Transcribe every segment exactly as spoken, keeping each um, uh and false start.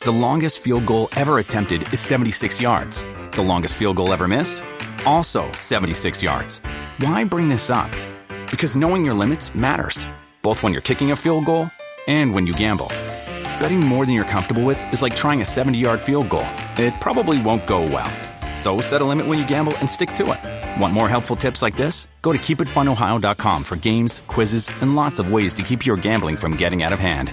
The longest field goal ever attempted is seventy-six yards. The longest field goal ever missed? Also seventy-six yards. Why bring this up? Because knowing your limits matters, both when you're kicking a field goal and when you gamble. Betting more than you're comfortable with is like trying a seventy-yard field goal. It probably won't go well. So set a limit when you gamble and stick to it. Want more helpful tips like this? Go to keep it fun ohio dot com for games, quizzes, and lots of ways to keep your gambling from getting out of hand.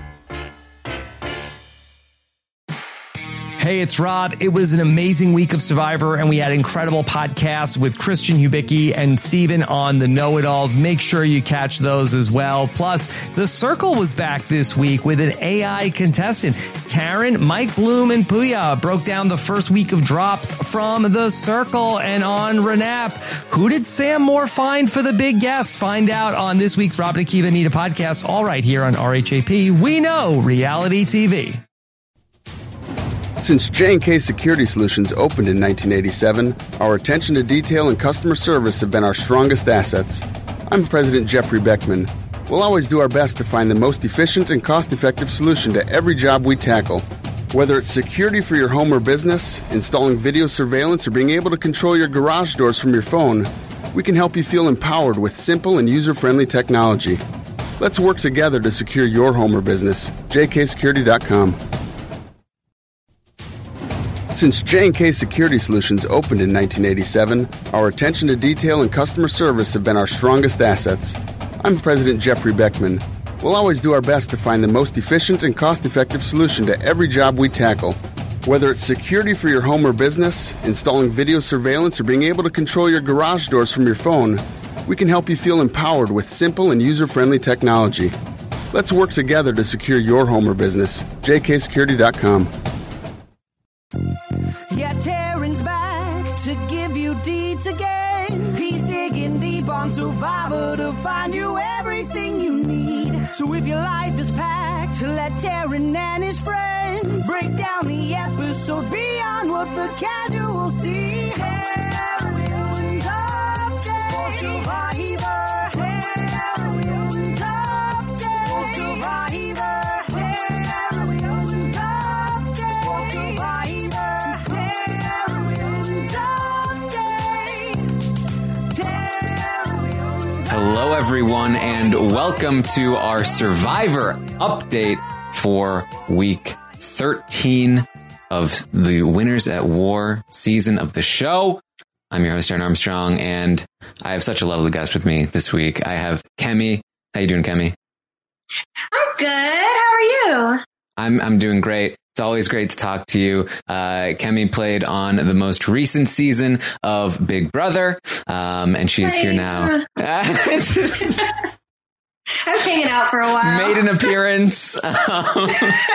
Hey, it's Rob. It was an amazing week of Survivor, and we had incredible podcasts with Christian Hubicki and Steven on the Know-It-Alls. Make sure you catch those as well. Plus, The Circle was back this week with an A I contestant. Taryn, Mike Bloom, and Puya broke down the first week of drops from The Circle. And on Renap, who did Sam Moore find for the big guest? Find out on this week's Rob and Akiva Anita podcast, all right here on R H A P. We know reality T V. Since J and K Security Solutions opened in nineteen eighty-seven, our attention to detail and customer service have been our strongest assets. I'm President Jeffrey Beckman. We'll always do our best to find the most efficient and cost-effective solution to every job we tackle. Whether it's security for your home or business, installing video surveillance, or being able to control your garage doors from your phone, we can help you feel empowered with simple and user-friendly technology. Let's work together to secure your home or business. J K security dot com. Since J and K Security Solutions opened in nineteen eighty-seven, our attention to detail and customer service have been our strongest assets. I'm President Jeffrey Beckman. We'll always do our best to find the most efficient and cost-effective solution to every job we tackle. Whether it's security for your home or business, installing video surveillance, or being able to control your garage doors from your phone, we can help you feel empowered with simple and user-friendly technology. Let's work together to secure your home or business. J K security dot com. Yeah, Taryn's back to give you deeds again. He's digging deep on Survivor to find you everything you need. So if your life is packed, let Taryn and his friends break down the episode beyond what the casual see. Taryn's update for Survivor. Taryn's update for Survivor. Taryn's update for Survivor. Hello, everyone, and welcome to our Survivor update for week thirteen of the Winners at War season of the show. I'm your host, Aaron Armstrong, and I have such a lovely guest with me this week. I have Kemi. How you doing, Kemi? I'm good. How are you? I'm I'm doing great. It's always great to talk to you. Uh, Kemi played on the most recent season of Big Brother, um, and she's here now. I was hanging out for a while. Made an appearance. Um,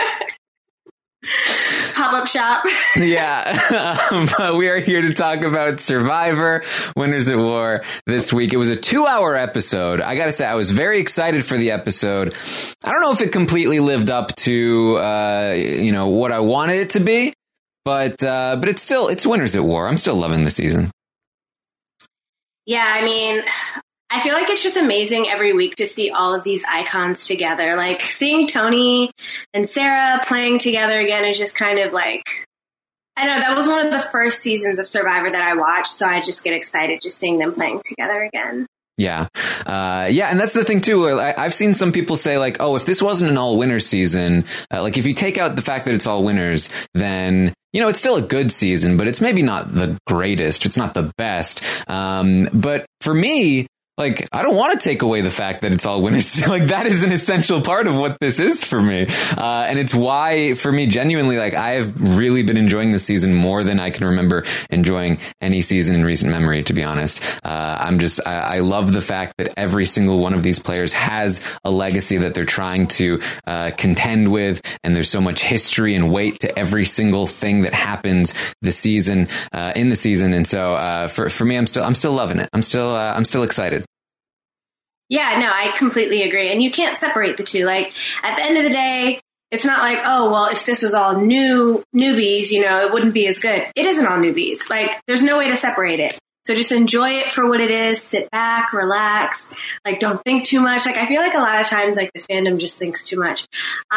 Pop-up shop. Yeah. Um, but we are here to talk about Survivor, Winners at War this week. It was a two-hour episode. I gotta say, I was very excited for the episode. I don't know if it completely lived up to, uh, you know, what I wanted it to be, but, uh, but it's still, it's Winners at War. I'm still loving the season. Yeah, I mean, I feel like it's just amazing every week to see all of these icons together. Like seeing Tony and Sarah playing together again is just kind of like, I know that was one of the first seasons of Survivor that I watched. So I just get excited just seeing them playing together again. Yeah. Uh, yeah. And that's the thing, too. I, I've seen some people say, like, oh, if this wasn't an all winners season, uh, like if you take out the fact that it's all winners, then, you know, it's still a good season, but it's maybe not the greatest. It's not the best. Um, but for me, like, I don't want to take away the fact that it's all winners. Like, that is an essential part of what this is for me. Uh, and it's why, for me, genuinely, like, I have really been enjoying this season more than I can remember enjoying any season in recent memory, to be honest. Uh, I'm just, I, I love the fact that every single one of these players has a legacy that they're trying to uh, contend with. And there's so much history and weight to every single thing that happens the season, uh, in the season. And so, uh, for, for me, I'm still, I'm still loving it. I'm still, uh, I'm still excited. Yeah, no, I completely agree. And you can't separate the two. Like, at the end of the day, it's not like, oh, well, if this was all new newbies, you know, it wouldn't be as good. It isn't all newbies. Like, there's no way to separate it. So just enjoy it for what it is. Sit back, relax. Like, don't think too much. Like, I feel like a lot of times, like, the fandom just thinks too much.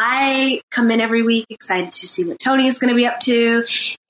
I come in every week excited to see what Tony is going to be up to,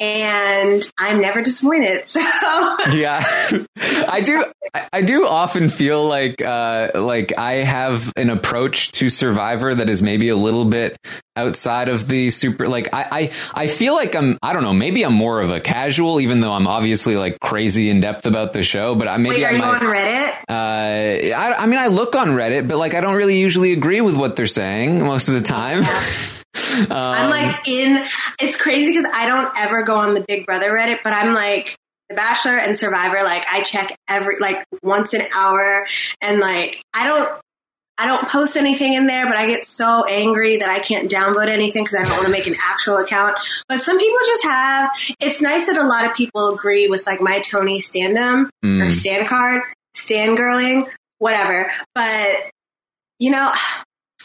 and I'm never disappointed. So yeah, I do. I do often feel like uh, like I have an approach to Survivor that is maybe a little bit outside of the super. Like I, I, I feel like I'm. I don't know. Maybe I'm more of a casual, even though I'm obviously like crazy in depth about the show. But I maybe Wait, are I you might, on Reddit? Uh, I, I mean, I look on Reddit, but like I don't really usually agree with what they're saying most of the time. Yeah. um, I'm like in. It's crazy because I don't ever go on the Big Brother Reddit, but I'm like The Bachelor and Survivor. Like I check every like once an hour, and like I don't. I don't post anything in there, but I get so angry that I can't download anything because I don't want to make an actual account. But some people just have, it's nice that a lot of people agree with like my Tony stand-em mm. or stand card, stand girling, whatever. But, you know, I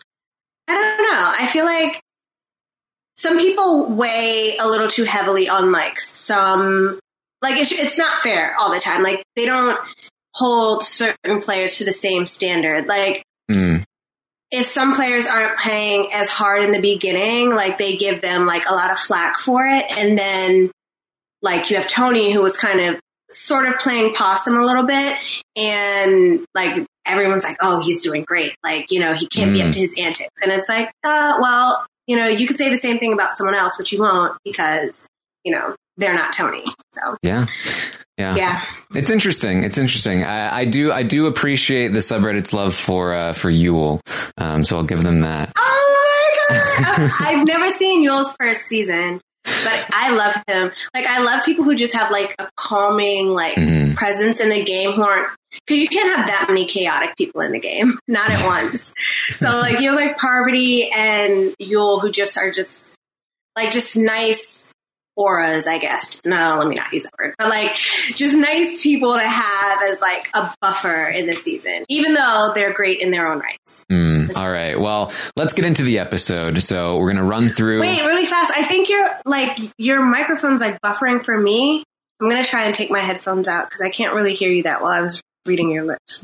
don't know. I feel like some people weigh a little too heavily on like some, like it's, it's not fair all the time. Like they don't hold certain players to the same standard. Like, Mm. if some players aren't playing as hard in the beginning, like they give them like a lot of flack for it. And then like you have Tony who was kind of sort of playing possum a little bit. And like everyone's like, oh, he's doing great. Like, you know, he can't mm. be up to his antics. And it's like, uh, well, you know, you could say the same thing about someone else, but you won't because, you know, they're not Tony. So, yeah. Yeah. yeah, it's interesting. It's interesting. I, I do. I do appreciate the subreddit's love for uh, for Yule. Um, so I'll give them that. Oh my god! I've never seen Yule's first season, but I love him. Like I love people who just have like a calming like mm-hmm. presence in the game who aren't because you can't have that many chaotic people in the game, not at once. So like you have like Parvati and Yule who just are just like just nice. Auras, I guess. No, let me not use that word. But like, just nice people to have as like a buffer in the season, even though they're great in their own rights. Mm, all right. Well, let's get into the episode. So we're going to run through. Wait, really fast. I think you're like, your microphone's like buffering for me. I'm going to try and take my headphones out because I can't really hear you that while I was reading your lips.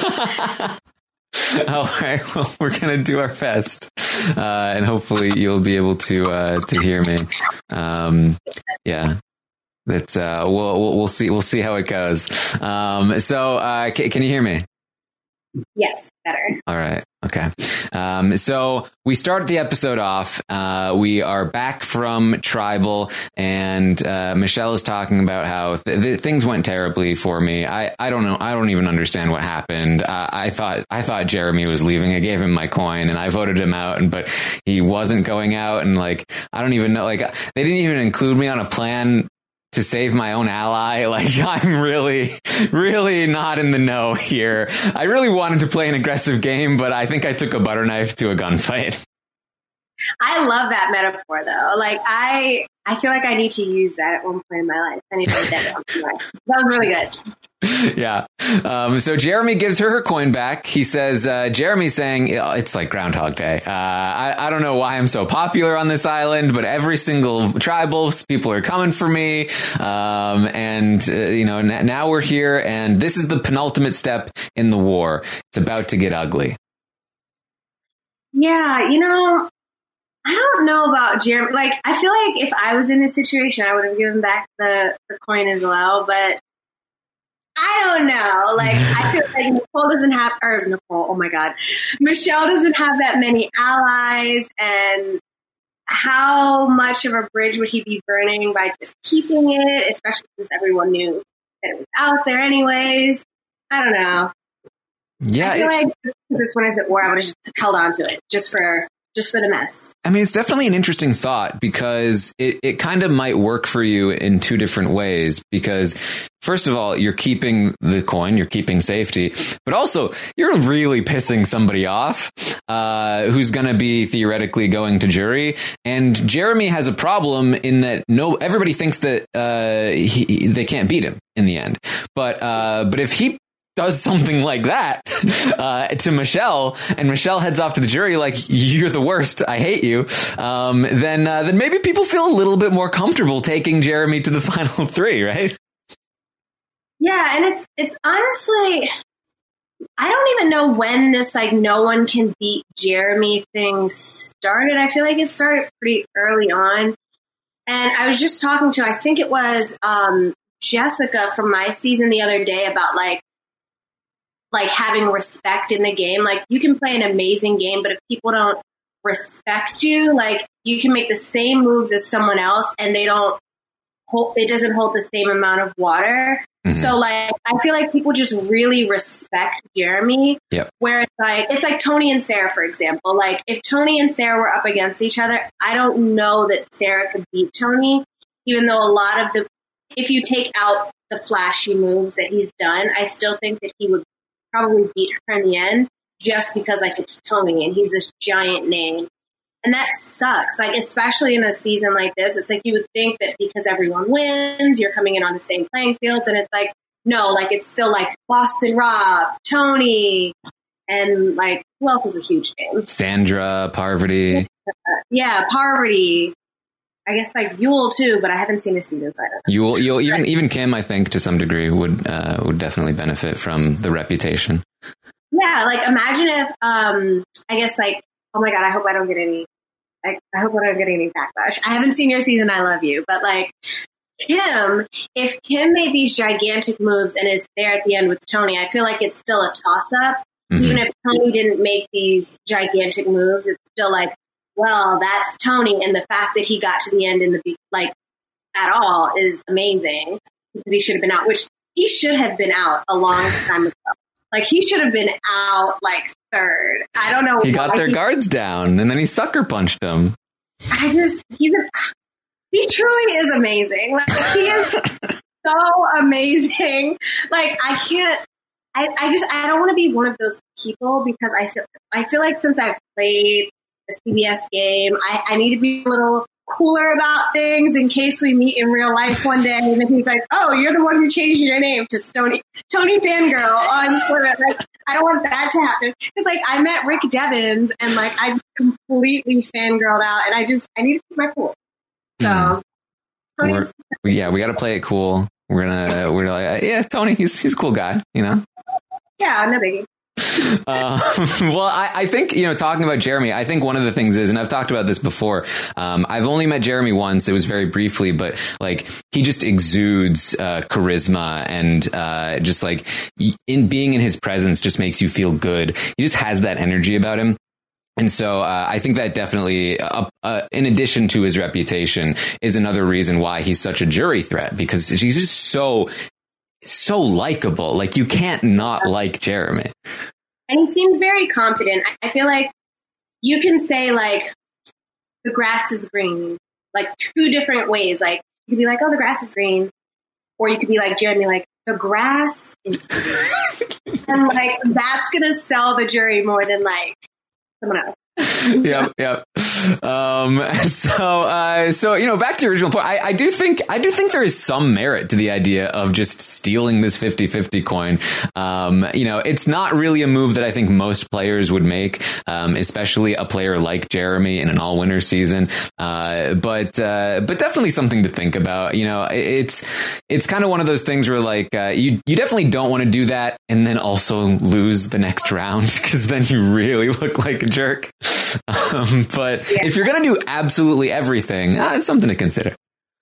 All right. Well, we're going to do our best. Uh, and hopefully you'll be able to, uh, to hear me. Um, yeah, that's, uh, we'll, we'll see, we'll see how it goes. Um, so, uh, can, can you hear me? Yes, better. All right. Okay. Um, so we start the episode off. Uh, we are back from Tribal, and uh, Michelle is talking about how th- th- things went terribly for me. I, I don't know. I don't even understand what happened. Uh, I thought I thought Jeremy was leaving. I gave him my coin, and I voted him out, and but he wasn't going out. And like I don't even know. Like they didn't even include me on a plan to save my own ally. Like I'm really, really not in the know here. I really wanted to play an aggressive game, but I think I took a butter knife to a gunfight. I love that metaphor though. Like I, I feel like I need to use that at one point in my life. I need to use that at one point in my life. That was really good. Yeah. Um, so Jeremy gives her her coin back. He says, uh, Jeremy's saying it's like Groundhog Day. Uh, I, I don't know why I'm so popular on this island, but every single tribal people are coming for me. Um, and, uh, you know, n- now we're here and this is the penultimate step in the war. It's about to get ugly. Yeah. You know, I don't know about Jeremy. Like, I feel like if I was in this situation, I would have given back the, the coin as well, but I don't know. Like, I feel like Nicole doesn't have, or Nicole, oh my God. Michelle doesn't have that many allies. And how much of a bridge would he be burning by just keeping it, especially since everyone knew that it was out there anyways? I don't know. Yeah. I feel it, like this one is at war. I would have just held on to it just for just for the mess. I mean, it's definitely an interesting thought because it, it kind of might work for you in two different ways because first of all, you're keeping the coin, you're keeping safety, but also you're really pissing somebody off uh, who's going to be theoretically going to jury. And Jeremy has a problem in that no, everybody thinks that uh, he, they can't beat him in the end. But uh, but if he does something like that uh, to Michelle, and Michelle heads off to the jury like, you're the worst, I hate you, um, then uh, then maybe people feel a little bit more comfortable taking Jeremy to the final three, right? Yeah, and it's it's honestly, I don't even know when this like no one can beat Jeremy thing started. I feel like it started pretty early on. And I was just talking to, I think it was um, Jessica from my season the other day about like like having respect in the game. Like you can play an amazing game, but if people don't respect you, like you can make the same moves as someone else and they don't hold, it doesn't hold the same amount of water. Mm-hmm. So like, I feel like people just really respect Jeremy. Yep. Where it's like, it's like Tony and Sarah, for example. Like if Tony and Sarah were up against each other, I don't know that Sarah could beat Tony, even though a lot of the, if you take out the flashy moves that he's done, I still think that he would probably beat her in the end just because like it's Tony and he's this giant name. And that sucks. Like, especially in a season like this, it's like you would think that because everyone wins, you're coming in on the same playing fields. And it's like, no, like it's still like Boston Rob, Tony, and like, who else was a huge name? Sandra, Parvati. Yeah, Parvati. I guess like Yul too, but I haven't seen a season side of it. Yul, Yul, even even Kim, I think to some degree would uh, would definitely benefit from the reputation. Yeah, like imagine if um, I guess like, oh my God, I hope I don't get any. I, I hope I don't get any backlash. I haven't seen your season. I love you, but like Kim, if Kim made these gigantic moves and is there at the end with Tony, I feel like it's still a toss up. Mm-hmm. Even if Tony didn't make these gigantic moves, it's still like, well, that's Tony, and the fact that he got to the end in the like at all is amazing because he should have been out, which he should have been out a long time ago. Like he should have been out like third. I don't know. He got their he, guards down, and then he sucker punched them. I just he's a he truly is amazing. Like he is so amazing. Like I can't. I, I just I don't want to be one of those people because I feel I feel like since I've played a C B S game, I, I need to be a little cooler about things in case we meet in real life one day. And then he's like, "Oh, you're the one who changed your name to Tony Tony Fangirl on Twitter." Like, I don't want that to happen because, like, I met Rick Devens and like I completely fangirled out, and I just I need to keep my cool. So, mm. We're, yeah, we got to play it cool. We're gonna we're like, yeah, Tony, he's he's a cool guy, you know. Yeah, no biggie. uh, well, I, I think, you know, talking about Jeremy, I think one of the things is, and I've talked about this before, um, I've only met Jeremy once. It was very briefly, but like he just exudes uh, charisma and uh, just like in being in his presence just makes you feel good. He just has that energy about him. And so uh, I think that definitely, uh, uh, in addition to his reputation, is another reason why he's such a jury threat, because he's just so so likable. Like you can't not like Jeremy. And he seems very confident. I feel like you can say like the grass is green, like two different ways. Like you could be like, oh, the grass is green. Or you could be like Jeremy, like the grass is green. And like that's going to sell the jury more than like someone else. Yep, yep. Um, so, uh, so you know, back to the original point. I, I do think, I do think there is some merit to the idea of just stealing this fifty-fifty coin. Um, you know, it's not really a move that I think most players would make, um, especially a player like Jeremy in an all-winner season. Uh, but, uh, but definitely something to think about. You know, it's, it's kind of one of those things where like, uh, you, you definitely don't want to do that and then also lose the next round because then you really look like a jerk. Um, but yeah. If you're going to do absolutely everything, uh, it's something to consider.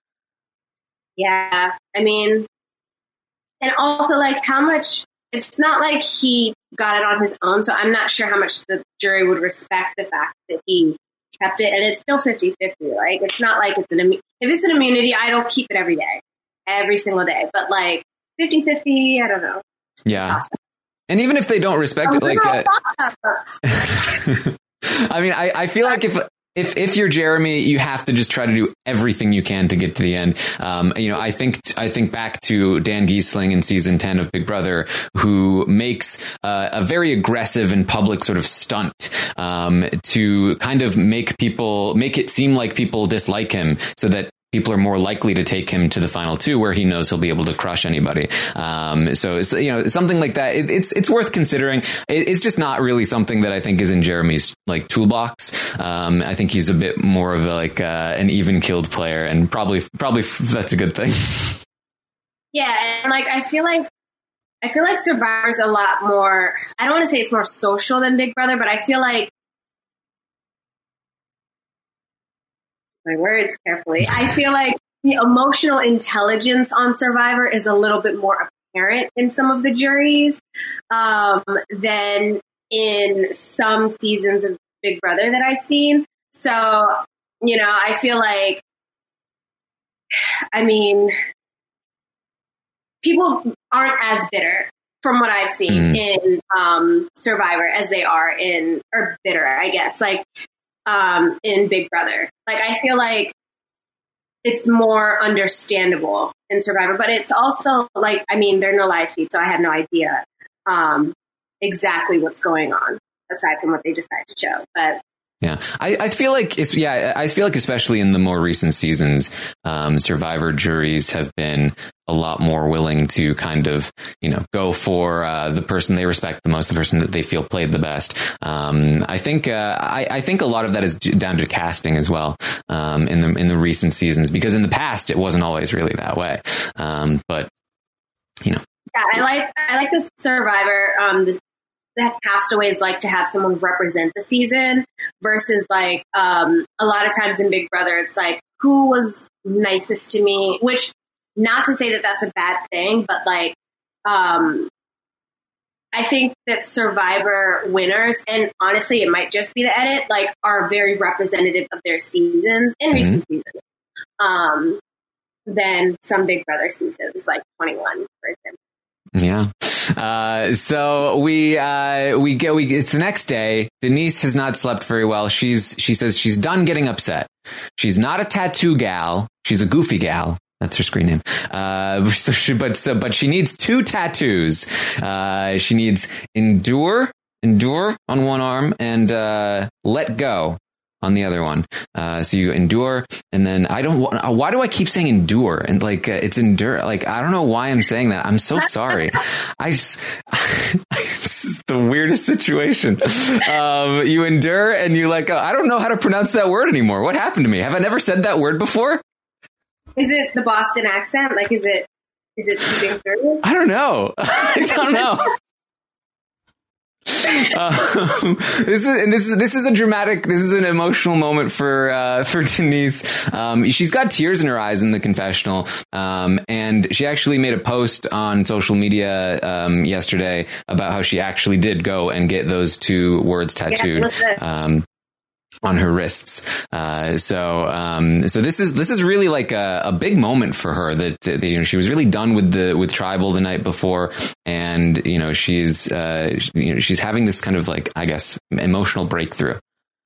Yeah. I mean, and also like how much, it's not like he got it on his own. So I'm not sure how much the jury would respect the fact that he kept it. And it's still fifty-fifty. Like, it's not like it's an, if it's an immunity, I don't keep it every day, every single day. But like fifty-fifty, I don't know. Yeah. Awesome. And even if they don't respect it, like, uh, I mean, I, I feel like if, if, if you're Jeremy, you have to just try to do everything you can to get to the end. Um, you know, I think, I think back to Dan Giesling in season ten of Big Brother, who makes uh, a very aggressive and public sort of stunt, um, to kind of make people, make it seem like people dislike him so that people are more likely to take him to the final two where he knows he'll be able to crush anybody. Um, so, so, you know, something like that, it, it's, it's worth considering. It, it's just not really something that I think is in Jeremy's like toolbox. Um, I think he's a bit more of a, like, uh, an even killed player, and probably, probably that's a good thing. Yeah, and like I feel like I feel like Survivor's a lot more. I don't want to say it's more social than Big Brother, but I feel like my words carefully. I feel like the emotional intelligence on Survivor is a little bit more apparent in some of the juries um, than in some seasons of Big Brother that I've seen. So, you know, I feel like, I mean, people aren't as bitter from what I've seen mm. in um, Survivor as they are in, or bitter, I guess, like um, in Big Brother. Like, I feel like it's more understandable in Survivor, but it's also like, I mean, there are no live feeds, so I had no idea um, exactly what's going on aside from what they decided to show. But yeah, I, I feel like, it's, yeah, I feel like especially in the more recent seasons, um, Survivor juries have been a lot more willing to kind of, you know, go for uh, the person they respect the most, the person that they feel played the best. Um, I think, uh, I, I think a lot of that is down to casting as well, um, in the in the recent seasons, because in the past it wasn't always really that way. Um, but you know, yeah, I like I like the Survivor. Um, the, that castaways like to have someone represent the season versus like um, a lot of times in Big Brother, it's like who was nicest to me, which not to say that that's a bad thing, but like um, I think that Survivor winners, and honestly, it might just be the edit, like are very representative of their seasons in mm-hmm. recent seasons um, than some Big Brother seasons, like twenty-one, for example. Yeah. Uh, so we, uh, we get, we, it's the next day. Denise has not slept very well. She's, she says she's done getting upset. She's not a tattoo gal. She's a goofy gal. That's her screen name. Uh, so she, but, so, but she needs two tattoos. Uh, she needs endure, endure on one arm and, uh, let go on the other one. Uh, so you endure, and then I don't, why do I keep saying endure? And like, uh, it's endure. Like, I don't know why I'm saying that. I'm so sorry. I just, this is the weirdest situation. Um, you endure and you like, uh, I don't know how to pronounce that word anymore. What happened to me? Have I never said that word before? Is it the Boston accent? Like, is it, is it keeping through? I don't know. I don't know. um, this is and this is this is a dramatic, this is an emotional moment for uh, for Denise. Um, she's got tears in her eyes in the confessional, um, and she actually made a post on social media um, yesterday about how she actually did go and get those two words tattooed. Yeah, um, on her wrists. Uh, so, um, so this is, this is really like a, a big moment for her that, that, you know, she was really done with the, with Tribal the night before. And, you know, she's, uh, you know, she's having this kind of like, I guess, emotional breakthrough.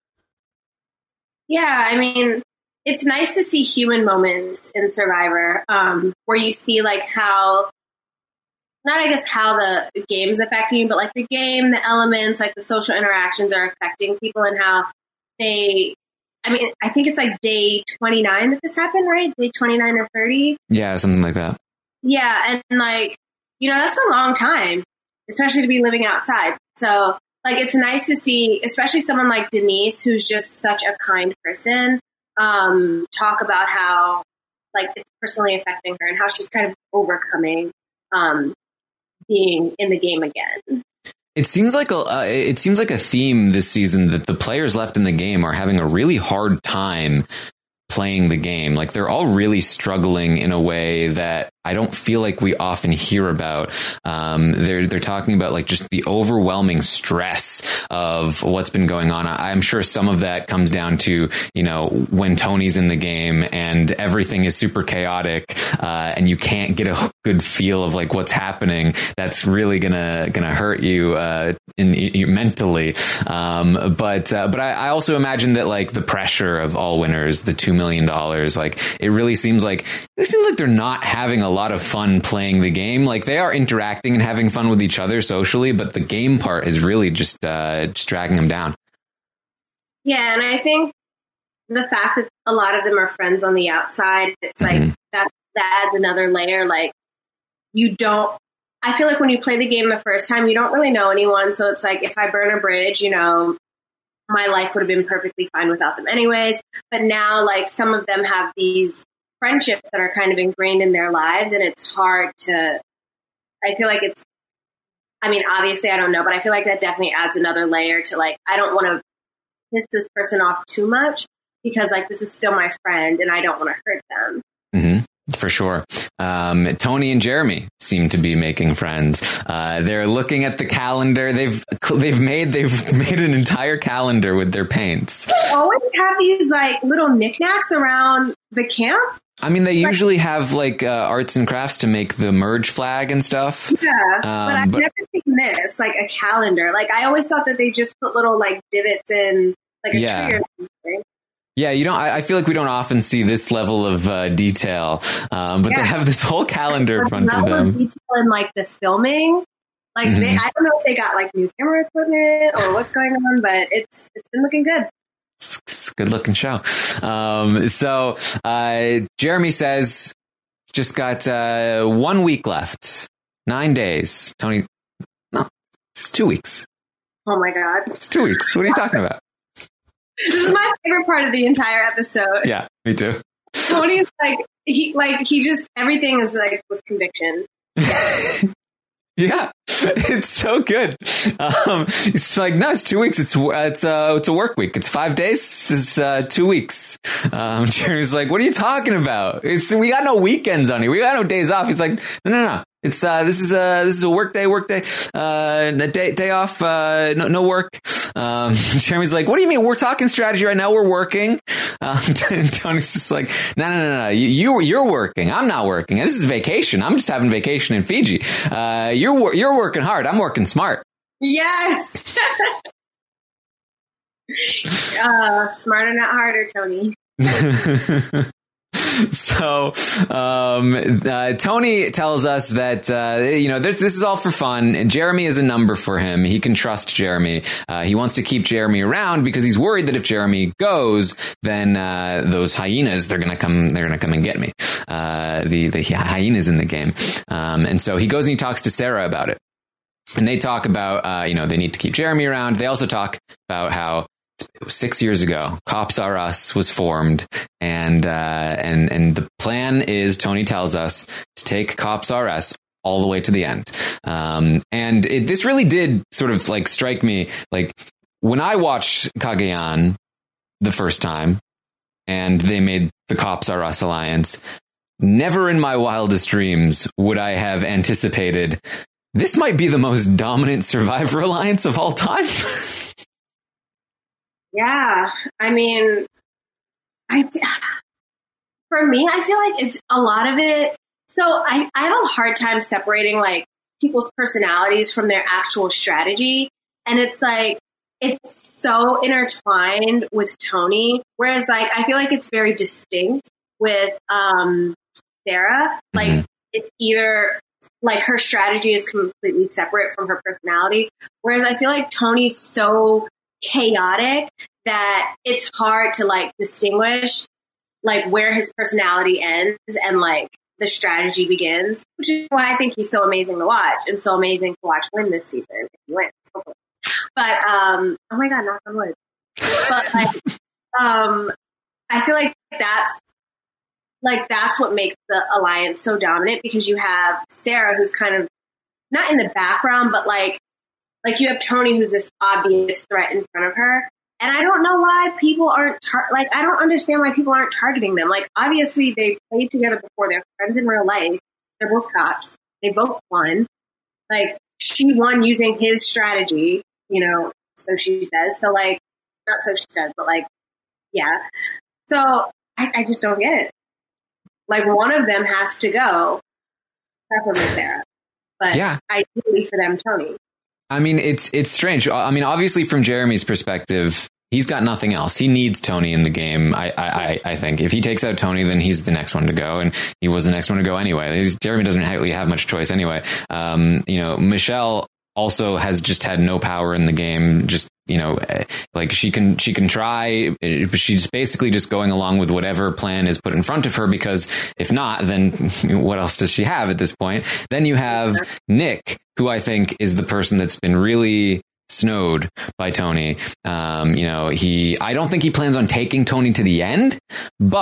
Yeah. I mean, it's nice to see human moments in Survivor, um, where you see like how, not I guess how the game's affecting you, but like the game, the elements, like the social interactions are affecting people and how they, I mean, I think it's like day twenty-nine that this happened, right? Day twenty-nine or thirty? Yeah, something like that. Yeah, and like, you know, that's a long time, especially to be living outside. So, like, it's nice to see, especially someone like Denise, who's just such a kind person, um, talk about how, like, it's personally affecting her and how she's kind of overcoming um, being in the game again. It seems like a uh, it seems like a theme this season that the players left in the game are having a really hard time playing the game. Like they're all really struggling in a way that I don't feel like we often hear about. Um, they're they're talking about like just the overwhelming stress of what's been going on. I, I'm sure some of that comes down to, you know, when Tony's in the game and everything is super chaotic, uh, and you can't get a good feel of like what's happening. That's really gonna gonna hurt you uh, in, in mentally. Um, but uh, but I, I also imagine that like the pressure of all winners, the two million dollars, like it really seems like it seems like they're not having a lot of fun playing the game. Like they are interacting and having fun with each other socially, but the game part is really just uh, just dragging them down. Yeah, and I think the fact that a lot of them are friends on the outside, it's like mm-hmm. that that adds another layer. Like you don't. I feel like when you play the game the first time, you don't really know anyone. So it's like if I burn a bridge, you know, my life would have been perfectly fine without them anyways. But now, like some of them have these friendships that are kind of ingrained in their lives, and it's hard to, I feel like it's, I mean, obviously I don't know, but I feel like that definitely adds another layer to like, I don't want to piss this person off too much because like, this is still my friend and I don't want to hurt them. Mm-hmm. For sure. Um, Tony and Jeremy seem to be making friends. Uh, they're looking at the calendar. They've they've made they've made an entire calendar with their paints. They always have these like little knickknacks around the camp. I mean, they usually have like uh, arts and crafts to make the merge flag and stuff. Yeah, um, but I've but, never seen this, like a calendar. Like I always thought that they just put little like divots in like a yeah. tree or something. Yeah, you don't. I, I feel like we don't often see this level of uh, detail, um, but yeah. they have this whole calendar in front of them. Detail in like the filming, like mm-hmm. they, I don't know if they got like new camera equipment or what's going on, but it's it's been looking good. It's, it's a good looking show. Um, so uh, Jeremy says, just got uh, one week left, nine days. Tony, no, it's two weeks. Oh my god, it's two weeks. What are you talking about? This is my favorite part of the entire episode. Yeah, me too. Tony's like he like he just everything is like with conviction. Yeah, it's so good. Um, it's like no, it's two weeks. It's it's uh, it's a work week. It's five days. It's uh, two weeks. Um, Jeremy's like, what are you talking about? It's we got no weekends on here. We got no days off. He's like, no, no, no. It's uh, this is a this is a work day, work day, uh, a day day off, uh, no no work. Um, Jeremy's like, what do you mean? We're talking strategy right now. We're working. Um, Tony's just like, no no no no. You, you you're working. I'm not working. This is vacation. I'm just having vacation in Fiji. Uh, you're you're working hard. I'm working smart. Yes. uh, smarter, not harder, Tony. So, um, uh, Tony tells us that, uh, you know, this, this is all for fun. And Jeremy is a number for him. He can trust Jeremy. Uh, he wants to keep Jeremy around because he's worried that if Jeremy goes, then, uh, those hyenas, they're going to come, they're going to come and get me. Uh, the, the hyenas in the game. Um, and so he goes and he talks to Sarah about it. And they talk about, uh, you know, they need to keep Jeremy around. They also talk about how six years ago, Cops R Us was formed, and uh, and and the plan is, Tony tells us, to take Cops R Us all the way to the end. Um, and it, this really did sort of like strike me, like when I watched Cagayan the first time, and they made the Cops R Us alliance. Never in my wildest dreams would I have anticipated this might be the most dominant Survivor alliance of all time. Yeah, I mean, I for me, I feel like it's a lot of it. So I, I have a hard time separating like people's personalities from their actual strategy. And it's like, it's so intertwined with Tony. Whereas like, I feel like it's very distinct with um, Sarah. Like mm-hmm. it's either like her strategy is completely separate from her personality. Whereas I feel like Tony's so chaotic that it's hard to like distinguish like where his personality ends and like the strategy begins, which is why I think he's so amazing to watch and so amazing to watch win this season if he wins. Hopefully. But um oh my god, knock on wood. But like um I feel like that's like that's what makes the alliance so dominant, because you have Sarah who's kind of not in the background, but like Like you have Tony, who's this obvious threat in front of her. And I don't know why people aren't, tar- like, I don't understand why people aren't targeting them. Like, obviously they played together before. They're friends in real life. They're both cops. They both won. Like, she won using his strategy, you know, so she says. So, like, not so she says, but like, yeah. So I, I just don't get it. Like, one of them has to go, preferably Sarah. But yeah. ideally for them, Tony. I mean, it's it's strange. I mean, obviously, from Jeremy's perspective, he's got nothing else. He needs Tony in the game. I, I, I think if he takes out Tony, then he's the next one to go, and he was the next one to go anyway. Jeremy doesn't really have much choice anyway. Um, you know, Michelle also has just had no power in the game. Just, you know, like she can she can try. She's basically just going along with whatever plan is put in front of her, because if not, then what else does she have at this point? Then you have Nick, who I think is the person that's been really snowed by Tony. Um, you know, he I don't think he plans on taking Tony to the end, but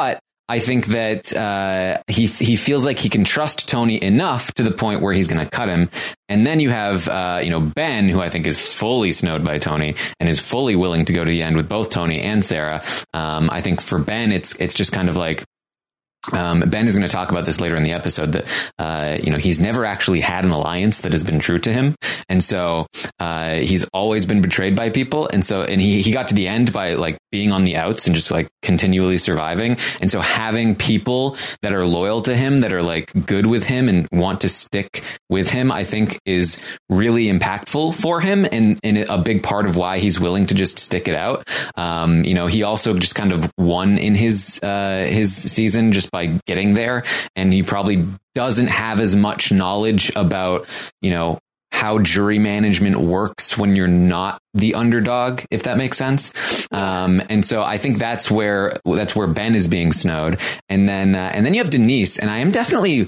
I think that uh, he he feels like he can trust Tony enough to the point where he's going to cut him. And then you have, uh, you know, Ben, who I think is fully snowed by Tony and is fully willing to go to the end with both Tony and Sarah. Um, I think for Ben, it's it's just kind of like, Um, Ben is going to talk about this later in the episode that, uh, you know, he's never actually had an alliance that has been true to him. And so, uh, he's always been betrayed by people. And so, and he, he got to the end by like being on the outs and just like continually surviving. And so having people that are loyal to him, that are like good with him and want to stick with him, I think is really impactful for him. And, and a big part of why he's willing to just stick it out. Um, you know, he also just kind of won in his, uh, his season just by getting there, and he probably doesn't have as much knowledge about, you know, how jury management works when you're not the underdog, if that makes sense. Um, and so I think that's where that's where Ben is being snowed, and then uh, and then you have Denise, and I am definitely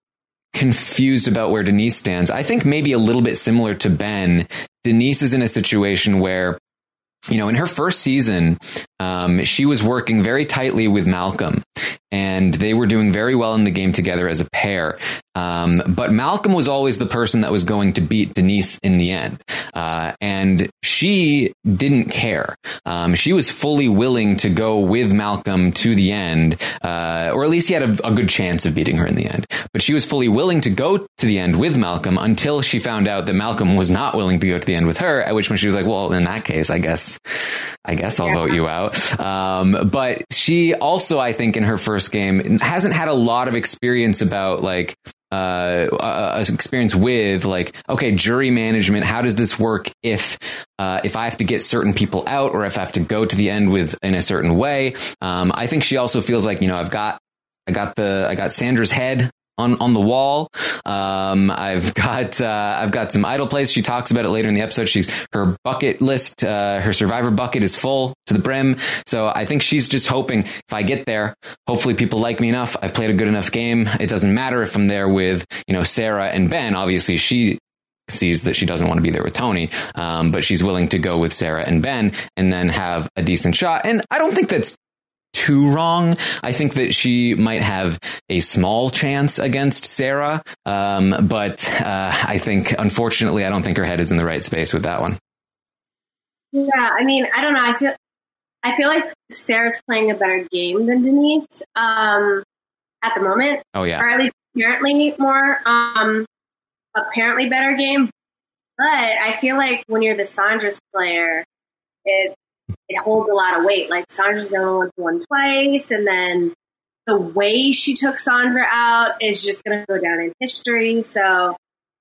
confused about where Denise stands. I think maybe a little bit similar to Ben. Denise is in a situation where, you know, in her first season, um, she was working very tightly with Malcolm, and they were doing very well in the game together as a pair. Um, but Malcolm was always the person that was going to beat Denise in the end. Uh, and she didn't care. Um, she was fully willing to go with Malcolm to the end, uh, or at least he had a, a good chance of beating her in the end. But she was fully willing to go to the end with Malcolm until she found out that Malcolm was not willing to go to the end with her, at which point she was like, well, in that case, I guess, I guess I'll yeah. vote you out. Um, but she also, I think in her first game hasn't had a lot of experience about like, uh, uh experience with like, okay, jury management. How does this work if, uh, if I have to get certain people out, or if I have to go to the end with in a certain way? Um, I think she also feels like, you know, I've got, I got the, I got Sandra's head on, on the wall. Um, I've got, uh, I've got some idle plays. She talks about it later in the episode. She's, her bucket list, uh, her survivor bucket is full to the brim. So I think she's just hoping if I get there, hopefully people like me enough. I've played a good enough game. It doesn't matter if I'm there with, you know, Sarah and Ben. Obviously she sees that she doesn't want to be there with Tony. Um, but she's willing to go with Sarah and Ben and then have a decent shot. And I don't think that's too wrong. I think that she might have a small chance against Sarah. Um, but uh, I think, unfortunately, I don't think her head is in the right space with that one. Yeah, I mean, I don't know. I feel I feel like Sarah's playing a better game than Denise um, at the moment. Oh, yeah. Or at least apparently more, um, apparently better game. But I feel like when you're the Sandra's player, it it holds a lot of weight. Like Sandra's the only one who won twice, and then the way she took Sandra out is just going to go down in history. So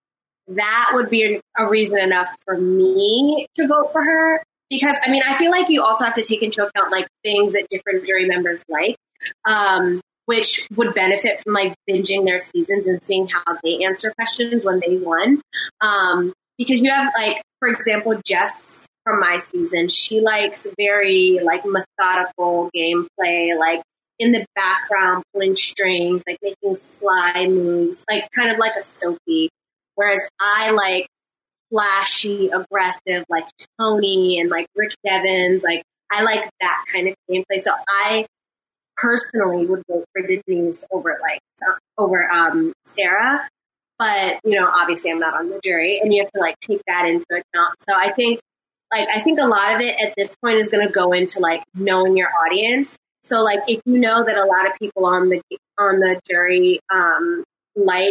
that would be a reason enough for me to vote for her. Because, I mean, I feel like you also have to take into account, like, things that different jury members like, um, which would benefit from, like, binging their seasons and seeing how they answer questions when they won. Um, because you have, like, for example, Jess from my season, she likes very, like, methodical gameplay, like, in the background, pulling strings, like, making sly moves, like, kind of like a Sophie. Whereas I like flashy, aggressive, like Tony and like Rick Devens. Like I like that kind of gameplay. So I personally would vote for Denise over like uh, over um, Sarah. But you know, obviously, I'm not on the jury, and you have to like take that into account. So I think, like, I think a lot of it at this point is going to go into like knowing your audience. So like, if you know that a lot of people on the on the jury um, like.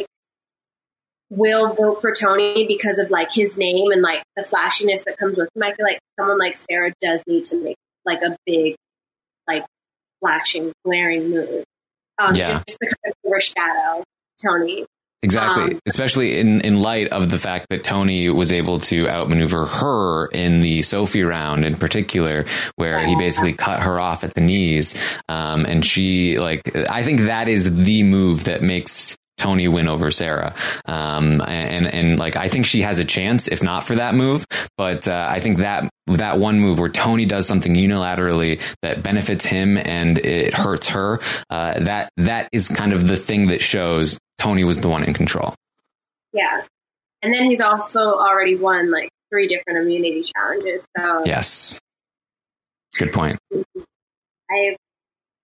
will vote for Tony because of like his name and like the flashiness that comes with him. I feel like someone like Sarah does need to make like a big, like flashing, glaring move. Um, yeah. Just to kind of overshadow Tony. Exactly. Um, Especially in, in light of the fact that Tony was able to outmaneuver her in the Sophie round in particular, where he basically cut her off at the knees. Um, and she like, I think that is the move that makes Tony win over Sarah. Um, and, and like, I think she has a chance if not for that move. But, uh, I think that, that one move where Tony does something unilaterally that benefits him and it hurts her, uh, that, that is kind of the thing that shows Tony was the one in control. Yeah. And then he's also already won like three different immunity challenges. So yes. Good point. I,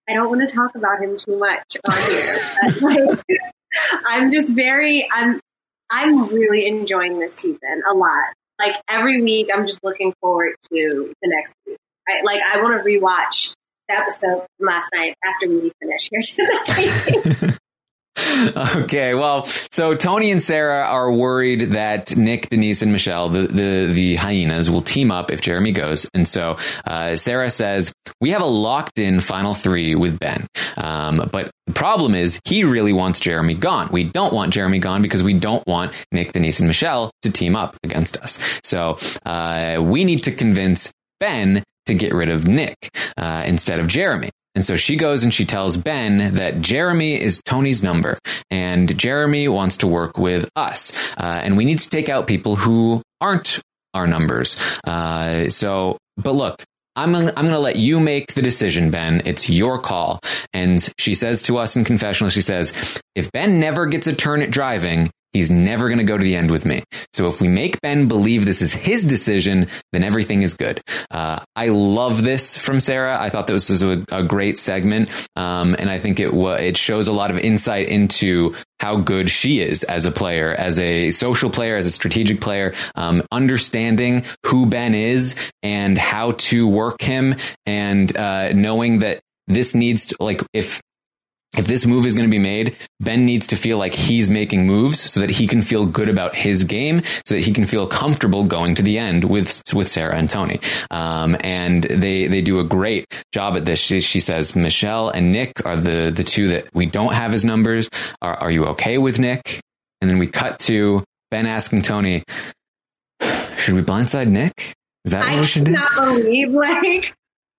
I don't want to talk about him too much on here. But, like, I'm just very, I'm, I'm really enjoying this season a lot. Like every week, I'm just looking forward to the next week. I, like I want to rewatch the episode from last night after we finish here tonight. Okay, well, so Tony and Sarah are worried that Nick, Denise, and Michelle, the, the, the hyenas, will team up if Jeremy goes. And so uh, Sarah says, we have a locked in final three with Ben. Um, but the problem is he really wants Jeremy gone. We don't want Jeremy gone because we don't want Nick, Denise, and Michelle to team up against us. So uh, we need to convince Ben to get rid of Nick uh, instead of Jeremy. And so she goes and she tells Ben that Jeremy is Tony's number and Jeremy wants to work with us. Uh, and we need to take out people who aren't our numbers. Uh, so, but look, I'm, I'm going to let you make the decision, Ben. It's your call. And she says to us in confessional, she says, if Ben never gets a turn at driving, he's never going to go to the end with me. So if we make Ben believe this is his decision, then everything is good. Uh, I love this from Sarah. I thought this was a, a great segment. Um, and I think it w- it shows a lot of insight into how good she is as a player, as a social player, as a strategic player, um, understanding who Ben is and how to work him and uh, knowing that this needs to, like, if If this move is going to be made, Ben needs to feel like he's making moves so that he can feel good about his game, so that he can feel comfortable going to the end with with Sarah and Tony. Um, and they they do a great job at this. She, she says, Michelle and Nick are the the two that we don't have as numbers. Are, are you okay with Nick? And then we cut to Ben asking Tony, should we blindside Nick? Is that what I we should do? I cannot believe, like...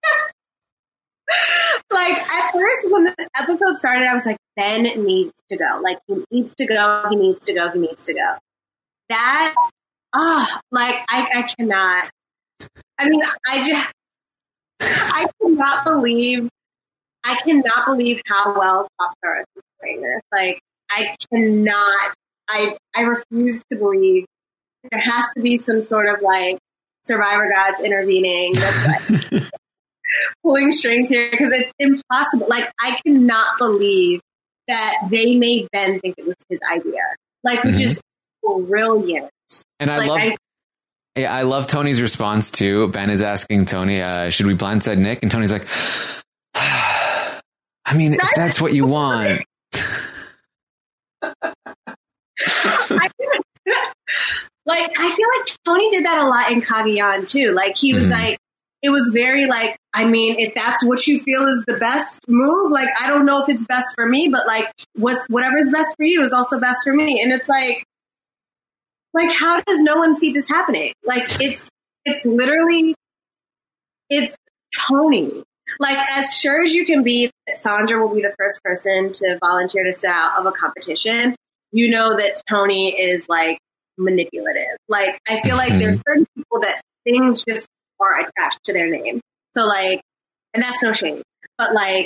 Like, at first, when the episode started, I was like, Ben needs to go. Like, he needs to go, he needs to go, he needs to go. That, ah, oh, like, I, I cannot. I mean, I just, I cannot believe, I cannot believe how well Pop Star is playing this. Like, I cannot, I, I refuse to believe there has to be some sort of, like, Survivor gods intervening. That's like, pulling strings here because it's impossible. Like, I cannot believe that they made Ben think it was his idea. Like, which mm-hmm. is brilliant. And I like, love, I, yeah, I love Tony's response too. Ben is asking Tony, uh, "Should we blindside Nick?" And Tony's like, "I mean, if that's what you want." I, like, I feel like Tony did that a lot in Cagayan too. Like, he was mm-hmm. like. It was very like, I mean, if that's what you feel is the best move, like, I don't know if it's best for me, but like, what's, whatever is best for you is also best for me. And it's like, like, how does no one see this happening? Like, it's, it's literally, it's Tony. Like, as sure as you can be that Sandra will be the first person to volunteer to sit out of a competition, you know that Tony is like manipulative. Like, I feel like there's certain people that things just are attached to their name. So like, and that's no shame, but like,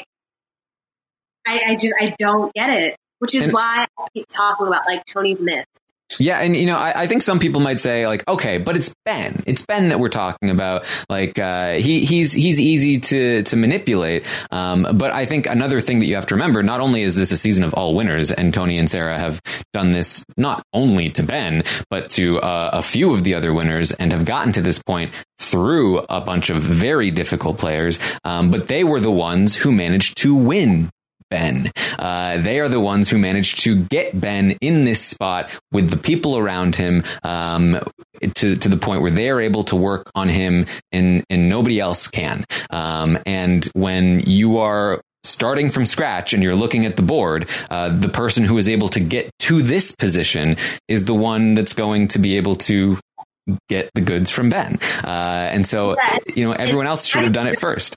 I, I just, I don't get it, which is and, why I keep talking about like Tony's myth. Yeah. And, you know, I, I think some people might say like, okay, but it's Ben. It's Ben that we're talking about. Like, uh, he, he's, he's easy to, to manipulate. Um, but I think another thing that you have to remember, not only is this a season of all winners and Tony and Sarah have done this not only to Ben, but to uh, a few of the other winners and have gotten to this point through a bunch of very difficult players. Um, but they were the ones who managed to win Ben. Uh, they are the ones who managed to get Ben in this spot with the people around him, um, to, to the point where they are able to work on him and, and nobody else can. Um, and when you are starting from scratch and you're looking at the board, uh, the person who is able to get to this position is the one that's going to be able to get the goods from Ben. Uh, and so, you know, everyone else should have done it first.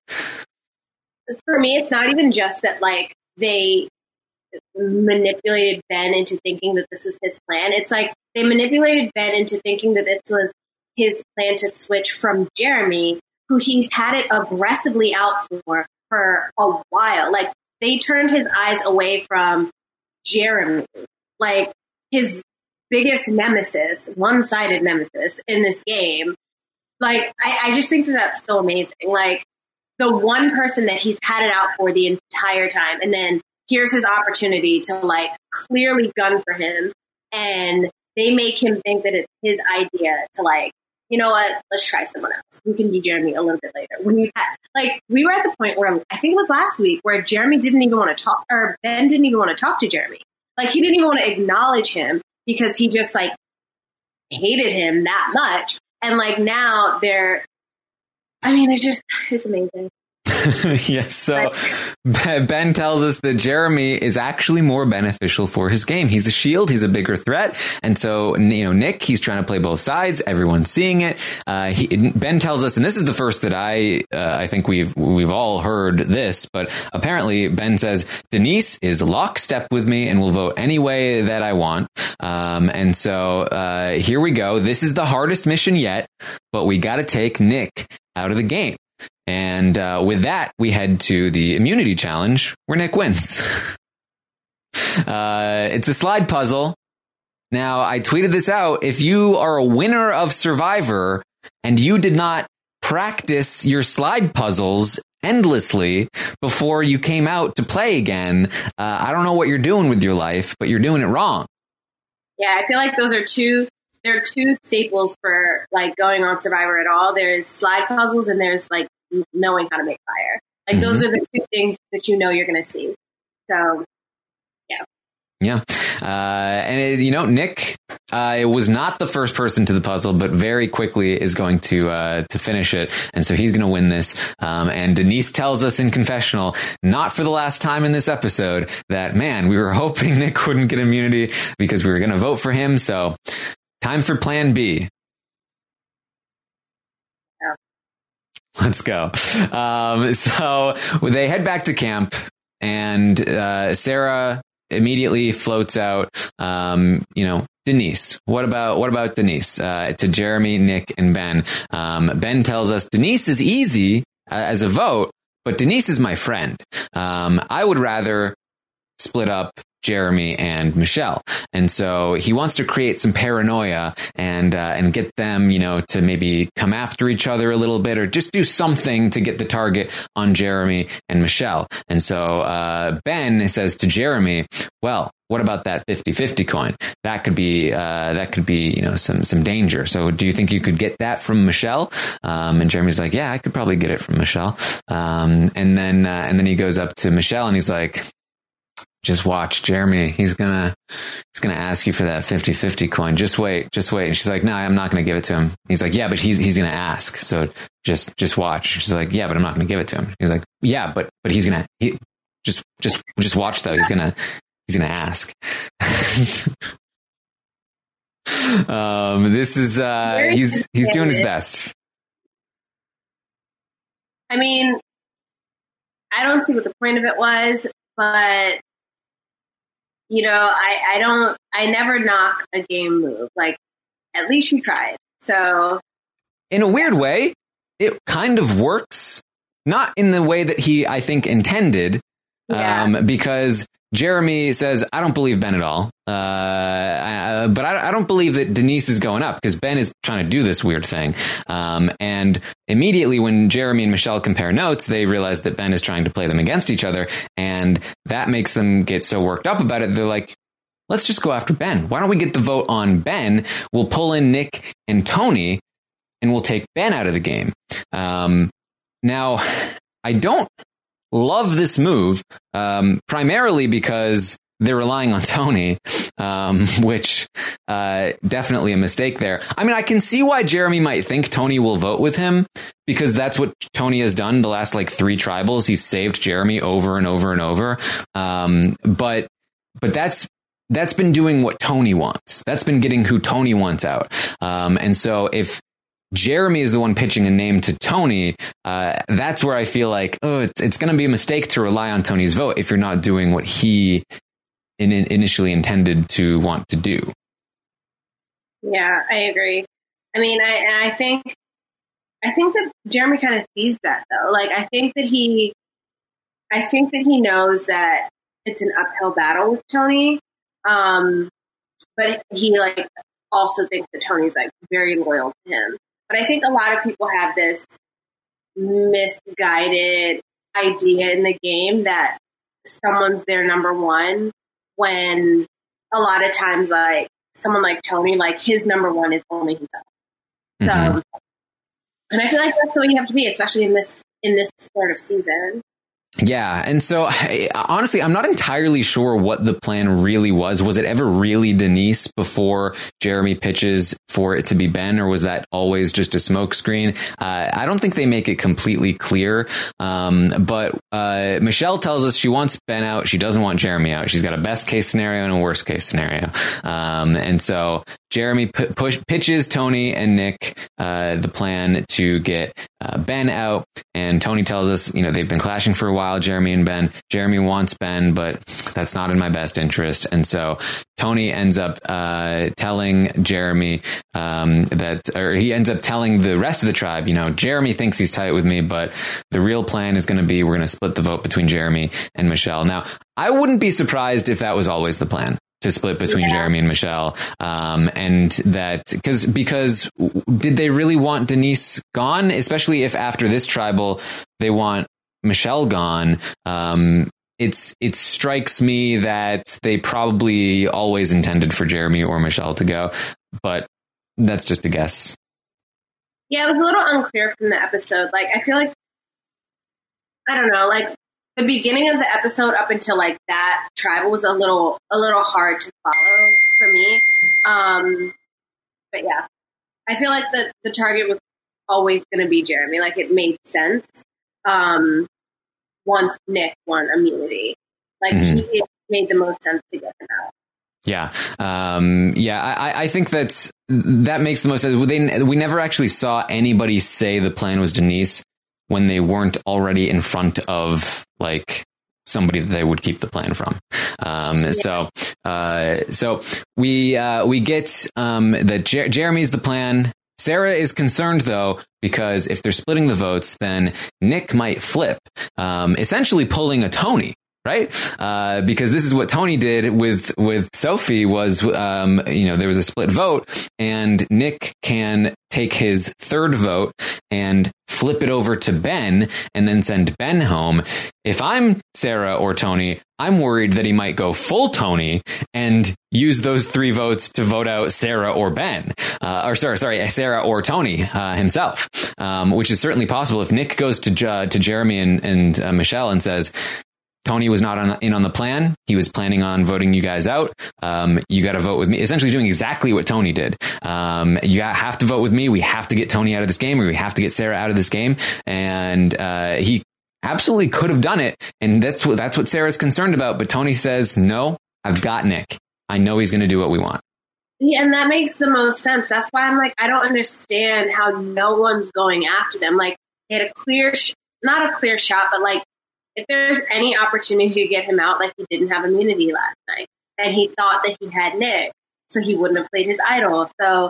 For me, it's not even just that, like, they manipulated Ben into thinking that this was his plan. It's like they manipulated Ben into thinking that this was his plan to switch from Jeremy, who he's had it aggressively out for for a while. Like, they turned his eyes away from Jeremy, like his biggest nemesis, one-sided nemesis in this game. Like, I, I just think that that's so amazing. Like, the one person that he's had it out for the entire time. And then here's his opportunity to like clearly gun for him. And they make him think that it's his idea to like, you know what, let's try someone else. We can do Jeremy a little bit later. When you had, like, we were at the point where I think it was last week where Jeremy didn't even want to talk, or Ben didn't even want to talk to Jeremy. Like, he didn't even want to acknowledge him because he just like hated him that much. And like now they're, I mean, it's just, it's amazing. Yes. So Ben tells us that Jeremy is actually more beneficial for his game. He's a shield. He's a bigger threat. And so, you know, Nick, he's trying to play both sides. Everyone's seeing it. Uh, he, Ben tells us, and this is the first that I, uh, I think we've, we've all heard this, but apparently Ben says, Denise is lockstep with me and will vote any way that I want. Um, and so, uh, here we go. This is the hardest mission yet, but we got to take Nick out of the game. And uh, with that, we head to the immunity challenge where Nick wins. uh, it's a slide puzzle. Now, I tweeted this out. If you are a winner of Survivor and you did not practice your slide puzzles endlessly before you came out to play again, uh, I don't know what you're doing with your life, but you're doing it wrong. Yeah, I feel like those are two, there are two staples for like going on Survivor at all. There's slide puzzles and there's like knowing how to make fire. Like mm-hmm. those are the two things that you know you're going to see. So, yeah. Yeah. Uh, and, it, you know, Nick uh, was not the first person to the puzzle, but very quickly is going to uh, to finish it. And so he's going to win this. Um, and Denise tells us in confessional, not for the last time in this episode, that, man, we were hoping Nick wouldn't get immunity because we were going to vote for him. So time for plan B. Let's go. Um, so they head back to camp, and uh, Sarah immediately floats out, um, you know, Denise. What about what about Denise? Uh, to Jeremy, Nick, and Ben. Um, Ben tells us Denise is easy uh, as a vote, but Denise is my friend. Um, I would rather split up Jeremy and Michelle. And so he wants to create some paranoia and uh, and get them, you know, to maybe come after each other a little bit, or just do something to get the target on Jeremy and Michelle. And so uh, Ben says to Jeremy, well, what about that fifty-fifty coin? That could be uh, that could be, you know, some some danger. So do you think you could get that from Michelle? Um, and Jeremy's like, yeah, I could probably get it from Michelle. Um, and then uh, and then he goes up to Michelle and he's like, just watch, Jeremy. He's gonna, he's gonna ask you for that fifty-fifty coin. Just wait, just wait. And she's like, no, I'm not gonna give it to him. He's like, yeah, but he's, he's gonna ask. So just, just watch. She's like, yeah, but I'm not gonna give it to him. He's like, yeah, but, but he's gonna, he, just, just, just watch though. He's gonna, he's gonna ask. um, this is, uh, he's, he's doing his best. I mean, I don't see what the point of it was, but you know, I, I don't, I never knock a game move. Like, at least you tried. So, in a weird way, it kind of works. Not in the way that he, I think, intended. Yeah. Um, because Jeremy says, I don't believe Ben at all. Uh, I, but I, I don't believe that Denise is going up because Ben is trying to do this weird thing. Um, and immediately when Jeremy and Michelle compare notes, they realize that Ben is trying to play them against each other. And that makes them get so worked up about it. They're like, let's just go after Ben. Why don't we get the vote on Ben? We'll pull in Nick and Tony and we'll take Ben out of the game. Um, now, I don't love this move, um, primarily because they're relying on Tony, um, which uh, definitely a mistake there. I mean, I can see why Jeremy might think Tony will vote with him because that's what Tony has done the last like three tribals. He's saved Jeremy over and over and over. Um, but but that's that's been doing what Tony wants. That's been getting who Tony wants out. Um, and so if Jeremy is the one pitching a name to Tony, uh, that's where I feel like, oh, it's, it's going to be a mistake to rely on Tony's vote if you're not doing what he in, in initially intended to want to do. Yeah, I agree. I mean, I, and I think, I think that Jeremy kind of sees that though. Like, I think that he, I think that he knows that it's an uphill battle with Tony. Um, but he like also thinks that Tony's like very loyal to him. But I think a lot of people have this misguided idea in the game that someone's their number one when a lot of times, like, someone like Tony, like, his number one is only himself. Mm-hmm. So, and I feel like that's the way you have to be, especially in this in this sort of season. Yeah. And so honestly, I'm not entirely sure what the plan really was. Was it ever really Denise before Jeremy pitches for it to be Ben, or was that always just a smokescreen? Uh, I don't think they make it completely clear. Um, but uh, Michelle tells us she wants Ben out. She doesn't want Jeremy out. She's got a best case scenario and a worst case scenario. Um, and so Jeremy p- push, pitches Tony and Nick uh, the plan to get uh, Ben out. And Tony tells us, you know, they've been clashing for a while, Jeremy and Ben. Jeremy wants Ben, but that's not in my best interest. And so Tony ends up uh, telling Jeremy um, that, or he ends up telling the rest of the tribe, you know, Jeremy thinks he's tight with me, but the real plan is going to be we're going to split the vote between Jeremy and Michelle. Now, I wouldn't be surprised if that was always the plan, to split between yeah. Jeremy and Michelle. Um, and that because because did they really want Denise gone, especially if after this tribal they want Michelle gone? Um, it's it strikes me that they probably always intended for Jeremy or Michelle to go, but that's just a guess. Yeah, it was a little unclear from the episode. Like, I feel like, I don't know, like, the beginning of the episode up until like that tribal was a little a little hard to follow for me. Um, but yeah, I feel like the, the target was always going to be Jeremy. Like, it made sense um, once Nick won immunity. Like, mm-hmm. he, it made the most sense to get him out. Yeah. Um, yeah, I, I think that's, that makes the most sense. They, we never actually saw anybody say the plan was Denise when they weren't already in front of like somebody that they would keep the plan from. Um, yeah. So, uh, so we, uh, we get, um, that Jer- Jeremy's the plan. Sarah is concerned though, because if they're splitting the votes, then Nick might flip, um, essentially pulling a Tony. Right. Uh, because this is what Tony did with with Sophie was, um, you know, there was a split vote and Nick can take his third vote and flip it over to Ben and then send Ben home. If I'm Sarah or Tony, I'm worried that he might go full Tony and use those three votes to vote out Sarah or Ben, uh, or sorry, sorry, Sarah or Tony uh, himself, um, which is certainly possible. If Nick goes to uh, to Jeremy and, and uh, Michelle and says, Tony was not on, in on the plan. He was planning on voting you guys out. Um, you got to vote with me, essentially doing exactly what Tony did. Um, you have to vote with me. We have to get Tony out of this game, or we have to get Sarah out of this game. And uh, he absolutely could have done it. And that's what, that's what Sarah's concerned about. But Tony says, no, I've got Nick. I know he's going to do what we want. Yeah, and that makes the most sense. That's why I'm like, I don't understand how no one's going after them. Like, they had a clear, sh- not a clear shot, but like, if there's any opportunity to get him out, like he didn't have immunity last night, and he thought that he had Nick, so he wouldn't have played his idol. So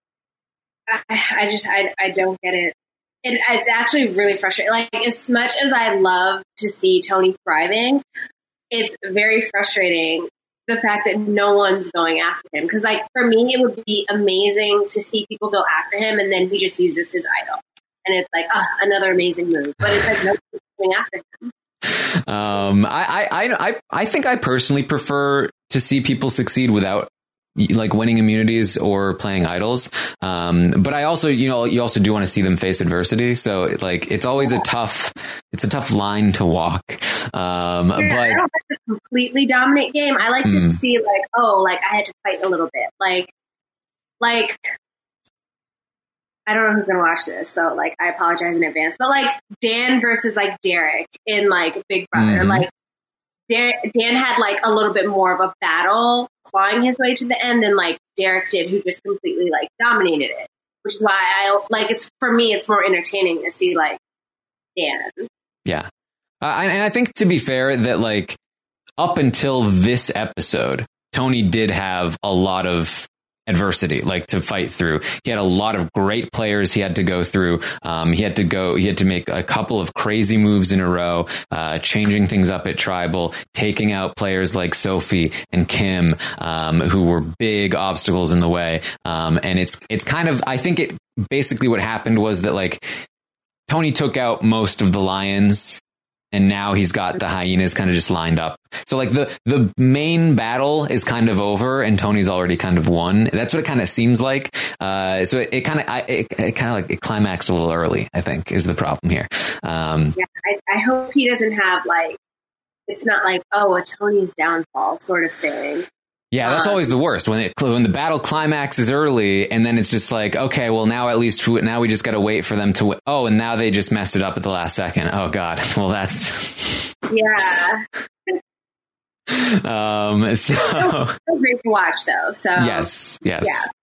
I, I just, I, I don't get it. it. It's actually really frustrating. Like, as much as I love to see Tony thriving, it's very frustrating the fact that no one's going after him. Because, like, for me, it would be amazing to see people go after him, and then he just uses his idol. And it's like, ah, another amazing move. But it's like, nobody's going after him. Um, I, I, I, I think I personally prefer to see people succeed without like winning immunities or playing idols. Um, but I also, you know, you also do want to see them face adversity. So like, it's always a tough, it's a tough line to walk. Um, yeah, but I don't like to completely dominate game. I like mm. to see like, oh, like I had to fight a little bit. Like, like, I don't know who's going to watch this, so, like, I apologize in advance. But, like, Dan versus, like, Derek in, like, Big Brother. Mm-hmm. Like, Dan, Dan had, like, a little bit more of a battle clawing his way to the end than, like, Derek did, who just completely, like, dominated it. Which is why I, like, it's, for me, it's more entertaining to see, like, Dan. Yeah. Uh, and I think, to be fair, that, like, up until this episode, Tony did have a lot of adversity, like to fight through. He had a lot of great players he had to go through. Um, he had to go, he had to make a couple of crazy moves in a row, uh, changing things up at Tribal, taking out players like Sophie and Kim, um, who were big obstacles in the way. Um, and it's, it's kind of, I think it basically what happened was that like, Tony took out most of the lions, and now he's got the hyenas kind of just lined up. So like the, the main battle is kind of over and Tony's already kind of won. That's what it kind of seems like. Uh, so it, it kind of, it, it kind of like it climaxed a little early, I think, is the problem here. Um, yeah, I, I hope he doesn't have like, it's not like, oh, a Tony's downfall sort of thing. Yeah, that's always the worst when it, when the battle climaxes early and then it's just like, okay, well now at least now we just got to wait for them to w- oh, and now they just messed it up at the last second. Oh God. Well, that's yeah. um. So so great to watch though. So yes, yes.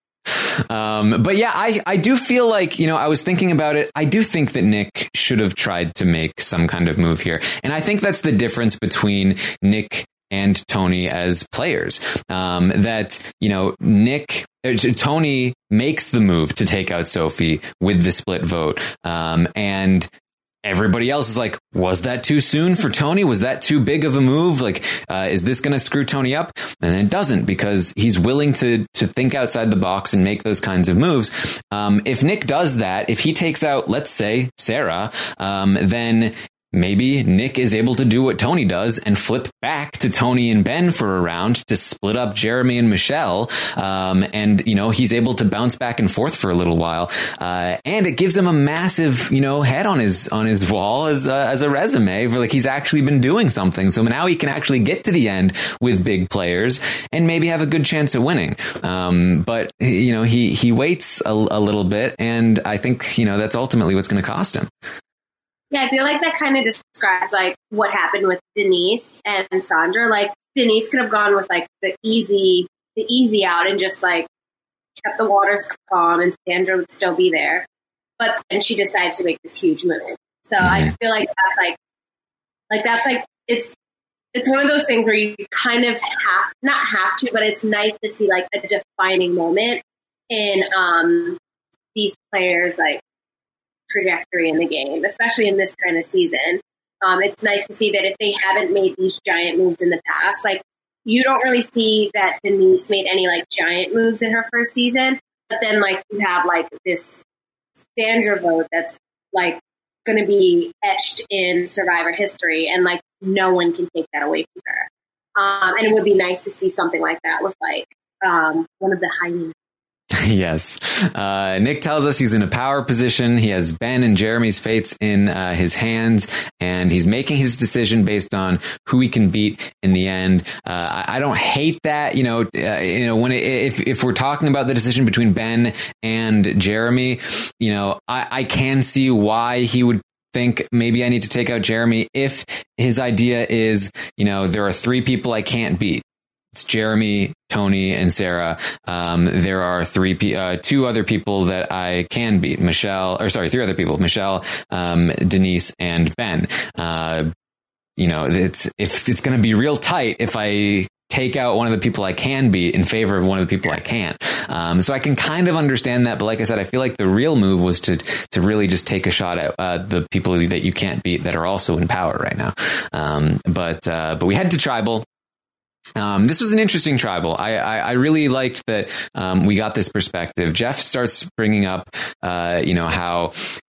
Yeah. Um. But yeah, I I do feel like, you know, I was thinking about it. I do think that Nick should have tried to make some kind of move here, and I think that's the difference between Nick and Tony as players. Um, that, you know, Nick, Tony makes the move to take out Sophie with the split vote. Um, and everybody else is like, was that too soon for Tony? Was that too big of a move? Like, uh, is this going to screw Tony up? And it doesn't, because he's willing to, to think outside the box and make those kinds of moves. Um, if Nick does that, if he takes out, let's say, Sarah, um, then maybe Nick is able to do what Tony does and flip back to Tony and Ben for a round to split up Jeremy and Michelle. Um, and, you know, he's able to bounce back and forth for a little while. Uh, and it gives him a massive, you know, head on his, on his wall as a, as a resume for like, he's actually been doing something. So now he can actually get to the end with big players and maybe have a good chance at winning. Um, but, you know, he, he waits a, a little bit. And I think, you know, that's ultimately what's going to cost him. Yeah, I feel like that kind of describes like what happened with Denise and Sandra. Like Denise could have gone with like the easy, the easy out and just like kept the waters calm, and Sandra would still be there. But then she decides to make this huge move. So mm-hmm. I feel like that's like, like that's like it's it's one of those things where you kind of have not have to, but it's nice to see like a defining moment in um these players like trajectory in the game, especially in this kind of season. Um, it's nice to see that if they haven't made these giant moves in the past, like you don't really see that Denise made any like giant moves in her first season, but then like you have like this Sandra vote that's like going to be etched in Survivor history, and like no one can take that away from her. Um, and it would be nice to see something like that with like um, one of the hyenas. Yes. Uh, Nick tells us he's in a power position. He has Ben and Jeremy's fates in uh, his hands, and he's making his decision based on who he can beat in the end. Uh, I, I don't hate that. You know, uh, you know, when it, if if we're talking about the decision between Ben and Jeremy, you know, I, I can see why he would think maybe I need to take out Jeremy if his idea is, you know, there are three people I can't beat. It's Jeremy, Tony, and Sarah. Um, there are three, uh, two other people that I can beat. Michelle, or sorry, three other people: Michelle, um, Denise, and Ben. Uh, you know, it's if it's going to be real tight if I take out one of the people I can beat in favor of one of the people I can't. Um, so I can kind of understand that, but like I said, I feel like the real move was to to really just take a shot at uh, the people that you can't beat that are also in power right now. Um, but uh, but we head to tribal. Um, this was an interesting tribal. I, I, I really liked that um, we got this perspective. Jeff starts bringing up, uh, you know, how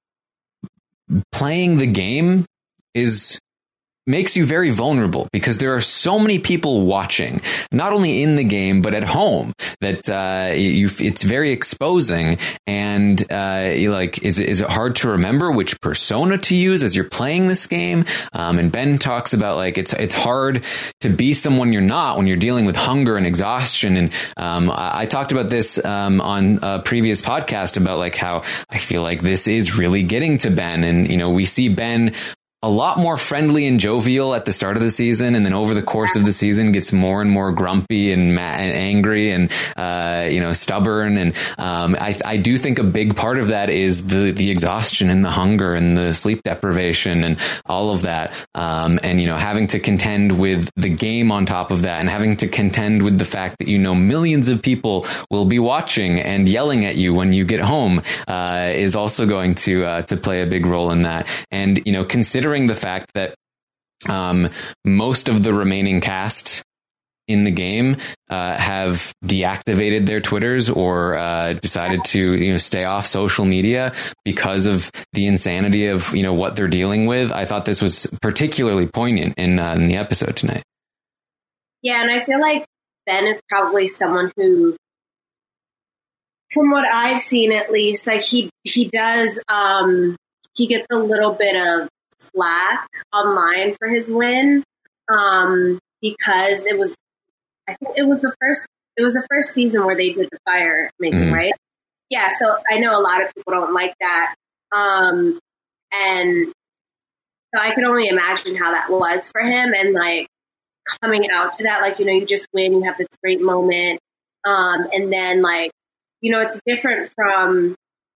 playing the game is makes you very vulnerable because there are so many people watching, not only in the game, but at home, that uh, you, it's very exposing. And uh, you like, is, is it hard to remember which persona to use as you're playing this game? Um, and Ben talks about like, it's it's hard to be someone you're not when you're dealing with hunger and exhaustion. And um, I, I talked about this um, on a previous podcast about like how I feel like this is really getting to Ben. And, you know, we see Ben a lot more friendly and jovial at the start of the season, and then over the course of the season gets more and more grumpy and, ma- and angry and uh, you know stubborn. And um, I, I do think a big part of that is the the exhaustion and the hunger and the sleep deprivation and all of that. Um, and you know having to contend with the game on top of that, and having to contend with the fact that you know millions of people will be watching and yelling at you when you get home uh, is also going to uh, to play a big role in that. And you know considering the fact that um, most of the remaining cast in the game uh, have deactivated their Twitters or uh, decided to, you know, stay off social media because of the insanity of, you know, what they're dealing with. I thought this was particularly poignant in, uh, in the episode tonight. Yeah, and I feel like Ben is probably someone who, from what I've seen at least, like he he does, um, he gets a little bit of flack online for his win um, because it was, I think it was the first, it was the first season where they did the fire making, mm-hmm. right? Yeah, so I know a lot of people don't like that. Um, and so I could only imagine how that was for him. And like coming out to that, like, you know, you just win, you have this great moment. Um, and then like, you know, it's different from,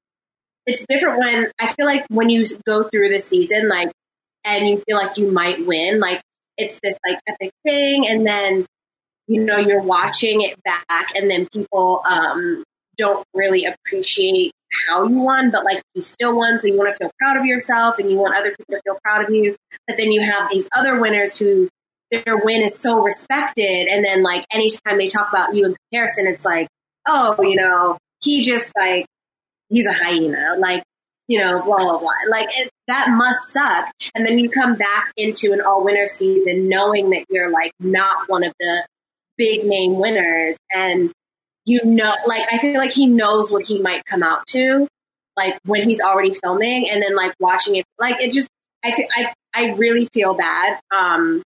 it's different when, I feel like when you go through the season, like, and you feel like you might win, like it's this like epic thing. And then, you know, you're watching it back and then people um, don't really appreciate how you won, but like you still won. So you want to feel proud of yourself and you want other people to feel proud of you. But then you have these other winners who their win is so respected. And then like anytime they talk about you in comparison, it's like, oh, you know, he just like, he's a hyena, like, you know, blah, blah, blah. Like it, that must suck. And then you come back into an all winner season knowing that you're like not one of the big name winners. And you know, like, I feel like he knows what he might come out to, like when he's already filming and then like watching it, like it just, I, I, I really feel bad um,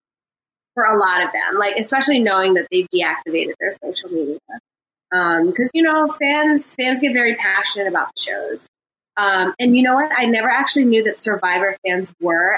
for a lot of them, like, especially knowing that they've deactivated their social media. Um, cause you know, fans, fans get very passionate about the shows. Um, and you know what? I never actually knew that Survivor fans were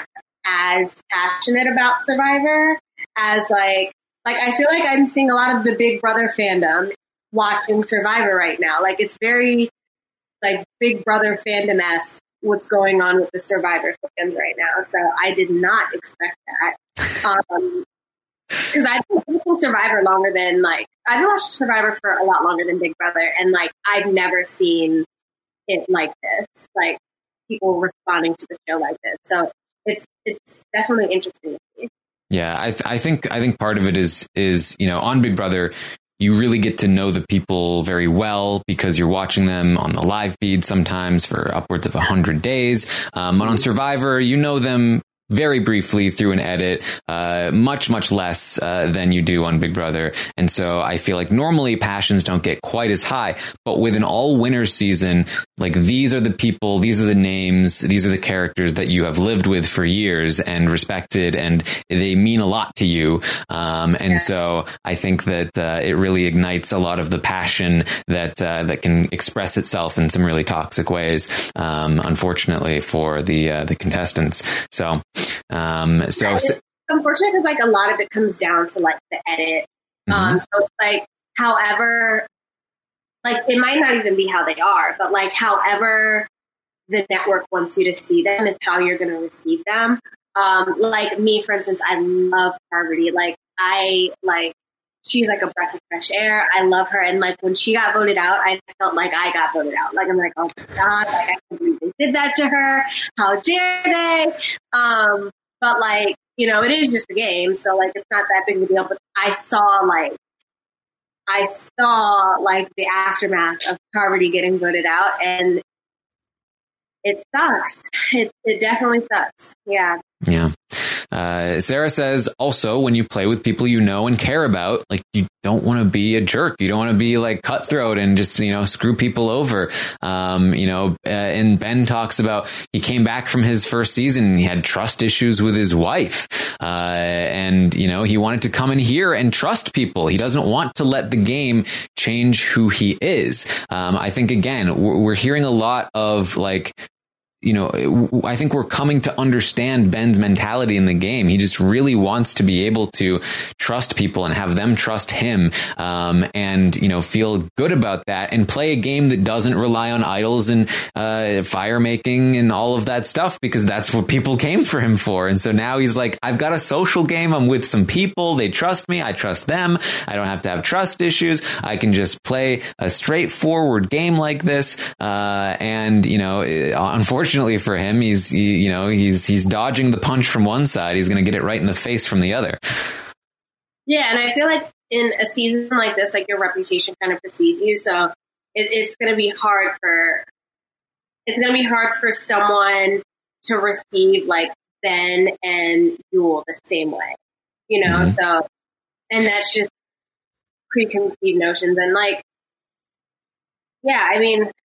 as passionate about Survivor as like, like, I feel like I'm seeing a lot of the Big Brother fandom watching Survivor right now. Like it's very like Big Brother fandom-esque what's going on with the Survivor fans right now. So I did not expect that. Um, Because I've been watching Survivor longer than like I've been watching Survivor for a lot longer than Big Brother, and like I've never seen it like this, like people responding to the show like this. So it's it's definitely interesting to see. Yeah, I th- I think I think part of it is is you know, on Big Brother you really get to know the people very well because you're watching them on the live feed sometimes for upwards of a hundred days. Um, but on Survivor, you know them very briefly through an edit, uh, much, much less uh, than you do on Big Brother. And so I feel like normally passions don't get quite as high, but with an all winners season, like these are the people, these are the names, these are the characters that you have lived with for years and respected, and they mean a lot to you. Um, and so I think that uh, it really ignites a lot of the passion that uh, that can express itself in some really toxic ways, um, unfortunately for the uh, the contestants. So. Um, so, yeah, it's unfortunate because like a lot of it comes down to like the edit. Mm-hmm. Um, so it's like, however, like it might not even be how they are, but like however the network wants you to see them is how you're going to receive them. Um, like me, for instance, I love Parvati. Like I like, she's like a breath of fresh air. I love her. And like when she got voted out, I felt like I got voted out. Like I'm like, oh my God, like I can't believe they did that to her. How dare they? Um, but like, you know, it is just a game. So like, it's not that big of a deal. But I saw like, I saw like the aftermath of Parvati getting voted out, and it sucks. It, it definitely sucks. Yeah. Yeah. Uh, Sarah says also, when you play with people you know and care about, like you don't want to be a jerk. You don't want to be like cutthroat and just, you know, screw people over. Um, you know, uh, and Ben talks about he came back from his first season and he had trust issues with his wife. Uh, and, you know, he wanted to come in here and trust people. He doesn't want to let the game change who he is. Um, I think, again, we're, we're hearing a lot of like, you know, I think we're coming to understand Ben's mentality in the game. He just really wants to be able to trust people and have them trust him, um, and, you know, feel good about that and play a game that doesn't rely on idols and uh, fire making and all of that stuff, because that's what people came for him for. And so now he's like, I've got a social game. I'm with some people. They trust me. I trust them. I don't have to have trust issues. I can just play a straightforward game like this. Uh, and, you know, unfortunately, Fortunately for him, he's he, you know he's he's dodging the punch from one side. He's going to get it right in the face from the other. Yeah, and I feel like in a season like this, like your reputation kind of precedes you, so it, it's going to be hard for it's going to be hard for someone to receive like Ben and Yul the same way, you know. Mm-hmm. So, and that's just preconceived notions, and like, yeah, I mean, it,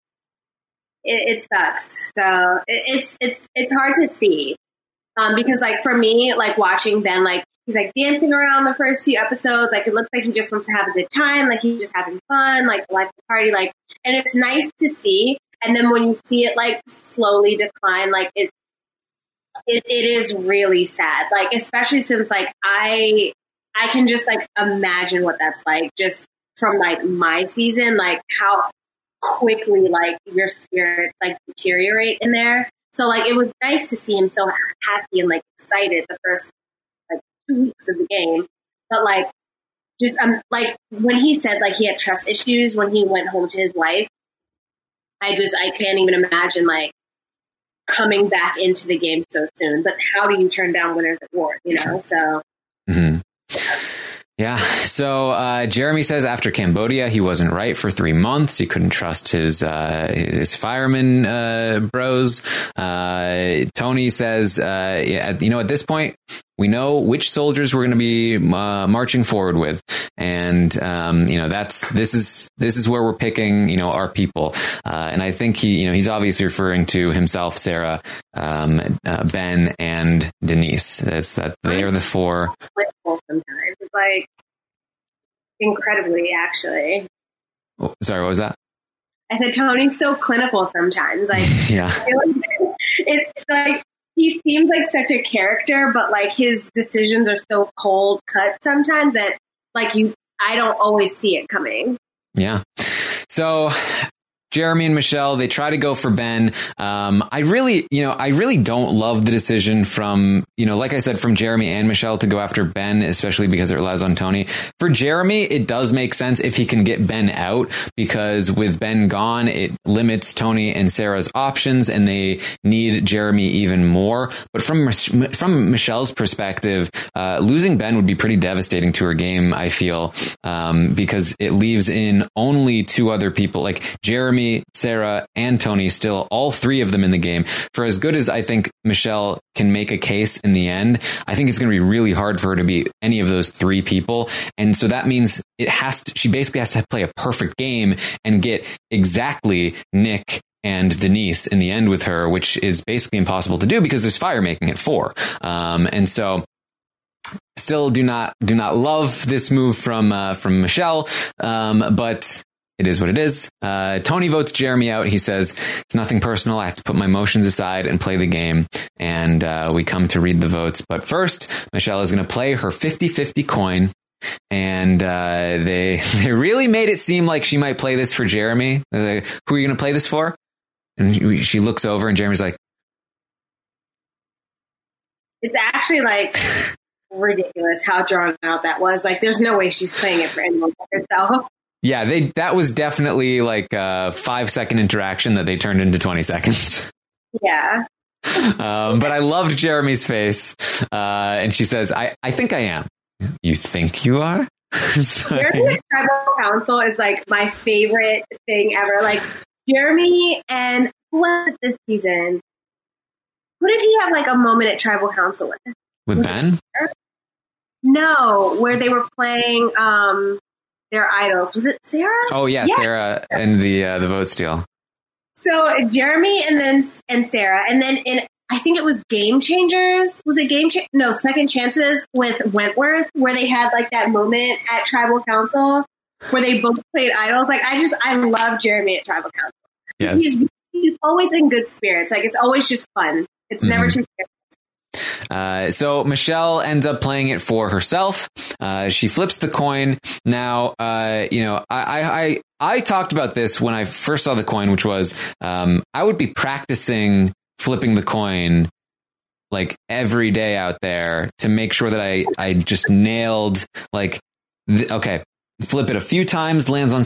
it sucks. So it, it's it's it's hard to see, um, because like for me, like watching Ben, like. He's like dancing around the first few episodes. Like it looks like he just wants to have a good time. Like he's just having fun, like life of the party. Like, and it's nice to see. And then when you see it like slowly decline, like it, it, it is really sad. Like, especially since like I, I can just like imagine what that's like just from like my season, like how quickly like your spirits like deteriorate in there. So like, it was nice to see him so happy and like excited the first two weeks of the game, but like just um like when he said like he had trust issues when he went home to his wife, I just I can't even imagine like coming back into the game so soon. But how do you turn down Winners at War, you know? So mm-hmm. yeah. Yeah. So uh, Jeremy says after Cambodia, he wasn't right for three months. He couldn't trust his uh, his fireman uh, bros. Uh, Tony says, uh, yeah, you know, at this point, we know which soldiers we're going to be uh, marching forward with, and um, you know that's this is this is where we're picking, you know, our people. Uh, and I think he, you know, he's obviously referring to himself, Sarah, um, uh, Ben, and Denise. It's that they are the four. Sometimes it's like incredibly, actually. Oh, sorry, what was that? I said Tony's so clinical sometimes. Like, yeah, it's like. He seems like such a character, but like his decisions are so cold cut sometimes that like you, I don't always see it coming. Yeah. So Jeremy and Michelle, they try to go for Ben. Um, I really, you know, I really don't love the decision from, you know, like I said, from Jeremy and Michelle to go after Ben, especially because it relies on Tony. For Jeremy, it does make sense if he can get Ben out, because with Ben gone, it limits Tony and Sarah's options and they need Jeremy even more. But from, from Michelle's perspective, uh, losing Ben would be pretty devastating to her game, I feel, um, because it leaves in only two other people, like Jeremy, Sarah, and Tony, still all three of them in the game. For as good as I think Michelle can make a case in the end, I think it's going to be really hard for her to beat any of those three people. And so that means it has to, she basically has to play a perfect game and get exactly Nick and Denise in the end with her, which is basically impossible to do because there's fire making at four. Um, and so still do not, do not love this move from, uh, from Michelle. Um, but it is what it is. Uh, Tony votes Jeremy out. He says, it's nothing personal. I have to put my emotions aside and play the game. And uh, we come to read the votes. But first, Michelle is going to play her fifty-fifty coin. And uh, they they really made it seem like she might play this for Jeremy. Like, who are you going to play this for? And she looks over and Jeremy's like, it's actually like ridiculous how drawn out that was. Like, there's no way she's playing it for anyone but herself. Yeah, they that was definitely like a five second interaction that they turned into twenty seconds. Yeah. um, but I loved Jeremy's face. Uh, and she says, I, I think I am. You think you are? Jeremy Tribal Council is like my favorite thing ever. Like Jeremy and who was it this season? Who did he have like a moment at Tribal Council with? With was Ben? No, where they were playing um their idols. Was it Sarah? Oh yeah, yeah. Sarah and the uh, the vote steal. So Jeremy and then and Sarah, and then in I think it was Game Changers. Was it Game Cha- No, Second Chances with Wentworth, where they had like that moment at Tribal Council where they both played idols. Like I just I love Jeremy at Tribal Council. Yes, he's, he's always in good spirits. Like it's always just fun. It's mm-hmm. never too serious. Uh, so Michelle ends up playing it for herself. Uh, she flips the coin. Now, uh, you know, I, I, I talked about this when I first saw the coin, which was, um, I would be practicing flipping the coin like every day out there to make sure that I, I just nailed like, th- okay, flip it a few times, lands on safe.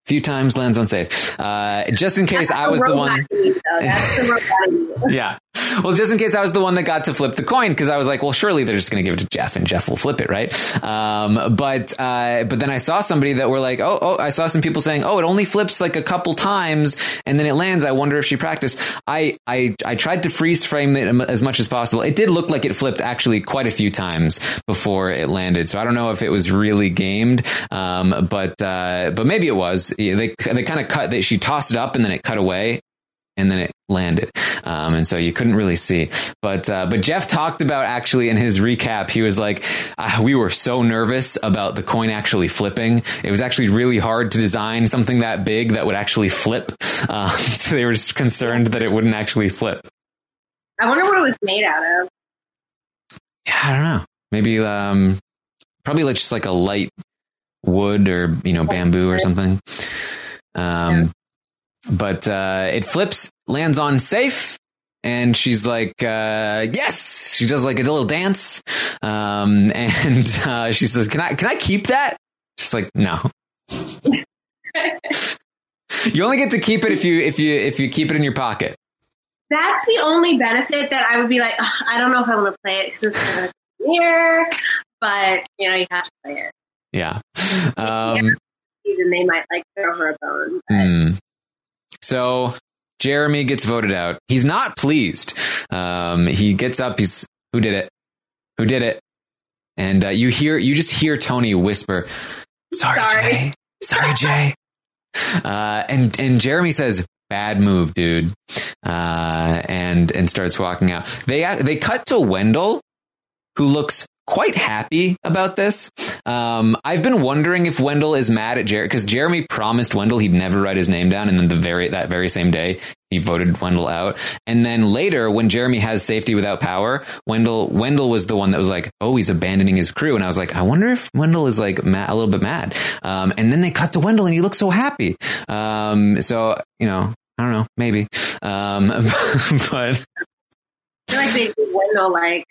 few times, lands on safe. Uh, just in case That's I was the one. Me, That's the robot me. Yeah. Well, just in case I was the one that got to flip the coin, because I was like, well, surely they're just going to give it to Jeff and Jeff will flip it, right? Um, but uh, but then I saw somebody that were like, oh, oh, I saw some people saying, oh, it only flips like a couple times and then it lands. I wonder if she practiced. I I, I tried to freeze frame it as much as possible. It did look like it flipped actually quite a few times before it landed. So I don't know if it was really gamed, um, but uh, but maybe it was. They they kind of cut. They, she tossed it up and then it cut away. And then it landed. Um, and so you couldn't really see. But uh, but Jeff talked about actually in his recap, he was like, uh, we were so nervous about the coin actually flipping. It was actually really hard to design something that big that would actually flip. Uh, so they were just concerned that it wouldn't actually flip. I wonder what it was made out of. Yeah, I don't know. Maybe um, probably like just like a light wood or, you know, bamboo or something. Um yeah. But uh, it flips, lands on safe, and she's like, uh, yes! She does like a little dance. Um, and uh, she says, can I can I keep that? She's like, no. You only get to keep it if you if you if you keep it in your pocket. That's the only benefit that I would be like, I don't know if I want to play it because it's here, but you know, you have to play it. Yeah. Um, season they might like throw her a bone. But. Mm. So Jeremy gets voted out. He's not pleased. Um, he gets up. He's, who did it? Who did it? And uh, you hear, you just hear Tony whisper, sorry, sorry. Jay. Sorry, Jay. Uh, and, and Jeremy says, bad move, dude. Uh, and, and starts walking out. They, they cut to Wendell, who looks quite happy about this. Um, I've been wondering if Wendell is mad at Jeremy, because Jeremy promised Wendell he'd never write his name down. And then the very, that very same day, he voted Wendell out. And then later, when Jeremy has safety without power, Wendell, Wendell was the one that was like, oh, he's abandoning his crew. And I was like, I wonder if Wendell is like mad, a little bit mad. Um, and then they cut to Wendell and he looks so happy. Um, so, you know, I don't know, maybe. Um, but I feel like they did Wendell like,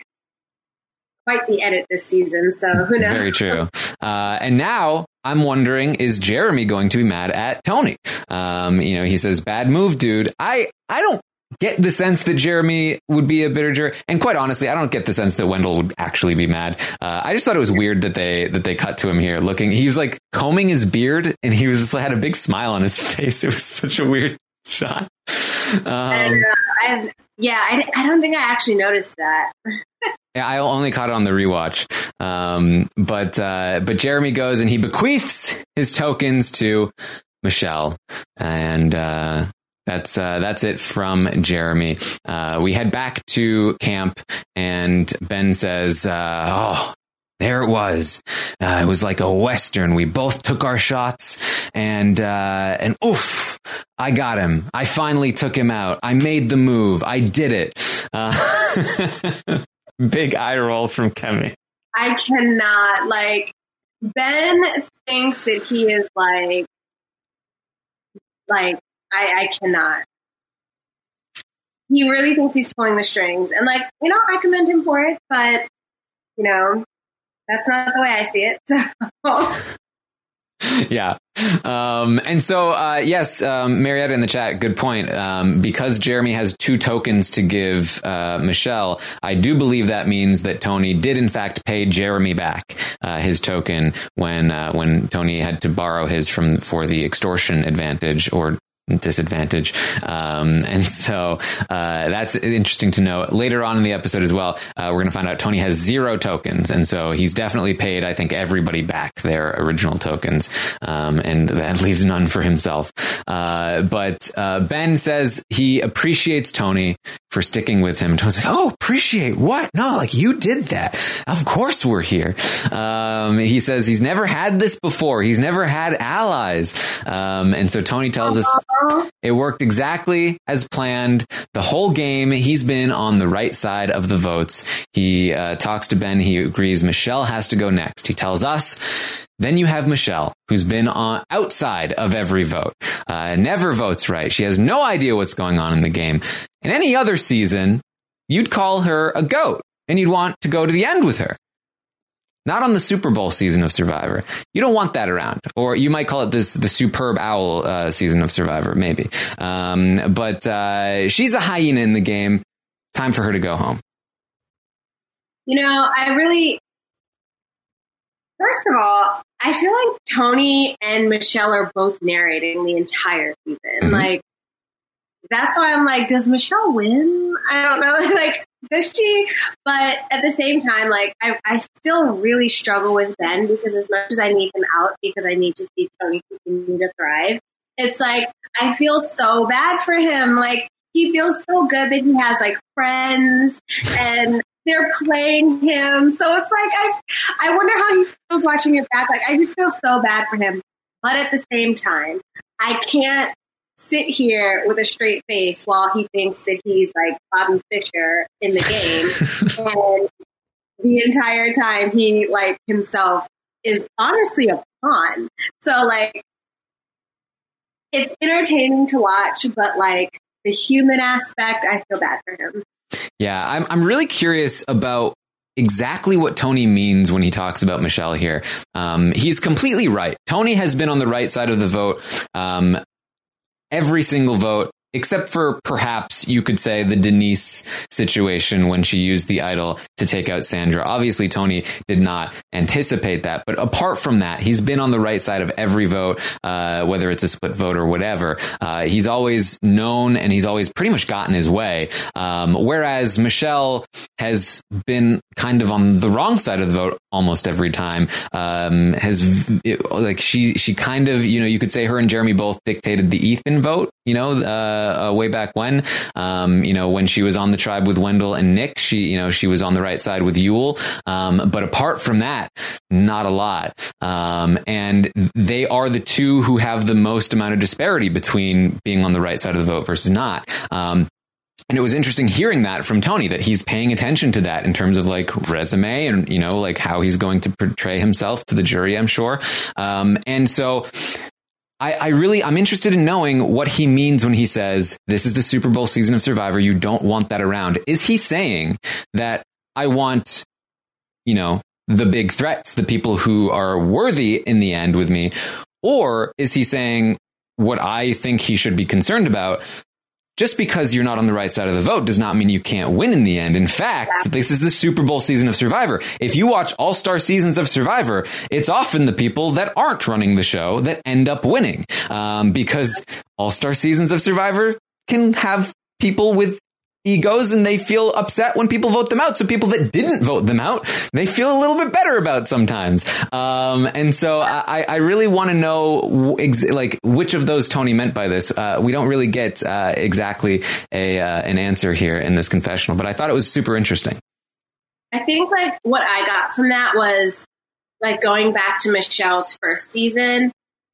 quite the edit this season, so who knows? Very true. Uh, and now I'm wondering, is Jeremy going to be mad at Tony? Um, you know, he says, bad move, dude. I, I don't get the sense that Jeremy would be a bitter jerk. And quite honestly, I don't get the sense that Wendell would actually be mad. Uh, I just thought it was weird that they, that they cut to him here looking, he was like combing his beard and he was just had a big smile on his face. It was such a weird shot. Um, I I, yeah, I, I don't think I actually noticed that. Yeah, I only caught it on the rewatch. Um, but uh, but Jeremy goes and he bequeaths his tokens to Michelle, and uh, that's uh, that's it from Jeremy. Uh, we head back to camp, and Ben says, uh, "Oh, there it was. Uh, it was like a Western. We both took our shots, and uh, and oof, I got him. I finally took him out. I made the move. I did it." Uh, Big eye roll from Kemi. I cannot, like, Ben thinks that he is like, like, I, I cannot. He really thinks he's pulling the strings. And, like, you know, I commend him for it, but, you know, that's not the way I see it. So. Yeah. Um, and so, uh, yes, um, Marietta in the chat, good point. Um, because Jeremy has two tokens to give, uh, Michelle, I do believe that means that Tony did in fact pay Jeremy back, uh, his token when, uh, when Tony had to borrow his from, for the extortion advantage or disadvantage. Um, and so, uh, that's interesting to know. Later on in the episode as well, uh, we're going to find out Tony has zero tokens. And so he's definitely paid, I think, everybody back their original tokens. Um, and that leaves none for himself. Uh, but, uh, Ben says he appreciates Tony for sticking with him. Tony's like, oh, appreciate what? No, like you did that. Of course we're here. Um, he says he's never had this before. He's never had allies. Um, and so Tony tells us, it worked exactly as planned. The whole game, he's been on the right side of the votes. He uh, talks to Ben. He agrees Michelle has to go next. He tells us, then you have Michelle, who's been on outside of every vote, uh, never votes right. She has no idea what's going on in the game. In any other season, you'd call her a goat and you'd want to go to the end with her. not on the Super Bowl season of Survivor. You don't want that around. Or you might call it this the Superb Owl uh, season of Survivor, maybe. Um, but uh, she's a hyena in the game. Time for her to go home. You know, I really, first of all, I feel like Tony and Michelle are both narrating the entire season. Mm-hmm. Like, that's why I'm like, does Michelle win? I don't know. Like, does she? But at the same time, like, I, I still really struggle with Ben because as much as I need him out because I need to see Tony continue to thrive, it's like, I feel so bad for him. Like, he feels so good that he has, like, friends and they're playing him. So it's like, I I wonder how he feels watching it back. Like, I just feel so bad for him. But at the same time, I can't sit here with a straight face while he thinks that he's like Bobby Fischer in the game. And the entire time he like himself is honestly a pawn. So like, it's entertaining to watch, but like the human aspect, I feel bad for him. Yeah, I'm I'm really curious about exactly what Tony means when he talks about Michelle here. Um, he's completely right. Tony has been on the right side of the vote. Um, every single vote, except for perhaps you could say the Denise situation when she used the idol to take out Sandra. Obviously, Tony did not anticipate that. But apart from that, he's been on the right side of every vote, uh, whether it's a split vote or whatever. Uh, he's always known and he's always pretty much gotten his way. Um, whereas Michelle has been kind of on the wrong side of the vote almost every time. Um, has it, like she she kind of, you know, you could say her and Jeremy both dictated the Ethan vote, you know, uh, uh, way back when, um, you know, when she was on the tribe with Wendell and Nick, she, you know, she was on the right side with Yul. Um, but apart from that, not a lot. Um, and they are the two who have the most amount of disparity between being on the right side of the vote versus not. Um, And it was interesting hearing that from Tony, that he's paying attention to that in terms of like resume and, you know, like how he's going to portray himself to the jury, I'm sure. Um, and so I, I really, I'm interested in knowing what he means when he says, this is the Super Bowl season of Survivor. You don't want that around. Is he saying that I want, you know, the big threats, the people who are worthy in the end with me? Or is he saying what I think he should be concerned about? Just because you're not on the right side of the vote does not mean you can't win in the end. In fact, this is the Super Bowl season of Survivor. If you watch all-star seasons of Survivor, it's often the people that aren't running the show that end up winning. Um, because all-star seasons of Survivor can have people with egos and they feel upset when people vote them out. So people that didn't vote them out, they feel a little bit better about sometimes. Um, and so I, I really want to know ex- like which of those Tony meant by this. Uh, we don't really get uh, exactly a uh, an answer here in this confessional, but I thought it was super interesting. I think like what I got from that was like going back to Michelle's first season,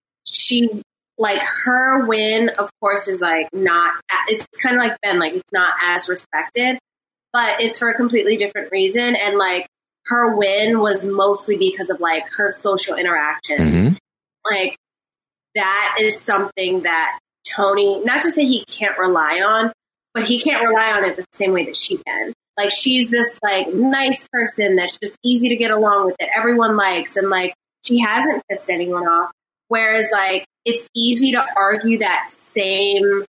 she like her win, of course, is like not, it's kind of like Ben, like it's not as respected, but it's for a completely different reason. And like her win was mostly because of like her social interactions. Mm-hmm. Like that is something that Tony, not to say he can't rely on, but he can't rely on it the same way that she can. Like she's this like nice person that's just easy to get along with, that everyone likes. And like she hasn't pissed anyone off. Whereas like, it's easy to argue that same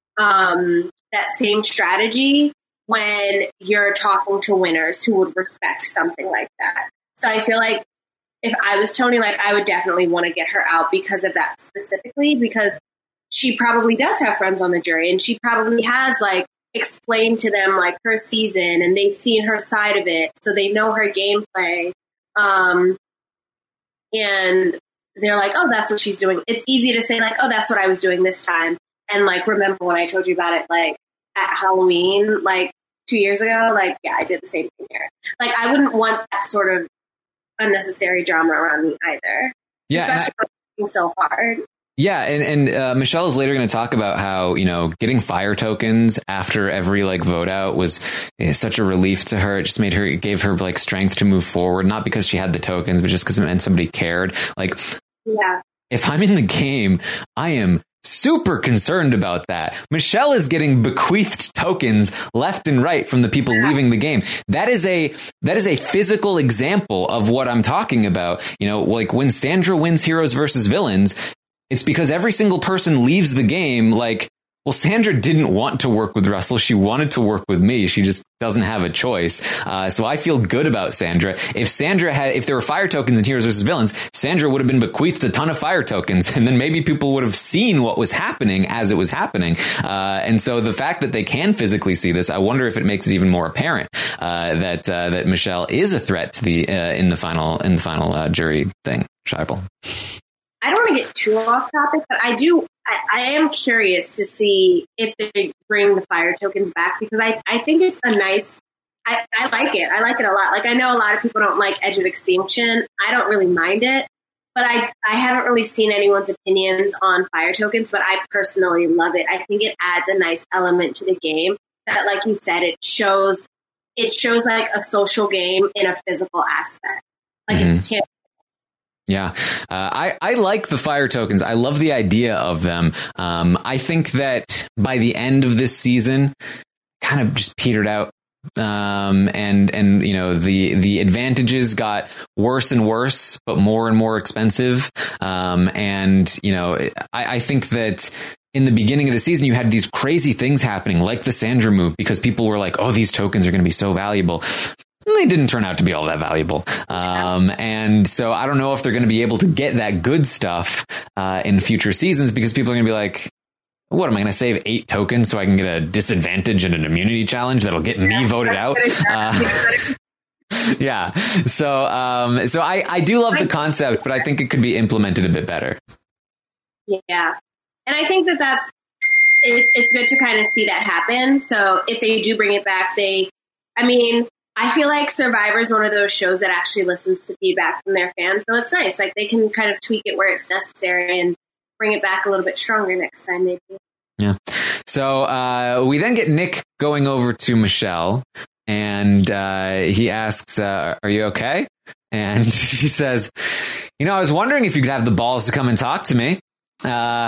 um, that same strategy when you're talking to winners who would respect something like that. So I feel like if I was Tony, like I would definitely want to get her out because of that specifically, because she probably does have friends on the jury and she probably has like explained to them like her season and they've seen her side of it. So they know her gameplay. Um, and they're like, oh, that's what she's doing. It's easy to say like, oh, that's what I was doing this time. And like, remember when I told you about it, like at Halloween, like two years ago, like, yeah, I did the same thing here. Like, I wouldn't want that sort of unnecessary drama around me either. Yeah. Especially I, for so hard. Yeah. And, and uh, Michelle is later going to talk about how, you know, getting fire tokens after every like vote out was you know, such a relief to her. It just made her, it gave her like strength to move forward, not because she had the tokens, but just because it meant somebody cared. Like, yeah. If I'm in the game, I am super concerned about that. Michelle is getting bequeathed tokens left and right from the people leaving the game. That is a that is a physical example of what I'm talking about. You know, like when Sandra wins Heroes versus Villains, it's because every single person leaves the game like, well, Sandra didn't want to work with Russell. She wanted to work with me. She just doesn't have a choice. Uh, so I feel good about Sandra. If Sandra had, if there were fire tokens in Heroes versus Villains, Sandra would have been bequeathed a ton of fire tokens. And then maybe people would have seen what was happening as it was happening. Uh, and so the fact that they can physically see this, I wonder if it makes it even more apparent, uh, that, uh, that Michelle is a threat to the, uh, in the final, in the final, uh, jury thing. Scheibel. I don't want to get too off topic, but I do, I, I am curious to see if they bring the fire tokens back, because I, I think it's a nice, I, I like it. I like it a lot. Like, I know a lot of people don't like Edge of Extinction. I don't really mind it, but I, I haven't really seen anyone's opinions on fire tokens, but I personally love it. I think it adds a nice element to the game that, like you said, it shows, it shows like a social game in a physical aspect. Like mm-hmm. it's tangible. Yeah, uh, I, I like the fire tokens. I love the idea of them. Um, I think that by the end of this season, kind of just petered out. Um, and, and, you know, the, the advantages got worse and worse, but more and more expensive. Um, and, you know, I, I think that in the beginning of the season, you had these crazy things happening, like the Sandra move, because people were like, oh, these tokens are going to be so valuable. They didn't turn out to be all that valuable. Um, and so I don't know if they're going to be able to get that good stuff uh, in future seasons, because people are going to be like, what am I going to save eight tokens so I can get a disadvantage and an immunity challenge that'll get me voted out? Uh, yeah. So um, so I, I do love the concept, but I think it could be implemented a bit better. Yeah. And I think that that's, it's, it's good to kind of see that happen. So if they do bring it back, they, I mean, I feel like Survivor is one of those shows that actually listens to feedback from their fans. So it's nice. Like, they can kind of tweak it where it's necessary and bring it back a little bit stronger next time, maybe. Yeah. So uh, we then get Nick going over to Michelle, and uh, he asks, uh, are you okay? And she says, you know, I was wondering if you could have the balls to come and talk to me. Uh,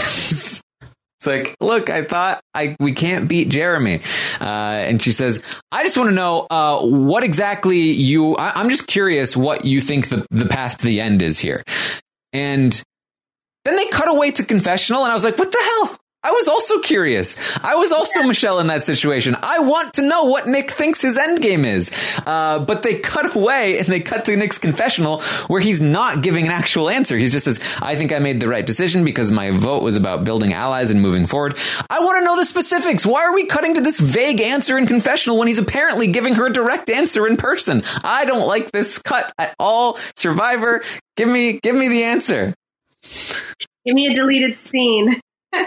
It's like, look, I thought I we can't beat Jeremy. Uh, and she says, I just want to know uh, what exactly you I, I'm just curious what you think the, the path to the end is here. And then they cut away to confessional. And I was like, what the hell? I was also curious. I was also yeah. Michelle in that situation. I want to know what Nick thinks his end game is. Uh, but they cut away and they cut to Nick's confessional where he's not giving an actual answer. He just says, I think I made the right decision because my vote was about building allies and moving forward. I want to know the specifics. Why are we cutting to this vague answer in confessional when he's apparently giving her a direct answer in person? I don't like this cut at all. Survivor, give me, give me the answer. Give me a deleted scene.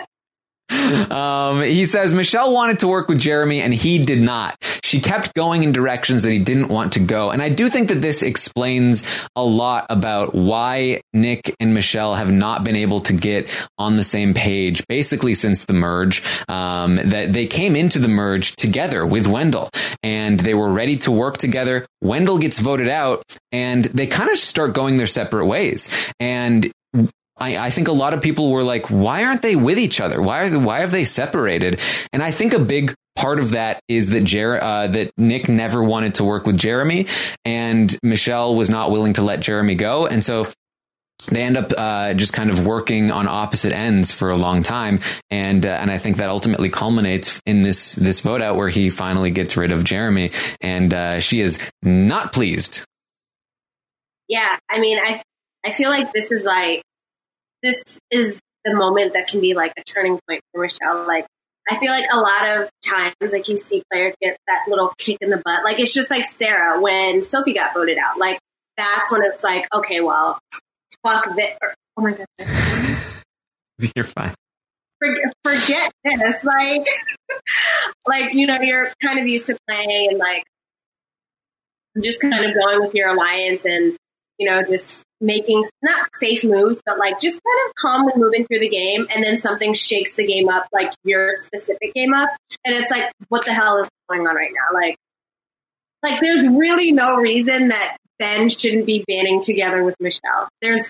Um, he says Michelle wanted to work with Jeremy and he did not. She kept going in directions that he didn't want to go. And I do think that this explains a lot about why Nick and Michelle have not been able to get on the same page, basically since the merge. Um, that they came into the merge together with Wendell and they were ready to work together. Wendell gets voted out and they kind of start going their separate ways. And I, I think a lot of people were like, why aren't they with each other? Why are they, why have they separated? And I think a big part of that is that Jer- uh, that Nick never wanted to work with Jeremy and Michelle was not willing to let Jeremy go. And so they end up uh, just kind of working on opposite ends for a long time. And uh, and I think that ultimately culminates in this this vote out where he finally gets rid of Jeremy. And uh, she is not pleased. Yeah, I mean, I I feel like this is like, this is the moment that can be like a turning point for Michelle. Like, I feel like a lot of times, like, you see players get that little kick in the butt. Like, it's just like Sarah when Sophie got voted out. Like, that's when it's like, okay, well, fuck this. Or, oh my God. You're fine. Forget, forget this. Like, like, you know, you're kind of used to playing and like just kind of going with your alliance and, you know, just making not safe moves, but like just kind of calmly moving through the game. And then something shakes the game up, like your specific game up. And it's like, what the hell is going on right now? Like, like there's really no reason that Ben shouldn't be banding together with Michelle. There's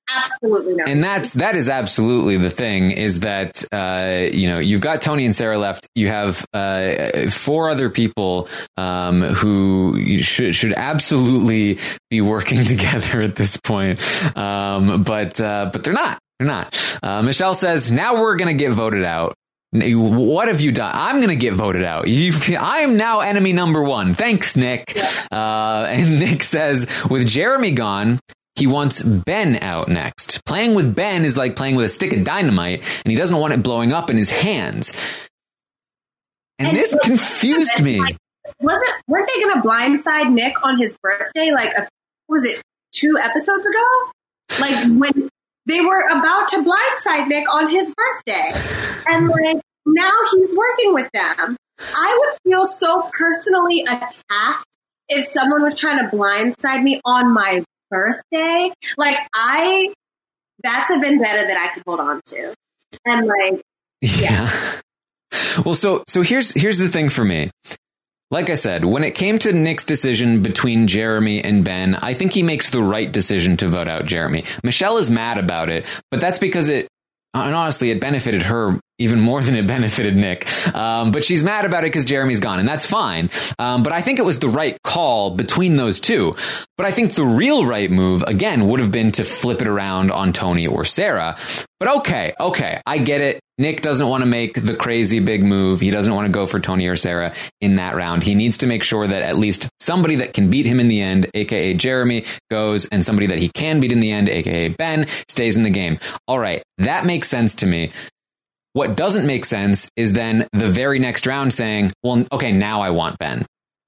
Absolutely not. And that's, that is absolutely the thing is that, uh, you know, you've got Tony and Sarah left. You have, uh, four other people, um, who should, should absolutely be working together at this point. Um, but, uh, but they're not, they're not. Uh, Michelle says, now we're going to get voted out. What have you done? I'm going to get voted out. You've, I am now enemy number one. Thanks, Nick. Yeah. Uh, and Nick says, with Jeremy gone, he wants Ben out next. Playing with Ben is like playing with a stick of dynamite, and he doesn't want it blowing up in his hands. And, and this confused me. Like, wasn't weren't they going to blindside Nick on his birthday? Like, a, was it two episodes ago? Like when they were about to blindside Nick on his birthday, and like now he's working with them. I would feel so personally attacked if someone was trying to blindside me on my birthday. Like I, that's a vendetta that I could hold on to. And like, yeah. yeah. Well, so, so here's, here's the thing for me. Like I said, when it came to Nick's decision between Jeremy and Ben, I think he makes the right decision to vote out Jeremy. Michelle is mad about it, but that's because it, and honestly, it benefited her even more than it benefited Nick. Um, but she's mad about it because Jeremy's gone, and that's fine. Um, but I think it was the right call between those two. But I think the real right move, again, would have been to flip it around on Tony or Sarah. But okay, okay, I get it. Nick doesn't want to make the crazy big move. He doesn't want to go for Tony or Sarah in that round. He needs to make sure that at least somebody that can beat him in the end, aka Jeremy, goes, and somebody that he can beat in the end, aka Ben, stays in the game. All right, that makes sense to me. What doesn't make sense is then the very next round saying, well, okay, now I want Ben.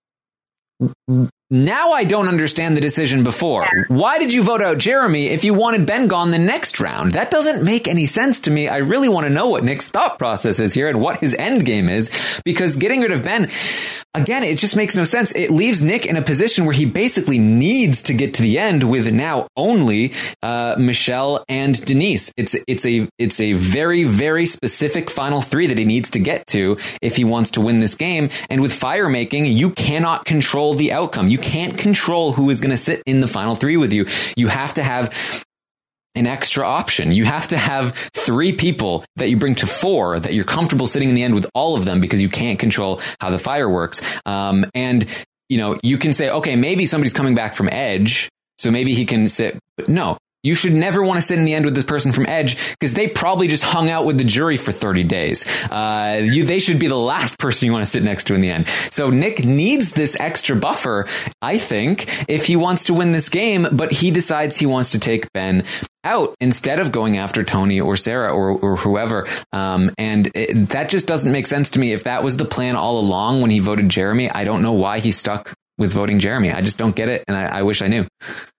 Now I don't understand the decision before. Why did you vote out Jeremy if you wanted Ben gone the next round? That doesn't make any sense to me. I really want to know what Nick's thought process is here and what his end game is, because getting rid of Ben, again, it just makes no sense. It leaves Nick in a position where he basically needs to get to the end with now only uh, Michelle and Denise. It's it's a it's a very, very specific final three that he needs to get to if he wants to win this game. And with fire making, you cannot control the outcome. You can't control who is going to sit in the final three with you. You have to have an extra option. You have to have three people that you bring to four that you're comfortable sitting in the end with all of them, because you can't control how the fire works. Um, and, you know, you can say, okay, maybe somebody's coming back from Edge, so maybe he can sit. But no, you should never want to sit in the end with the person from Edge, because they probably just hung out with the jury for thirty days. Uh, you, they should be the last person you want to sit next to in the end. So Nick needs this extra buffer, I think, if he wants to win this game, but he decides he wants to take Ben out instead of going after Tony or Sarah or, or whoever. Um, and it, that just doesn't make sense to me. If that was the plan all along when he voted Jeremy, I don't know why he stuck with voting Jeremy. I just don't get it. And I, I wish I knew.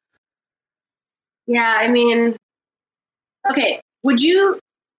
Yeah, I mean, okay, would you,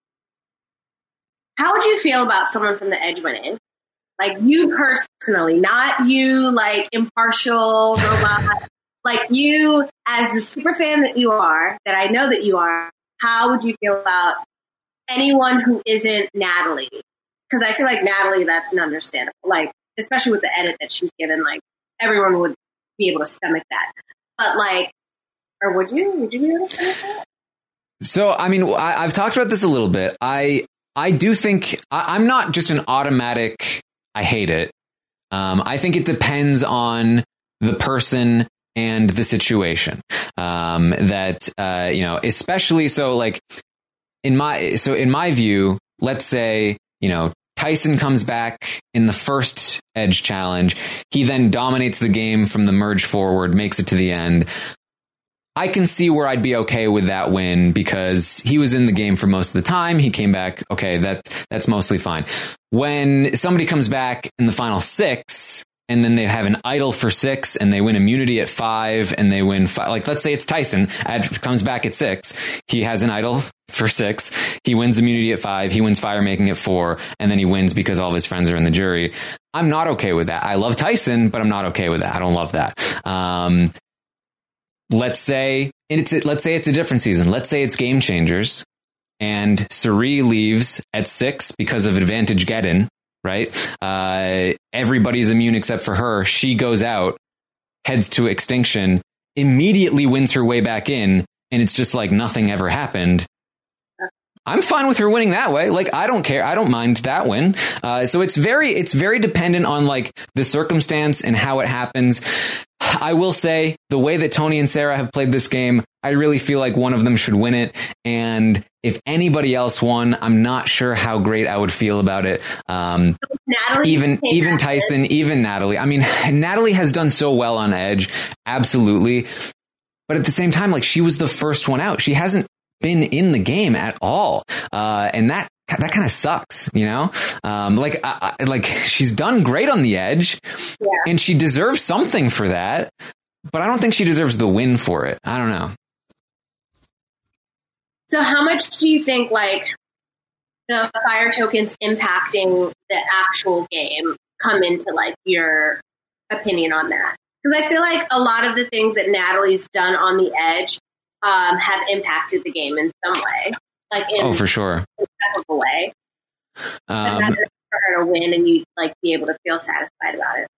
how would you feel about someone from the Edge winning? Like you personally, not you like impartial robot, like you as the super fan that you are, that I know that you are, how would you feel about anyone who isn't Natalie? Because I feel like Natalie, that's an understandable, like, especially with the edit that she's given, like everyone would be able to stomach that. But like, or would you? Would you be able to say that? So, I mean, I, I've talked about this a little bit. I I do think I, I'm not just an automatic, I hate it. Um, I think it depends on the person and the situation. Um, that, uh, you know, especially so like in my so in my view, let's say, you know, Tyson comes back in the first Edge challenge. He then dominates the game from the merge forward, makes it to the end. I can see where I'd be okay with that win because he was in the game for most of the time. He came back. Okay, that's, that's mostly fine. When somebody comes back in the final six and then they have an idol for six and they win immunity at five and they win five, like let's say it's Tyson comes back at six. He has an idol for six. He wins immunity at five. He wins fire making at four. And then he wins because all of his friends are in the jury. I'm not okay with that. I love Tyson, but I'm not okay with that. I don't love that. Um, Let's say it's let's say it's a different season. Let's say it's Game Changers, and Cirie leaves at six because of advantage get in. Right, uh, everybody's immune except for her. She goes out, heads to extinction, immediately wins her way back in, and it's just like nothing ever happened, I'm fine with her winning that way. Like, I don't care. I don't mind that win. Uh, so it's very, it's very dependent on like the circumstance and how it happens. I will say the way that Tony and Sarah have played this game, I really feel like one of them should win it. And if anybody else won, I'm not sure how great I would feel about it. Um, Natalie, even, even Tyson, even Natalie. I mean, Natalie has done so well on Edge. Absolutely. But at the same time, like, she was the first one out. She hasn't been in the game at all. Uh, and that, that kind of sucks, you know? Um, like, I, I, like she's done great on the Edge, yeah, and she deserves something for that, but I don't think she deserves the win for it. I don't know. So how much do you think, like, the fire tokens impacting the actual game come into, like, your opinion on that? Because I feel like a lot of the things that Natalie's done on the Edge um, have impacted the game in some way. Like, in oh, for sure. a technical way. Um, but not for her to win and you, like, be able to feel satisfied about it.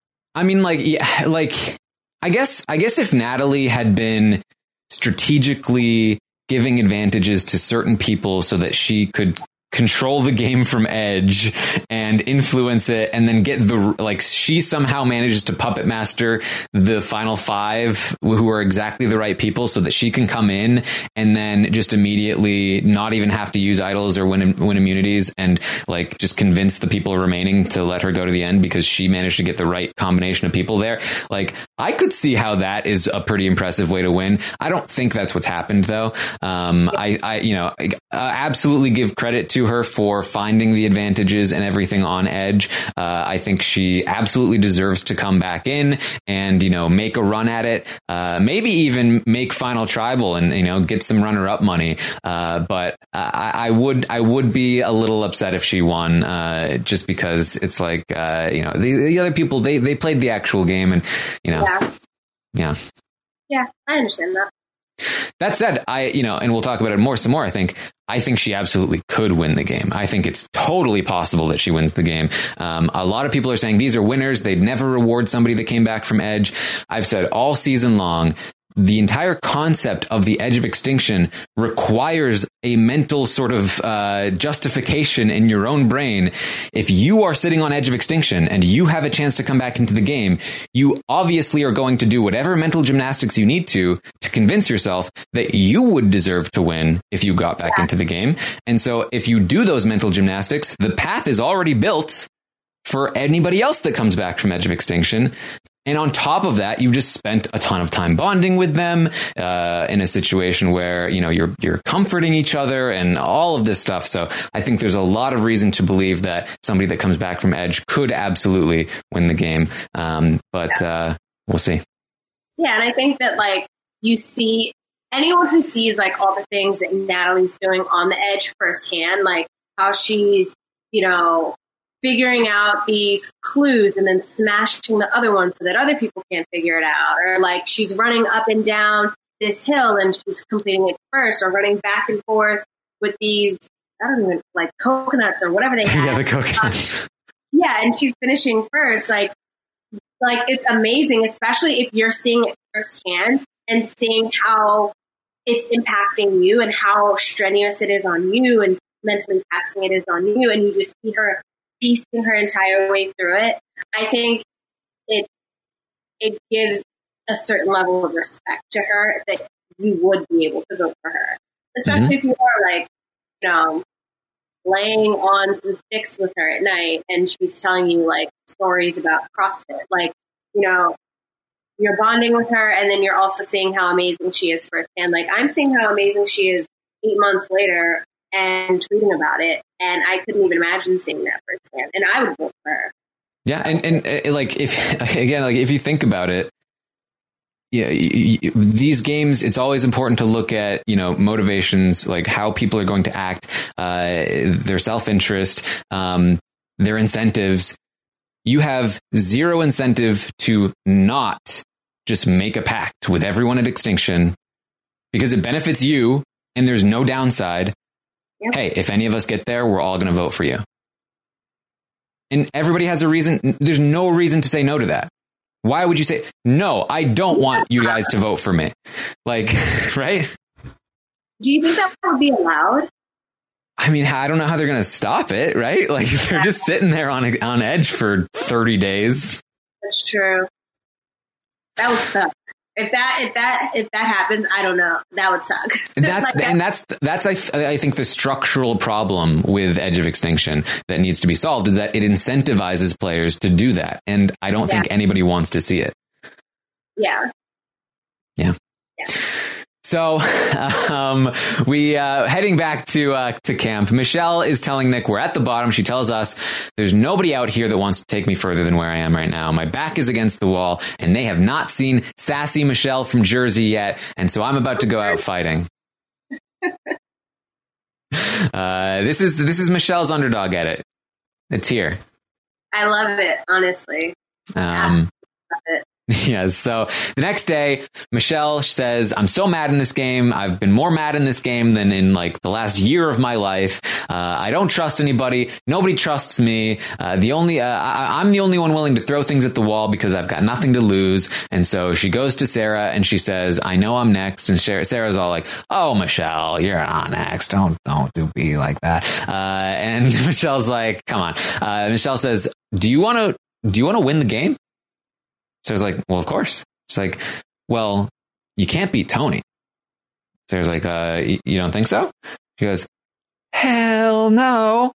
I mean, like, yeah, like, I guess, I guess if Natalie had been strategically giving advantages to certain people so that she could control the game from Edge and influence it, and then get the, like, she somehow manages to puppet master the final five who are exactly the right people so that she can come in and then just immediately not even have to use idols or win, win immunities, and like just convince the people remaining to let her go to the end because she managed to get the right combination of people there. Like, I could see how that is a pretty impressive way to win. I don't think that's what's happened though. Um, I, I, you know, I, uh, absolutely give credit to her for finding the advantages and everything on Edge. Uh, I think she absolutely deserves to come back in and, you know, make a run at it. Uh, maybe even make Final Tribal and, you know, get some runner up money. Uh, but I, I would, I would be a little upset if she won, uh, just because it's like, uh, you know, the, the other people, they, they played the actual game and, you know, yeah. yeah. Yeah, I understand that. That said, I, you know, and we'll talk about it more, some more, I think, I think she absolutely could win the game. I think it's totally possible that she wins the game. Um, a lot of people are saying these are winners. They'd never reward somebody that came back from Edge. I've said all season long, the entire concept of the Edge of Extinction requires a mental sort of uh, justification in your own brain. If you are sitting on Edge of Extinction and you have a chance to come back into the game, you obviously are going to do whatever mental gymnastics you need to to convince yourself that you would deserve to win if you got back into the game. And so if you do those mental gymnastics, the path is already built for anybody else that comes back from Edge of Extinction. And on top of that, you've just spent a ton of time bonding with them uh, in a situation where, you know, you're you're comforting each other and all of this stuff. So I think there's a lot of reason to believe that somebody that comes back from Edge could absolutely win the game. Um, but yeah. uh, we'll see. Yeah, and I think that, like, you see anyone who sees, like, all the things that Natalie's doing on the Edge firsthand, like how she's, you know, figuring out these clues and then smashing the other one so that other people can't figure it out. Or like she's running up and down this hill and she's completing it first, or running back and forth with these, I don't even, like coconuts or whatever they have. Yeah, the coconuts. Um, yeah, and she's finishing first. Like, like it's amazing, especially if you're seeing it firsthand and seeing how it's impacting you and how strenuous it is on you and mentally taxing it is on you. And you just see her piecing her entire way through it. I think it it gives a certain level of respect to her that you would be able to vote for her, especially mm-hmm. if you are like, you know, laying on some sticks with her at night and she's telling you like stories about CrossFit. Like, you know, you're bonding with her and then you're also seeing how amazing she is firsthand. Like, I'm seeing how amazing she is eight months later and tweeting about it, and I couldn't even imagine seeing that firsthand, and I would vote for her. Yeah, and and uh, like if again, like if you think about it, yeah, you, you, these games, it's always important to look at, you know, motivations, like how people are going to act, uh, their self-interest, um, their incentives. You have zero incentive to not just make a pact with everyone at Extinction because it benefits you, and there's no downside. Yep. Hey, if any of us get there, we're all going to vote for you. And everybody has a reason. There's no reason to say no to that. Why would you say, no, I don't want you guys to vote for me? Like, right? Do you think that would be allowed? I mean, I don't know how they're going to stop it, right? Like, they're just sitting there on on edge for thirty days. That's true. That would suck. If that if that if that happens, I don't know. That would suck. And that's like, and that's that's I, I think the structural problem with Edge of Extinction that needs to be solved is that it incentivizes players to do that, and I don't yeah. think anybody wants to see it. Yeah. Yeah. Yeah. So, um, we, uh, heading back to, uh, to camp, Michelle is telling Nick we're at the bottom. She tells us there's nobody out here that wants to take me further than where I am right now. My back is against the wall and they have not seen sassy Michelle from Jersey yet. And so I'm about to go out fighting. Uh, this is, this is Michelle's underdog edit. It's here. I love it, honestly. Um, love it. Yes. So the next day, Michelle says, I'm so mad in this game. I've been more mad in this game than in like the last year of my life. Uh, I don't trust anybody. Nobody trusts me. Uh, the only, uh, I, I'm the only one willing to throw things at the wall because I've got nothing to lose. And so she goes to Sarah and she says, I know I'm next. And Sarah's all like, oh, Michelle, you're not next. Don't, don't do be like that. Uh, and Michelle's like, come on. Uh, Michelle says, do you want to, do you want to win the game? So I was like, well, of course. It's like, well, you can't beat Tony. So I was like, uh, you don't think so? She goes, hell no.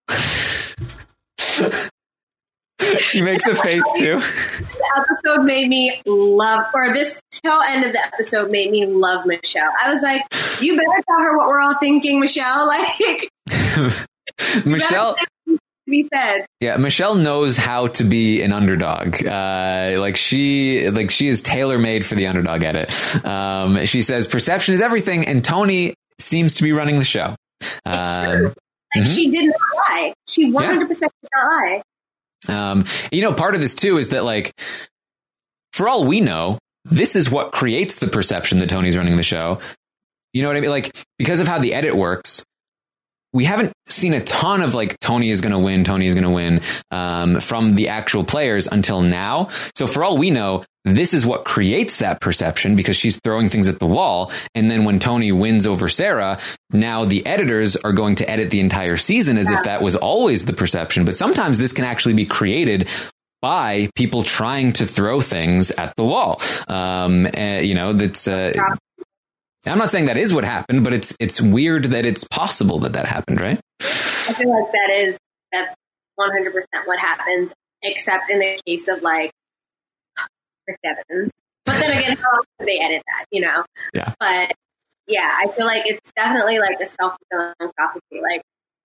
She makes a face too. This episode made me love, or this tail end of the episode made me love Michelle. I was like, you better tell her what we're all thinking, Michelle. Like, Michelle. To be said. Yeah, Michelle knows how to be an underdog. Uh, like she, like she is tailor made for the underdog edit. Um, she says perception is everything, and Tony seems to be running the show. Um, like mm-hmm. She did not lie. She one hundred percent did not lie. Um, you know, part of this too is that, like, for all we know, this is what creates the perception that Tony's running the show. You know what I mean? Like, because of how the edit works, we haven't seen a ton of like Tony is going to win, Tony is going to win um, from the actual players until now. So for all we know, this is what creates that perception because she's throwing things at the wall. And then when Tony wins over Sarah, now the editors are going to edit the entire season as yeah. if that was always the perception. But sometimes this can actually be created by people trying to throw things at the wall. Um, uh, you know, that's... Uh, yeah. I'm not saying that is what happened, but it's it's weird that it's possible that that happened, right? I feel like that is that's one hundred percent what happens, except in the case of like Chris Evans. But then again, how else do they edit that, you know? Yeah. But yeah, I feel like it's definitely like a self-fulfilling prophecy. Like,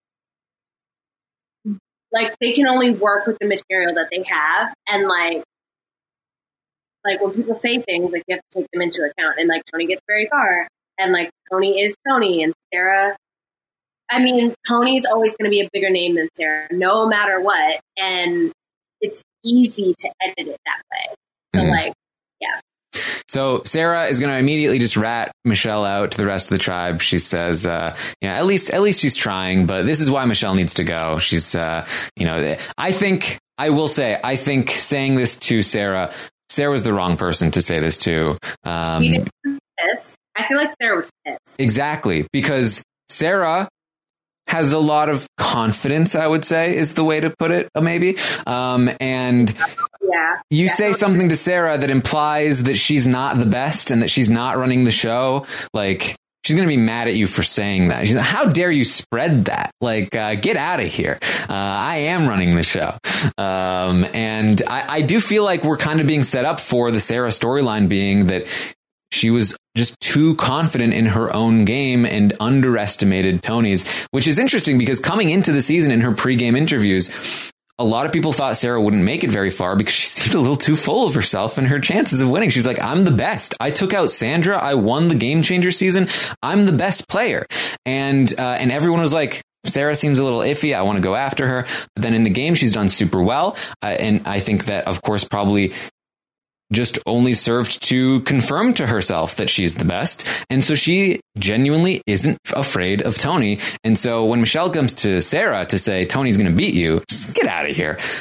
like they can only work with the material that they have, and like. Like when people say things, like you have to take them into account. And like Tony gets very far, and like Tony is Tony, and Sarah. I mean, Tony's always going to be a bigger name than Sarah, no matter what. And it's easy to edit it that way. So mm-hmm. like, yeah. So Sarah is going to immediately just rat Michelle out to the rest of the tribe. She says, uh, yeah, at least, at least she's trying, but this is why Michelle needs to go. She's, uh, you know, I think, I will say, I think saying this to Sarah, Sarah was the wrong person to say this to. Um, I feel like Sarah was pissed. Exactly. Because Sarah has a lot of confidence, I would say, is the way to put it, maybe. Um, and yeah, you yeah. say something to Sarah that implies that she's not the best and that she's not running the show. Like, she's going to be mad at you for saying that. She's like, how dare you spread that? Like, uh, get out of here. Uh, I am running the show. Um, and I, I do feel like we're kind of being set up for the Sarah storyline being that she was just too confident in her own game and underestimated Tony's, which is interesting because coming into the season in her pregame interviews, a lot of people thought Sarah wouldn't make it very far because she seemed a little too full of herself and her chances of winning. She's like, I'm the best. I took out Sandra. I won the Game Changer season. I'm the best player. And, uh, and everyone was like, Sarah seems a little iffy. I want to go after her. But then in the game, she's done super well. Uh, and I think that, of course, probably just only served to confirm to herself that she's the best. And so she genuinely isn't afraid of Tony. And so when Michelle comes to Sarah to say, Tony's going to beat you, just get out of here.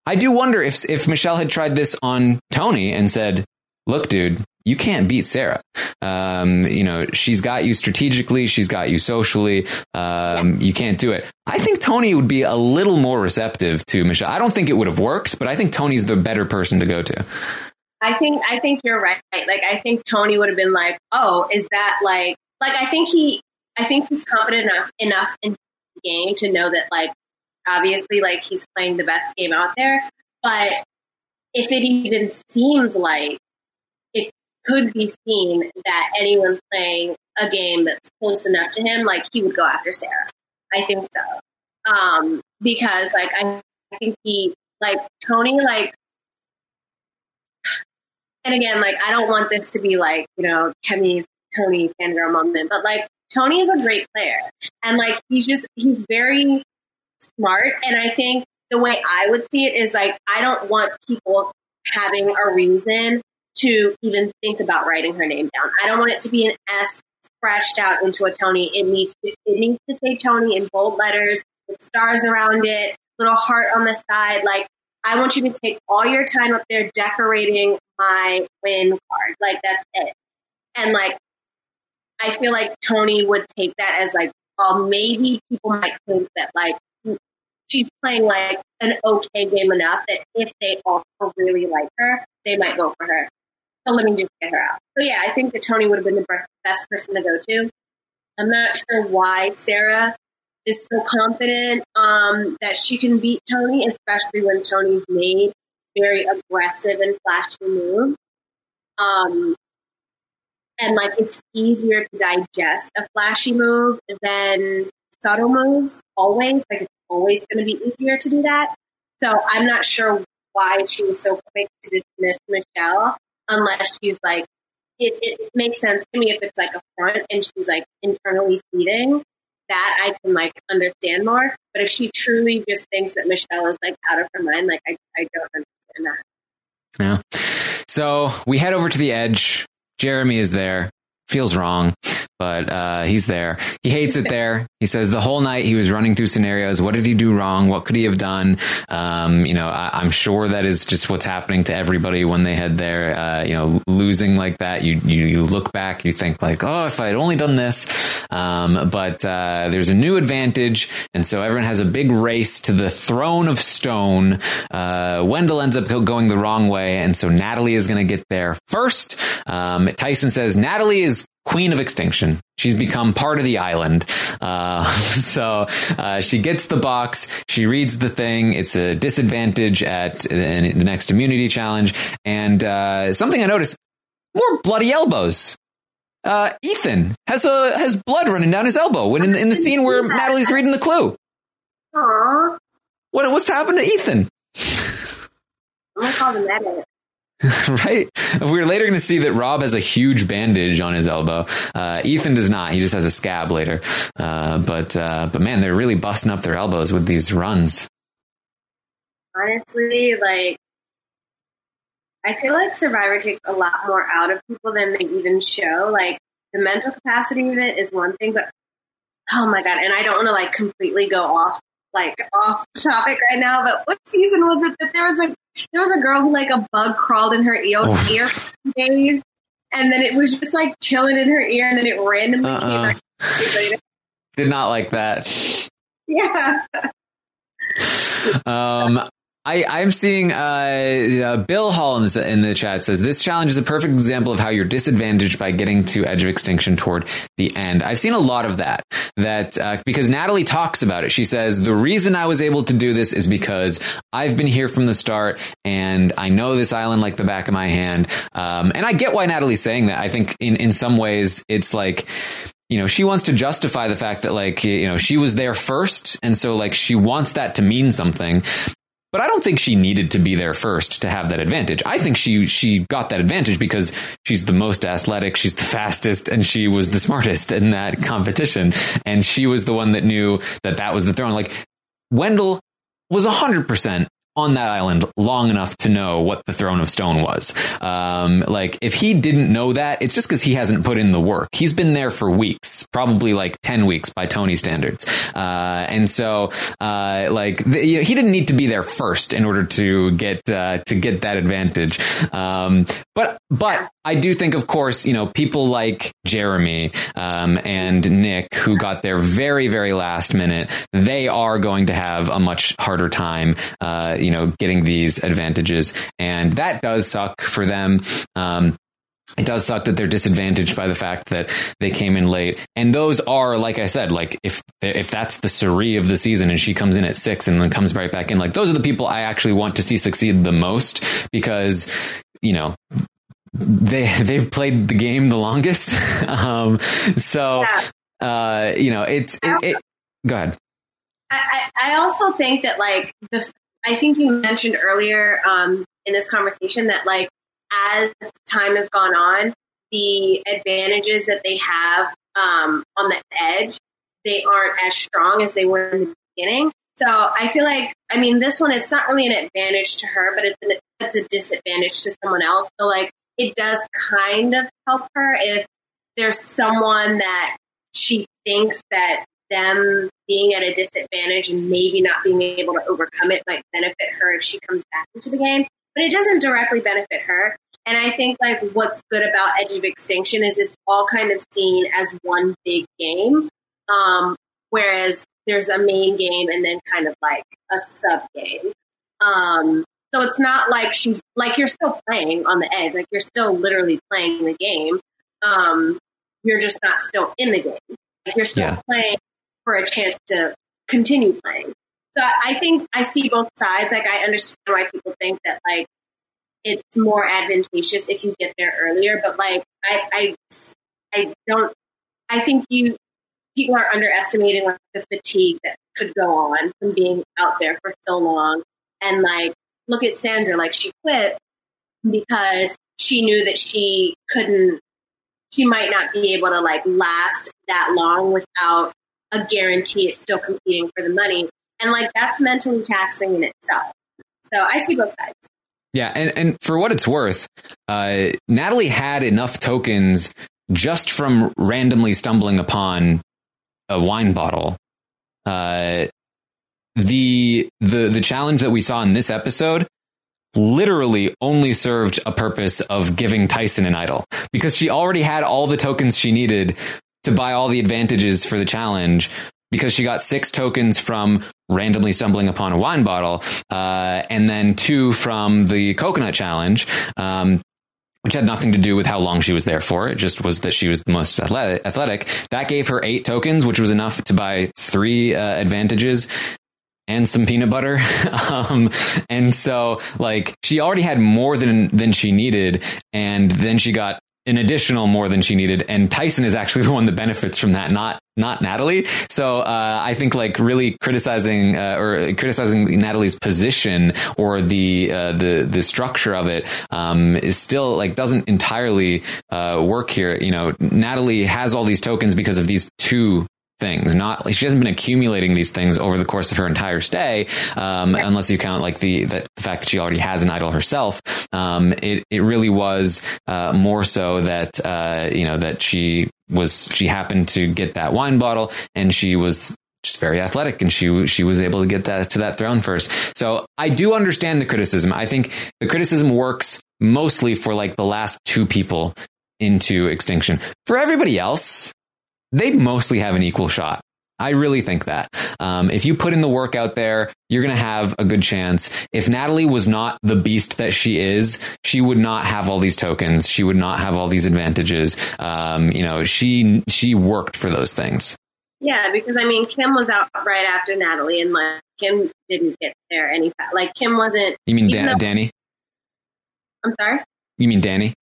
I do wonder if if Michelle had tried this on Tony and said, look, dude, you can't beat Sarah. Um, you know, she's got you strategically. She's got you socially. Um, you can't do it. I think Tony would be a little more receptive to Michelle. I don't think it would have worked, but I think Tony's the better person to go to. I think, I think you're right. Like, I think Tony would have been like, oh, is that like, like, I think he, I think he's confident enough, enough in the game to know that, like, obviously, like, he's playing the best game out there. But if it even seems like it could be seen that anyone's playing a game that's close enough to him, like, he would go after Sarah. I think so. Um, because, like, I, I think he, like, Tony, like, and again, like, I don't want this to be like, you know, Kemi's Tony fangirl moment, but, like, Tony is a great player. And, like, he's just, he's very smart. And I think the way I would see it is, like, I don't want people having a reason to even think about writing her name down. I don't want it to be an S scratched out into a Tony. It needs to, it needs to say Tony in bold letters with stars around it, little heart on the side. Like, I want you to take all your time up there decorating my win card. Like, that's it. And, like, I feel like Tony would take that as, like, well, maybe people might think that, like, she's playing, like, an okay game enough that if they also really like her, they might vote for her. So let me just get her out. So, yeah, I think that Tony would have been the best person to go to. I'm not sure why Sarah is so confident um, that she can beat Tony, especially when Tony's made very aggressive and flashy moves. Um, and, like, it's easier to digest a flashy move than subtle moves, always. Like, it's always going to be easier to do that. So I'm not sure why she was so quick to dismiss Michelle, unless she's, like, it, it makes sense to me if it's, like, a front and she's, like, internally seething. That I can, like, understand more. But if she truly just thinks that Michelle is, like, out of her mind, like, I, I don't understand that. Yeah. So we head over to the edge. Jeremy is there. Feels wrong, but uh, he's there. He hates it there. He says the whole night he was running through scenarios. What did he do wrong? What could he have done? Um, you know, I, I'm sure that is just what's happening to everybody when they head there. Uh, you know, losing like that, you, you you look back, you think like, oh, if I had only done this. Um, but uh, there's a new advantage, and so everyone has a big race to the throne of stone. Uh, Wendell ends up going the wrong way, and so Natalie is going to get there first. Um, Tyson says Natalie is Queen of Extinction. She's become part of the island. Uh, so uh, she gets the box. She reads the thing. It's a disadvantage at the next immunity challenge. And uh, something I noticed, more bloody elbows. Uh, Ethan has a has blood running down his elbow when in, in the scene where Natalie's reading the clue. Aww. What what's happened to Ethan? I'm gonna call the medic. Right? We're later going to see that Rob has a huge bandage on his elbow. Uh, Ethan does not. He just has a scab later. Uh, but, uh, but man, they're really busting up their elbows with these runs. Honestly, like, I feel like Survivor takes a lot more out of people than they even show. Like, the mental capacity of it is one thing, but oh my God. And I don't want to, like, completely go off, like, off topic right now, but what season was it that there was a There was a girl who, like, a bug crawled in her ear, oh. ear for days, and then it was just, like, chilling in her ear, and then it randomly uh-uh. came back later. Did not like that. Yeah. um, I, I'm seeing uh, uh, Bill Hall in, this, in the chat says, this challenge is a perfect example of how you're disadvantaged by getting to Edge of Extinction toward the end. I've seen a lot of that, that uh, because Natalie talks about it. She says, the reason I was able to do this is because I've been here from the start and I know this island like the back of my hand. Um, and I get why Natalie's saying that. I think in, in some ways it's like, you know, she wants to justify the fact that, like, you know, she was there first. And so, like, she wants that to mean something. But I don't think she needed to be there first to have that advantage. I think she she got that advantage because she's the most athletic, she's the fastest, and she was the smartest in that competition. And she was the one that knew that that was the throne. Like, Wendell was one hundred percent on that island long enough to know what the Throne of Stone was. Um, like if he didn't know that, it's just because he hasn't put in the work. He's been there for weeks, probably like ten weeks by Tony standards. Uh, and so, uh, like the, you know, he didn't need to be there first in order to get, uh, to get that advantage. Um, but, but I do think, of course, you know, people like Jeremy, um, and Nick, who got there very, very last minute, they are going to have a much harder time, uh, you know, getting these advantages. And that does suck for them. Um, It does suck that they're disadvantaged by the fact that they came in late. And those are, like I said, like if if that's the Cirie of the season and she comes in at six and then comes right back in, like those are the people I actually want to see succeed the most because, you know, they they've played the game the longest. um, so, yeah. uh, you know, it's it, it, go ahead. I, I also think that like the I think you mentioned earlier um, in this conversation that like as time has gone on, the advantages that they have um, on the edge, they aren't as strong as they were in the beginning. So I feel like, I mean, this one, it's not really an advantage to her, but it's, an, it's a disadvantage to someone else. So like it does kind of help her if there's someone that she thinks that them being at a disadvantage and maybe not being able to overcome it might benefit her if she comes back into the game. But it doesn't directly benefit her. And I think like what's good about Edge of Extinction is it's all kind of seen as one big game. Um, whereas there's a main game and then kind of like a sub game. Um, so it's not like she's like, you're still playing on the edge. Like you're still literally playing the game. Um, you're just not still in the game. Like, you're still yeah. playing for a chance to continue playing. So I think I see both sides. Like I understand why people think that like it's more advantageous if you get there earlier, but like I, I, I don't. I think you people are underestimating like the fatigue that could go on from being out there for so long. And like, look at Sandra. Like she quit because she knew that she couldn't. She might not be able to like last that long without a guarantee it's still competing for the money. And like, that's mentally taxing in itself. So I see both sides. Yeah. And, and for what it's worth, uh, Natalie had enough tokens just from randomly stumbling upon a wine bottle. Uh, the, the, the challenge that we saw in this episode literally only served a purpose of giving Tyson an idol because she already had all the tokens she needed to buy all the advantages for the challenge because she got six tokens from randomly stumbling upon a wine bottle, uh, and then two from the coconut challenge, um, which had nothing to do with how long she was there for. It just was that she was the most athletic. That gave her eight tokens, which was enough to buy three uh, advantages and some peanut butter. um, and so like she already had more than, than she needed. And then she got an additional more than she needed. And Tyson is actually the one that benefits from that, not, not Natalie. So, uh, I think like really criticizing, uh, or criticizing Natalie's position or the, uh, the, the structure of it, um, is still like doesn't entirely, uh, work here. You know, Natalie has all these tokens because of these two things. Not like she hasn't been accumulating these things over the course of her entire stay, um, yeah. unless you count like the, the the fact that she already has an idol herself. Um, it it really was uh, more so that uh, you know that she was she happened to get that wine bottle and she was just very athletic and she she was able to get that to that throne first. So I do understand the criticism. I think the criticism works mostly for like the last two people into Extinction. For everybody else, they mostly have an equal shot. I really think that. Um, if you put in the work out there, you're going to have a good chance. If Natalie was not the beast that she is, she would not have all these tokens. She would not have all these advantages. Um, you know, she she worked for those things. Yeah, because I mean, Kim was out right after Natalie, and like Kim didn't get there any fa- like Kim wasn't. You mean Dan- though- Danny? I'm sorry. You mean Danny?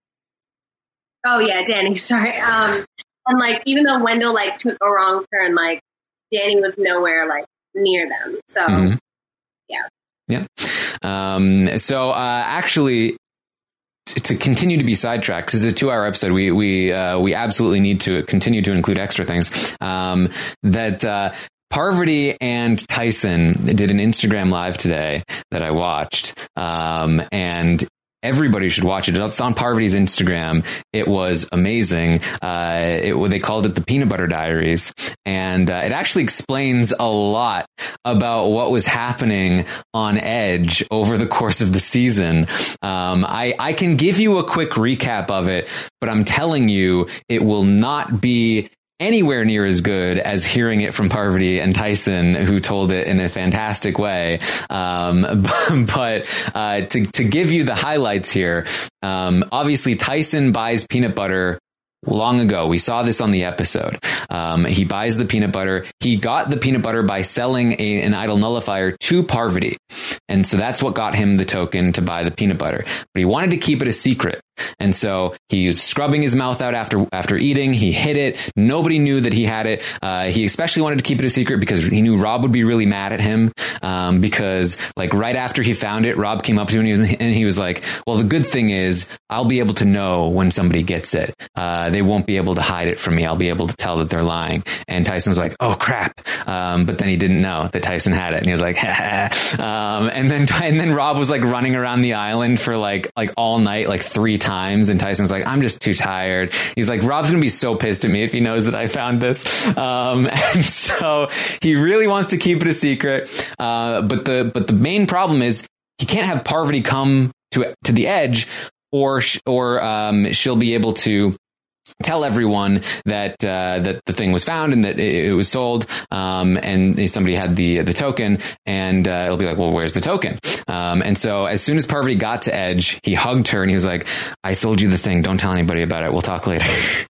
Oh yeah, Danny. Sorry. Um, And like, even though Wendell like took a wrong turn, like Danny was nowhere like near them. So, mm-hmm. yeah, yeah. Um, so uh, actually, t- to continue to be sidetracked, because it's a two-hour episode, we we uh, we absolutely need to continue to include extra things. Um, that uh, Parvati and Tyson did an Instagram live today that I watched. Um, and everybody should watch it. It's on Parvati's Instagram. It was amazing. Uh, it, they called it the Peanut Butter Diaries. And uh, it actually explains a lot about what was happening on Edge over the course of the season. Um, I, I can give you a quick recap of it, but I'm telling you, it will not be anywhere near as good as hearing it from Parvati and Tyson, who told it in a fantastic way. Um, but uh, to, to give you the highlights here, um, obviously Tyson buys peanut butter long ago. We saw this on the episode. Um, he buys the peanut butter. He got the peanut butter by selling a, an idol nullifier to Parvati. And so that's what got him the token to buy the peanut butter. But he wanted to keep it a secret. And so he was scrubbing his mouth out after after eating. He hid it. Nobody knew that he had it. Uh, he especially wanted to keep it a secret because he knew Rob would be really mad at him. Um, because like right after he found it, Rob came up to him and he was like, well, the good thing is I'll be able to know when somebody gets it. Uh, they won't be able to hide it from me. I'll be able to tell that they're lying. And Tyson was like, oh, crap. Um, but then he didn't know that Tyson had it. And he was like, um, and then and then Rob was like running around the island for like like all night, like three times. times and Tyson's like, I'm just too tired. He's like, Rob's gonna be so pissed at me if he knows that I found this. Um, and so he really wants to keep it a secret. Uh, but the but the main problem is he can't have Parvati come to to the Edge, or sh- or um, she'll be able to tell everyone that uh, that the thing was found and that it, it was sold, um, and somebody had the the token, and uh, it'll be like, well, where's the token? Um, and so as soon as Parvati got to Edge, he hugged her and he was like, I sold you the thing. Don't tell anybody about it. We'll talk later.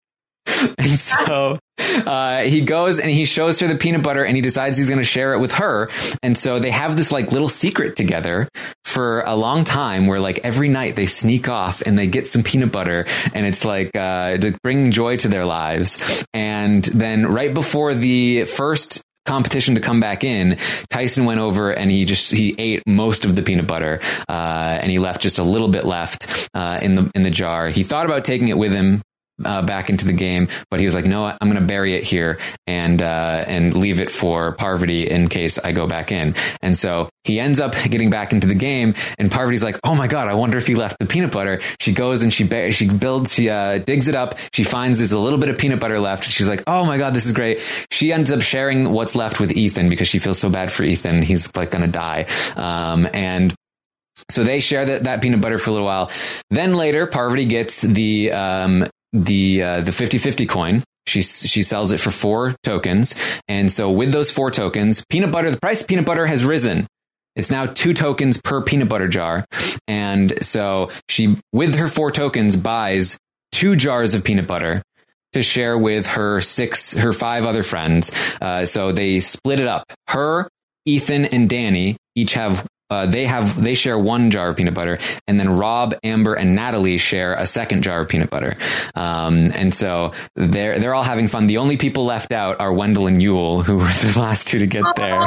And so uh, he goes and he shows her the peanut butter and he decides he's going to share it with her. And so they have this like little secret together for a long time where like every night they sneak off and they get some peanut butter and it's like uh, to bring joy to their lives. And then right before the first competition to come back in, Tyson went over and he just he ate most of the peanut butter uh, and he left just a little bit left uh, in the in the jar. He thought about taking it with him Uh, back into the game, but he was like, no, I'm going to bury it here and uh, and leave it for Parvati in case I go back in. And so he ends up getting back into the game, and Parvati's like, oh my God, I wonder if he left the peanut butter. She goes and she ba- she builds, she uh, digs it up. She finds there's a little bit of peanut butter left. She's like, oh my God, this is great. She ends up sharing what's left with Ethan because she feels so bad for Ethan. He's like going to die. Um, and so they share that, that peanut butter for a little while. Then later, Parvati gets the um, the uh, the fifty-fifty coin. She she sells it for four tokens. And so with those four tokens, peanut butter, the price of peanut butter has risen. It's now two tokens per peanut butter jar. And so she, with her four tokens, buys two jars of peanut butter to share with her six, her five other friends. Uh, so they split it up. Her, Ethan, and Danny each have Uh, they have they share one jar of peanut butter, and then Rob, Amber, and Natalie share a second jar of peanut butter. Um, and so they're they're all having fun. The only people left out are Wendell and Yule, who were the last two to get there.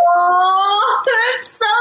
Oh, that's so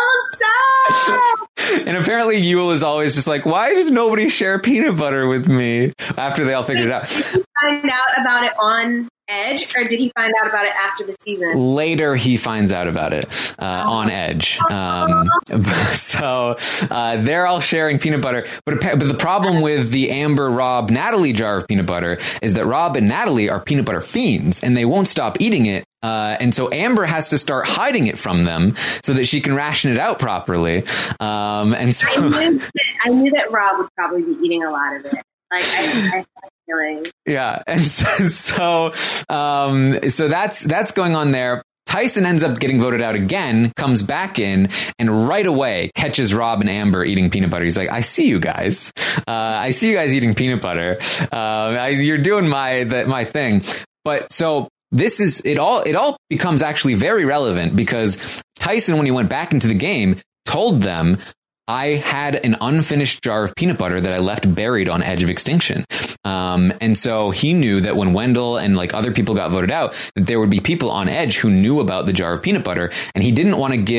sad. And apparently Yule is always just like, why does nobody share peanut butter with me? After they all figured it out. Did he find out about it on Edge, or did he find out about it after the season? Later, he finds out about it uh, on Edge. Um, so uh, they're all sharing peanut butter. But, but the problem with the Amber, Rob, Natalie jar of peanut butter is that Rob and Natalie are peanut butter fiends, and they won't stop eating it. Uh, and so Amber has to start hiding it from them so that she can ration it out properly. Um, and so I knew, that, I knew that Rob would probably be eating a lot of it. Like I, I had a feeling. Yeah, and so so, um, so that's that's going on there. Tyson ends up getting voted out again, comes back in, and right away catches Rob and Amber eating peanut butter. He's like, I see you guys. Uh, I see you guys eating peanut butter. Uh, I, you're doing my the, my thing. But so this is it all. It all becomes actually very relevant because Tyson, when he went back into the game, told them, I had an unfinished jar of peanut butter that I left buried on Edge of Extinction. Um, and so he knew that when Wendell and like other people got voted out, that there would be people on Edge who knew about the jar of peanut butter. And he didn't want to give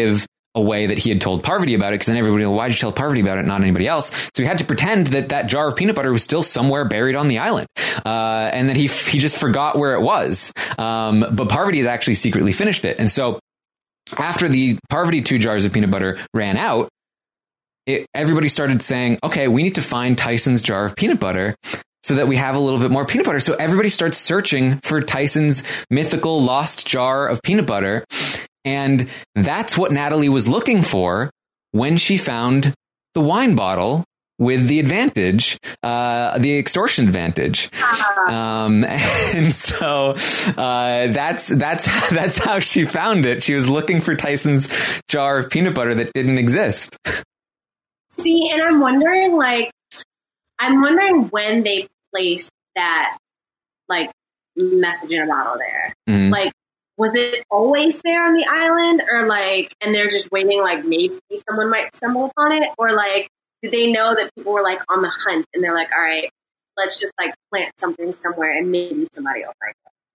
a way that he had told Parvati about it, because then everybody, well, why'd you tell Parvati about it, not anybody else? So he had to pretend that that jar of peanut butter was still somewhere buried on the island, uh, and that he he just forgot where it was. Um, but Parvati has actually secretly finished it, and so after the Parvati two jars of peanut butter ran out, it, everybody started saying, "Okay, we need to find Tyson's jar of peanut butter." So that we have a little bit more peanut butter. So everybody starts searching for Tyson's mythical lost jar of peanut butter. And that's what Natalie was looking for when she found the wine bottle with the advantage, uh, the extortion advantage. Um, and so, uh, that's, that's, that's how she found it. She was looking for Tyson's jar of peanut butter that didn't exist. See, and I'm wondering, like, I'm wondering when they placed that, like, message in a bottle there. Mm-hmm. Like, was it always there on the island, or like, and they're just waiting, like maybe someone might stumble upon it, or like, did they know that people were like on the hunt and they're like, all right, let's just like plant something somewhere and maybe somebody will find it.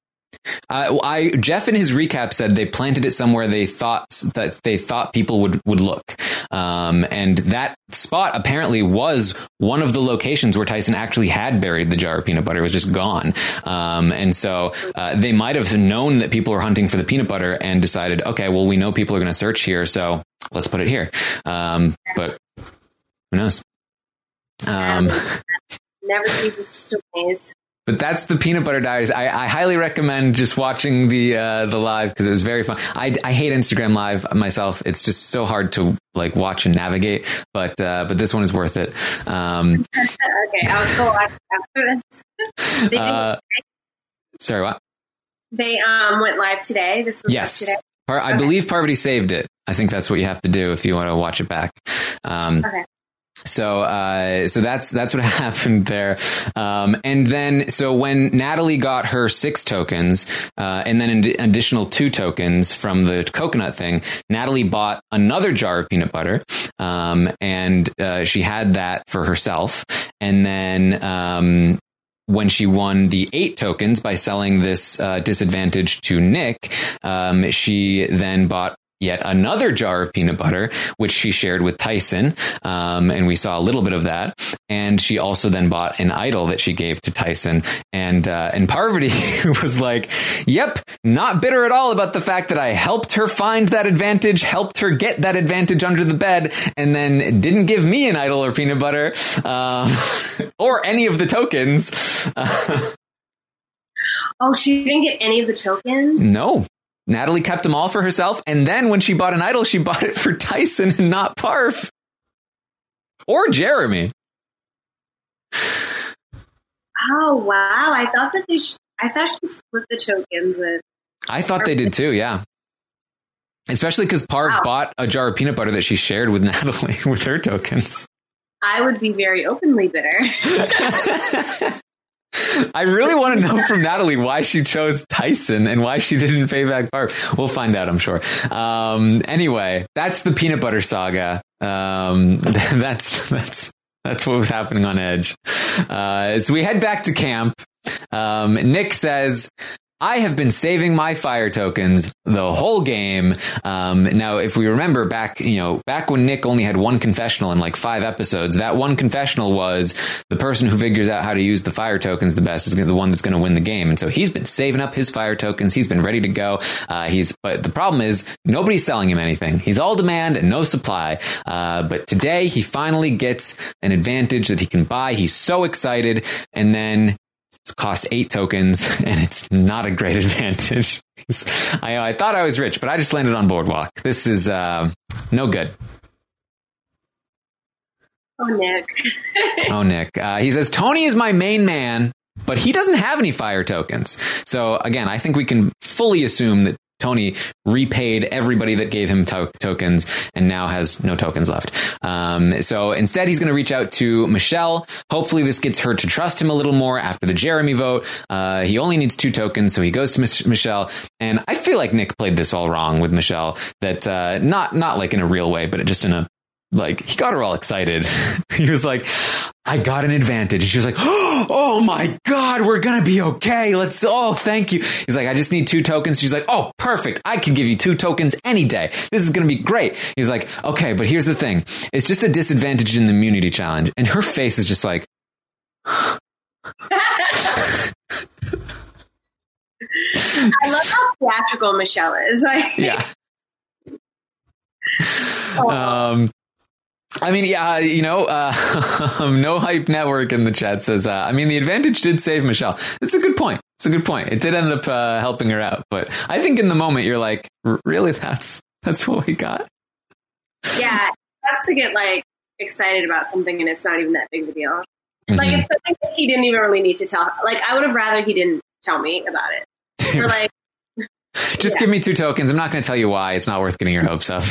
Uh, I Jeff in his recap said they planted it somewhere they thought that they thought people would would look, um, and that spot apparently was one of the locations where Tyson actually had buried the jar of peanut butter. It was just gone, um, and so uh, they might have known that people were hunting for the peanut butter and decided, okay, well, we know people are going to search here, so let's put it here. Um, but who knows? Um, Never ceases to amaze. But that's the Peanut Butter Diaries. I, I highly recommend just watching the uh, the live, because it was very fun. I, I hate Instagram Live myself. It's just so hard to like watch and navigate. But uh, but this one is worth it. Um, okay, I'll go watch after this. They uh, sorry, what? They um went live today. This was yes. today. Par- I okay. believe Parvati saved it. I think that's what you have to do if you want to watch it back. Um, okay. So, uh, so that's, that's what happened there. Um, and then, so when Natalie got her six tokens, uh, and then an additional two tokens from the coconut thing, Natalie bought another jar of peanut butter. Um, and, uh, she had that for herself. And then, um, when she won the eight tokens by selling this, uh, disadvantage to Nick, um, she then bought yet another jar of peanut butter, which she shared with Tyson. Um, and we saw a little bit of that. And she also then bought an idol that she gave to Tyson. And, uh, and Parvati was like, yep, not bitter at all about the fact that I helped her find that advantage, helped her get that advantage under the bed, and then didn't give me an idol or peanut butter, um, or any of the tokens. Oh, she didn't get any of the tokens? No. Natalie kept them all for herself, and then when she bought an idol, she bought it for Tyson and not Parv. Or Jeremy. Oh, wow. I thought that they sh- I thought she split the tokens with... I thought they did too, yeah. Especially because Parv wow. bought a jar of peanut butter that she shared with Natalie with her tokens. I would be very openly bitter. I really want to know from Natalie why she chose Tyson and why she didn't pay back Parv. We'll find out, I'm sure. Um, anyway, that's the peanut butter saga. Um, that's that's that's what was happening on Edge. Uh, so we head back to camp. Um, Nick says, I have been saving my fire tokens the whole game. Um, now, if we remember back, you know, back when Nick only had one confessional in like five episodes, that one confessional was the person who figures out how to use the fire tokens the best is the one that's going to win the game. And so he's been saving up his fire tokens. He's been ready to go. Uh, he's, but the problem is nobody's selling him anything. He's all demand and no supply. Uh, but today he finally gets an advantage that he can buy. He's so excited. And then it costs eight tokens, and it's not a great advantage. I, I thought I was rich, but I just landed on Boardwalk. This is uh, no good. Oh, Nick. oh, Nick. Uh, he says, Tony is my main man, but he doesn't have any fire tokens. So, again, I think we can fully assume that Tony repaid everybody that gave him to- tokens and now has no tokens left. Um, so instead, he's going to reach out to Michelle. Hopefully this gets her to trust him a little more after the Jeremy vote. Uh, he only needs two tokens, so he goes to Mich- Michelle. And I feel like Nick played this all wrong with Michelle. That uh, not not like in a real way, but just in a like, he got her all excited. He was like, I got an advantage. And she was like, oh my God, we're going to be okay. Let's, oh, thank you. He's like, I just need two tokens. She's like, oh, perfect. I can give you two tokens any day. This is going to be great. He's like, okay, but here's the thing. It's just a disadvantage in the immunity challenge. And her face is just like, I love how theatrical Michelle is. Like, yeah. Um, I mean, yeah, you know, uh, No Hype Network in the chat says, uh, I mean, the advantage did save Michelle. It's a good point. It's a good point. It did end up uh, helping her out. But I think in the moment, you're like, really, that's that's what we got? Yeah, that's to get like excited about something and it's not even that big of a deal. Mm-hmm. Like, it's something that he didn't even really need to tell. Like, I would have rather he didn't tell me about it. Or like, just yeah. give me two tokens. I'm not going to tell you why. It's not worth getting your hopes up.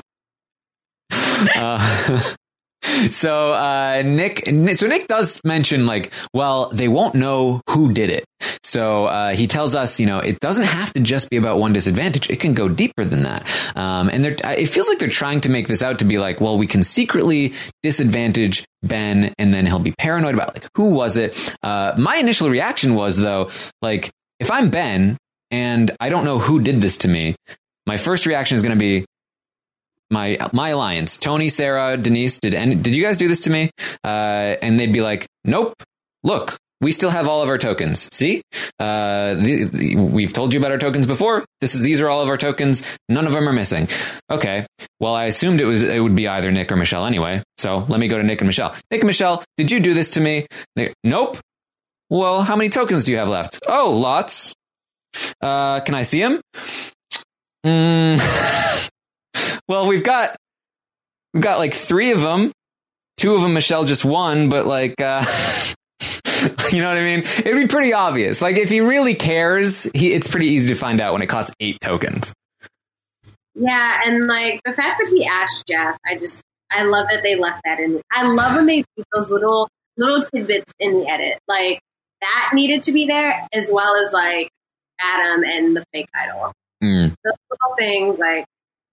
uh, so uh, Nick, so Nick does mention like, well, they won't know who did it. So uh, he tells us, you know, it doesn't have to just be about one disadvantage. It can go deeper than that. Um, and they're, it feels like they're trying to make this out to be like, well, we can secretly disadvantage Ben, and then he'll be paranoid about like, who was it? Uh, my initial reaction was though, like, if I'm Ben and I don't know who did this to me, my first reaction is going to be my my alliance, Tony, Sarah, Denise. Did any, did you guys do this to me? Uh, and they'd be like, nope. Look, we still have all of our tokens. See, uh, the, the, we've told you about our tokens before. This is these are all of our tokens. None of them are missing. Okay. Well, I assumed it was it would be either Nick or Michelle anyway. So let me go to Nick and Michelle. Nick and Michelle, did you do this to me? They, nope. Well, how many tokens do you have left? Oh, lots. Uh, can I see him? Mm. Well, we've got we've got like three of them. Two of them Michelle just won, but like, uh, you know what I mean? It'd be pretty obvious. Like, if he really cares, he it's pretty easy to find out when it costs eight tokens. Yeah, and like the fact that he asked Jeff, I just I love that they left that in. I love when they do those little little tidbits in the edit. Like, that needed to be there, as well as like Adam and the fake idol. Mm. Those little things, like.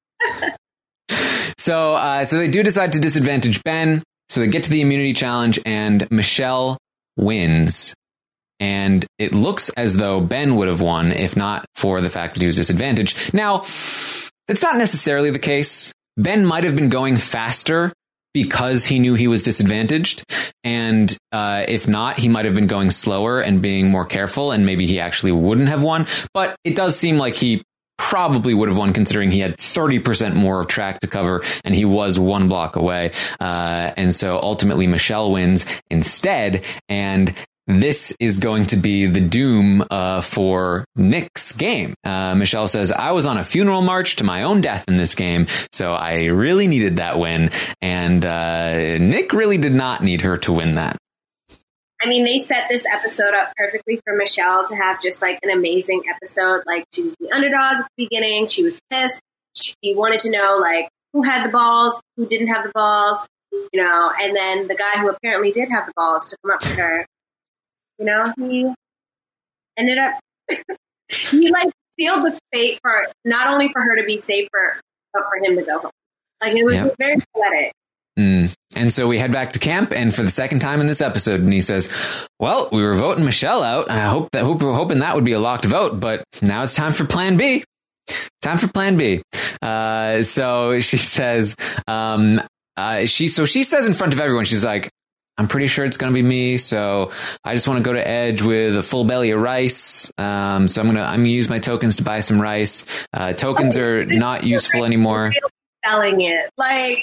so, uh, so they do decide to disadvantage Ben. So they get to the immunity challenge, and Michelle wins. And it looks as though Ben would have won if not for the fact that he was disadvantaged. Now, that's not necessarily the case. Ben might have been going faster because he knew he was disadvantaged. And uh, if not, he might have been going slower and being more careful, and maybe he actually wouldn't have won. But it does seem like he probably would have won, considering he had thirty percent more of track to cover and he was one block away. Uh, and so ultimately Michelle wins instead. And this is going to be the doom uh, for Nick's game. Uh, Michelle says, I was on a funeral march to my own death in this game, so I really needed that win. And uh, Nick really did not need her to win that. I mean, they set this episode up perfectly for Michelle to have just like an amazing episode. Like, she was the underdog at the beginning. She was pissed. She wanted to know like who had the balls, who didn't have the balls, you know, and then the guy who apparently did have the balls to come up to her. You know, he ended up, he like sealed the fate for not only for her to be safer, but for him to go home. Like, it was yep. very poetic. Mm. And so we head back to camp, and for the second time in this episode, and he says, well, we were voting Michelle out. I hope that hope, we were hoping that would be a locked vote, but now it's time for plan B. Time for plan B. Uh, so she says, um, uh, she, so she says in front of everyone, she's like, I'm pretty sure it's going to be me. So I just want to go to Edge with a full belly of rice. Um, so I'm going to, I'm going to use my tokens to buy some rice. Uh, tokens are not useful anymore. Selling it. Like,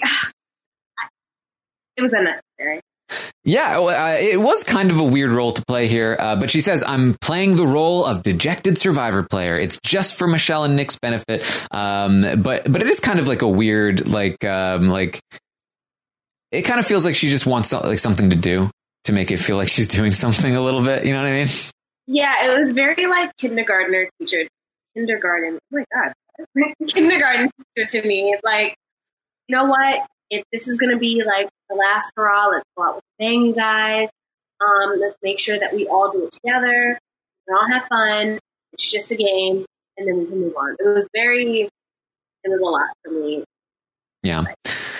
it was unnecessary. Yeah, uh, it was kind of a weird role to play here. Uh, but she says, I'm playing the role of dejected survivor player. It's just for Michelle and Nick's benefit. Um, but, but it is kind of like a weird, like, um, like, it kind of feels like she just wants like something to do to make it feel like she's doing something a little bit. You know what I mean? Yeah, it was very like kindergartner teacher. Kindergarten. Oh my God. Kindergarten teacher to me. Like, you know what? If this is going to be like the last hurrah, let's go out with a bang, you guys. Um, let's make sure that we all do it together. We all have fun. It's just a game. And then we can move on. It was very, it was a lot for me. Yeah.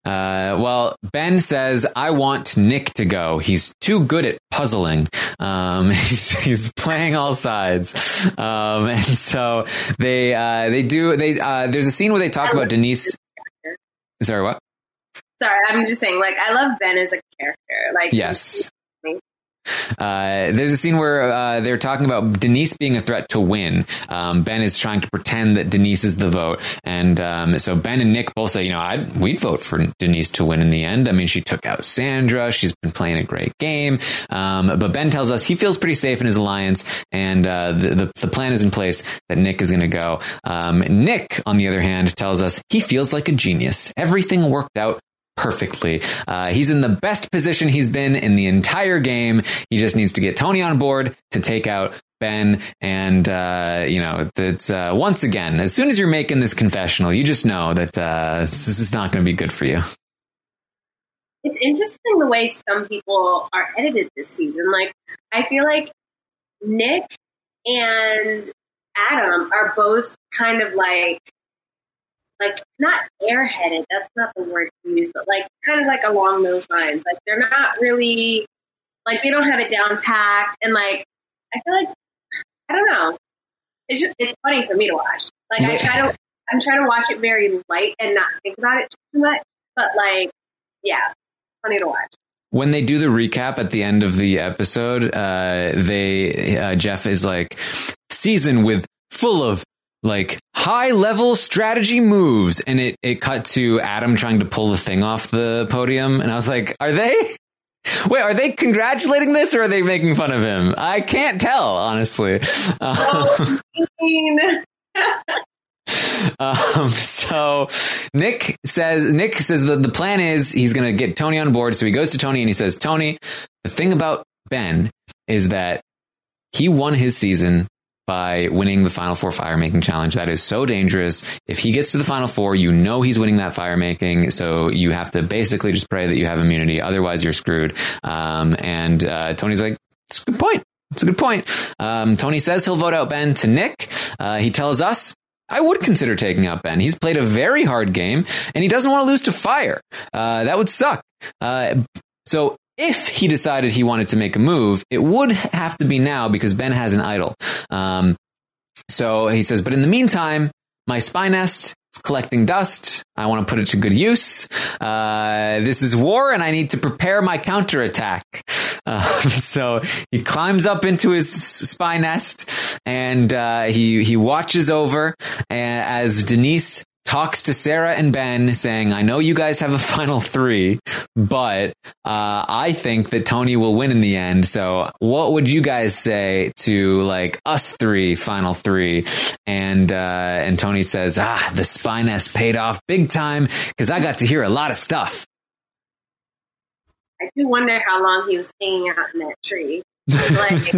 Uh, well, Ben says, I want Nick to go. He's too good at puzzling. Um, he's, he's playing all sides. Um, and so they, uh, they do, they, uh, there's a scene where they talk about Denise. Sorry, what? Sorry, I'm just saying, like, I love Ben as a character. Like, yes. Uh, there's a scene where uh, they're talking about Denise being a threat to win. Um, Ben is trying to pretend that Denise is the vote. And um, so Ben and Nick both say, you know, I'd, we'd vote for Denise to win in the end. I mean, she took out Sandra. She's been playing a great game. Um, but Ben tells us he feels pretty safe in his alliance. And uh, the, the, the plan is in place that Nick is going to go. Um, Nick, on the other hand, tells us he feels like a genius. Everything worked out perfectly. Uh, he's in the best position he's been in the entire game. He just needs to get Tony on board to take out Ben. And, uh, you know, that's uh, once again, as soon as you're making this confessional, you just know that uh, this is not going to be good for you. It's interesting the way some people are edited this season. Like, I feel like Nick and Adam are both kind of like, like, not airheaded, that's not the word to use, but like kind of like along those lines. Like, they're not really, like, they don't have it down packed. And like, I feel like, I don't know. It's just, it's funny for me to watch. Like, I try to, I'm trying to watch it very light and not think about it too much. But like, yeah, funny to watch. When they do the recap at the end of the episode, uh, they, uh, Jeff is like, season with full of like high level strategy moves. And it, it cut to Adam trying to pull the thing off the podium. And I was like, are they, wait, are they congratulating this or are they making fun of him? I can't tell, honestly. Oh, um, so Nick says, Nick says that the plan is he's going to get Tony on board. So he goes to Tony and he says, Tony, the thing about Ben is that he won his season by winning the Final Four fire making challenge. That is so dangerous. If he gets to the Final Four, you know he's winning that fire making. So you have to basically just pray that you have immunity. Otherwise, you're screwed. Um, and uh, Tony's like, it's a good point. It's a good point. Um, Tony says he'll vote out Ben to Nick. Uh, he tells us, I would consider taking out Ben. He's played a very hard game and he doesn't want to lose to fire. Uh, that would suck. Uh, so if he decided he wanted to make a move, it would have to be now because Ben has an idol. Um, so he says, but in the meantime, my spy nest is collecting dust. I want to put it to good use. Uh, this is war and I need to prepare my counterattack. Uh, so he climbs up into his spy nest and uh, he, he watches over as Denise talks to Sarah and Ben saying, I know you guys have a final three, but uh, I think that Tony will win in the end. So what would you guys say to like us three, final three? And uh, and Tony says, ah, the spy nest paid off big time because I got to hear a lot of stuff. I do wonder how long he was hanging out in that tree. Like,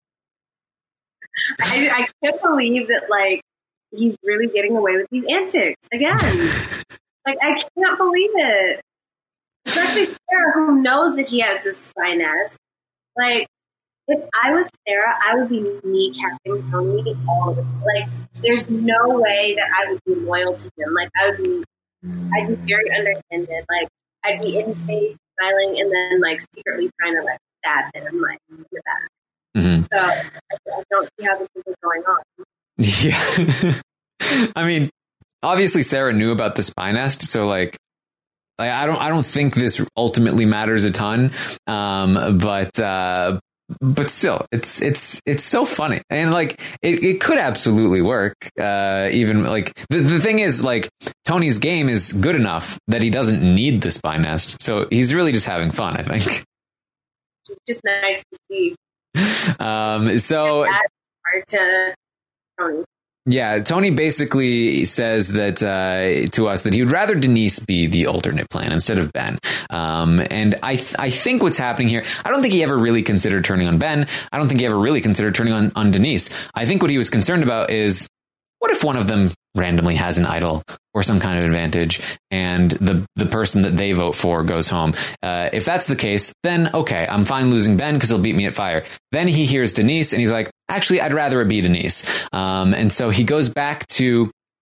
I, I can't believe that, like, he's really getting away with these antics again. Like, I can't believe it. Especially Sarah, who knows that he has this spy nest. Like, if I was Sarah, I would be kneecapping Tony all the time. Like, there's no way that I would be loyal to him. Like, I would be, I'd be very underhanded. Like, I'd be in his face, smiling, and then, like, secretly trying to, like, stab him, like, in the back. Mm-hmm. So, I, I don't see how this is going on. Yeah. I mean, obviously Sarah knew about the spy nest. So like, like, I don't, I don't think this ultimately matters a ton. Um, but, uh, but still, it's, it's, it's so funny. And like, it, it could absolutely work. Uh, even like the, the thing is like Tony's game is good enough that he doesn't need the spy nest. So he's really just having fun, I think. It's just nice to see. Um, so hard to Tony. Yeah, Tony basically says that uh, to us that he would rather Denise be the alternate plan instead of Ben. Um, and I th- I think what's happening here, I don't think he ever really considered turning on Ben. I don't think he ever really considered turning on, on Denise. I think what he was concerned about is, what if one of them randomly has an idol or some kind of advantage and the the person that they vote for goes home? Uh, if that's the case, then okay, I'm fine losing Ben because he'll beat me at fire. Then he hears Denise and he's like, actually, I'd rather it be Denise. Um, and so he goes back to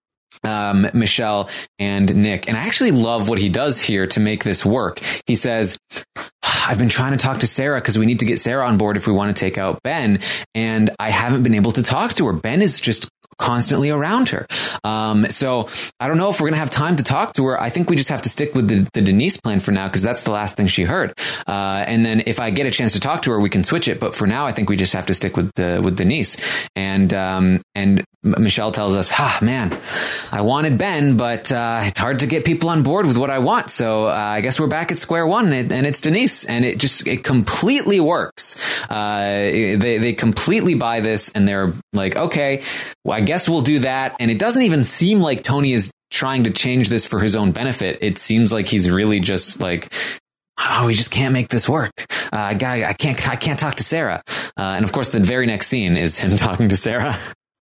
um, Michelle and Nick. And I actually love what he does here to make this work. He says, I've been trying to talk to Sarah because we need to get Sarah on board if we want to take out Ben. And I haven't been able to talk to her. Ben is just constantly around her. Um, so I don't know if we're going to have time to talk to her. I think we just have to stick with the, the Denise plan for now, because that's the last thing she heard. Uh, and then if I get a chance to talk to her, we can switch it. But for now, I think we just have to stick with the, with Denise. And, um, and Michelle tells us, ah, man, I wanted Ben, but, uh, it's hard to get people on board with what I want. So, uh, I guess we're back at square one, and, and it's Denise, and it just, it completely works. Uh, they, they completely buy this, and they're like, okay, well, I guess we'll do that. And it doesn't even seem like Tony is trying to change this for his own benefit. It seems like he's really just like, oh, we just can't make this work. Uh, I got, I can't, I can't talk to Sarah. Uh, and of course, the very next scene is him talking to Sarah.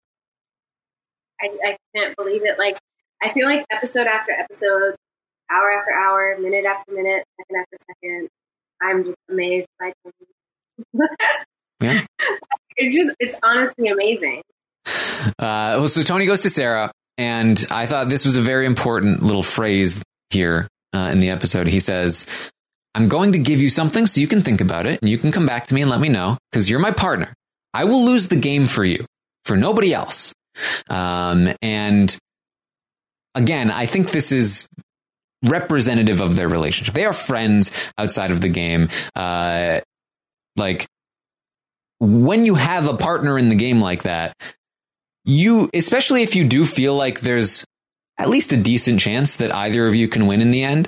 I, I can't believe it. Like, I feel like episode after episode, hour after hour, minute after minute, second after second, I'm just amazed by Tony. Yeah. It's just, it's honestly amazing. Uh, well, so Tony goes to Sarah, and I thought this was a very important little phrase here uh, in the episode. He says, I'm going to give you something so you can think about it, and you can come back to me and let me know, because you're my partner. I will lose the game for you, for nobody else. Um, and again, I think this is representative of their relationship. They are friends outside of the game. Uh, like, when you have a partner in the game like that, you, especially if you do feel like there's at least a decent chance that either of you can win in the end,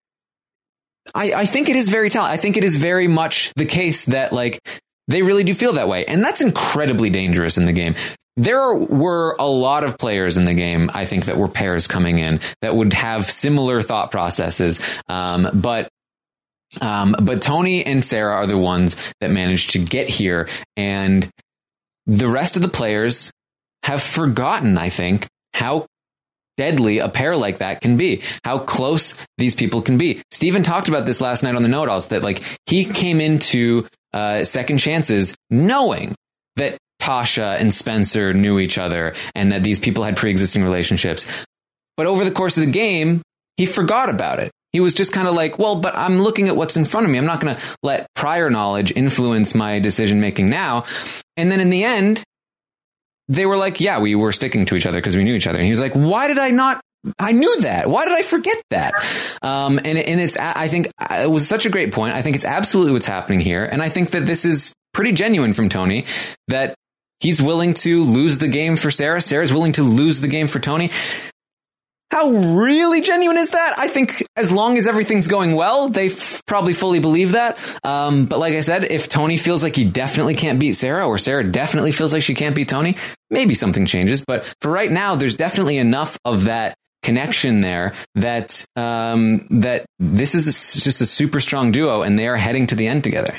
I, I think it is very telling. I think it is very much the case that, like, they really do feel that way. And that's incredibly dangerous in the game. There were a lot of players in the game, I think, that were pairs coming in that would have similar thought processes. Um, but um, but Tony and Sarah are the ones that managed to get here. And the rest of the players have forgotten, I think, how deadly a pair like that can be, how close these people can be. Steven talked about this last night on the Know-It-Alls, that, like, he came into uh, Second Chances knowing that Tasha and Spencer knew each other and that these people had pre-existing relationships. But over the course of the game, he forgot about it. He was just kind of like, well, but I'm looking at what's in front of me. I'm not going to let prior knowledge influence my decision making now. And then in the end, they were like, yeah, we were sticking to each other because we knew each other. And he was like, why did I not? I knew that. Why did I forget that? Um, and, and it's, I think it was such a great point. I think it's absolutely what's happening here. And I think that this is pretty genuine from Tony, that he's willing to lose the game for Sarah. Sarah's willing to lose the game for Tony. How really genuine is that? I think as long as everything's going well, they f- probably fully believe that. Um, but like I said, if Tony feels like he definitely can't beat Sarah, or Sarah definitely feels like she can't beat Tony, maybe something changes. But for right now, there's definitely enough of that connection there that um, that this is a, just a super strong duo, and they are heading to the end together.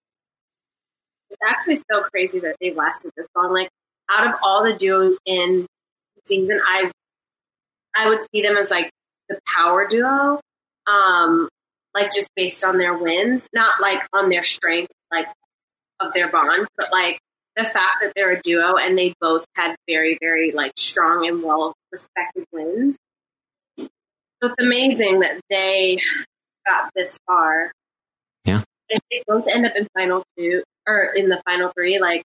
It's actually so crazy that they've lasted this long. Like, out of all the duos in the season, I I would see them as, like, the power duo, um, like, just based on their wins, not like on their strength, like, of their bond, but like the fact that they're a duo and they both had very, very, like, strong and well respected wins. So it's amazing that they got this far. Yeah. If they both end up in final two or in the final three, like,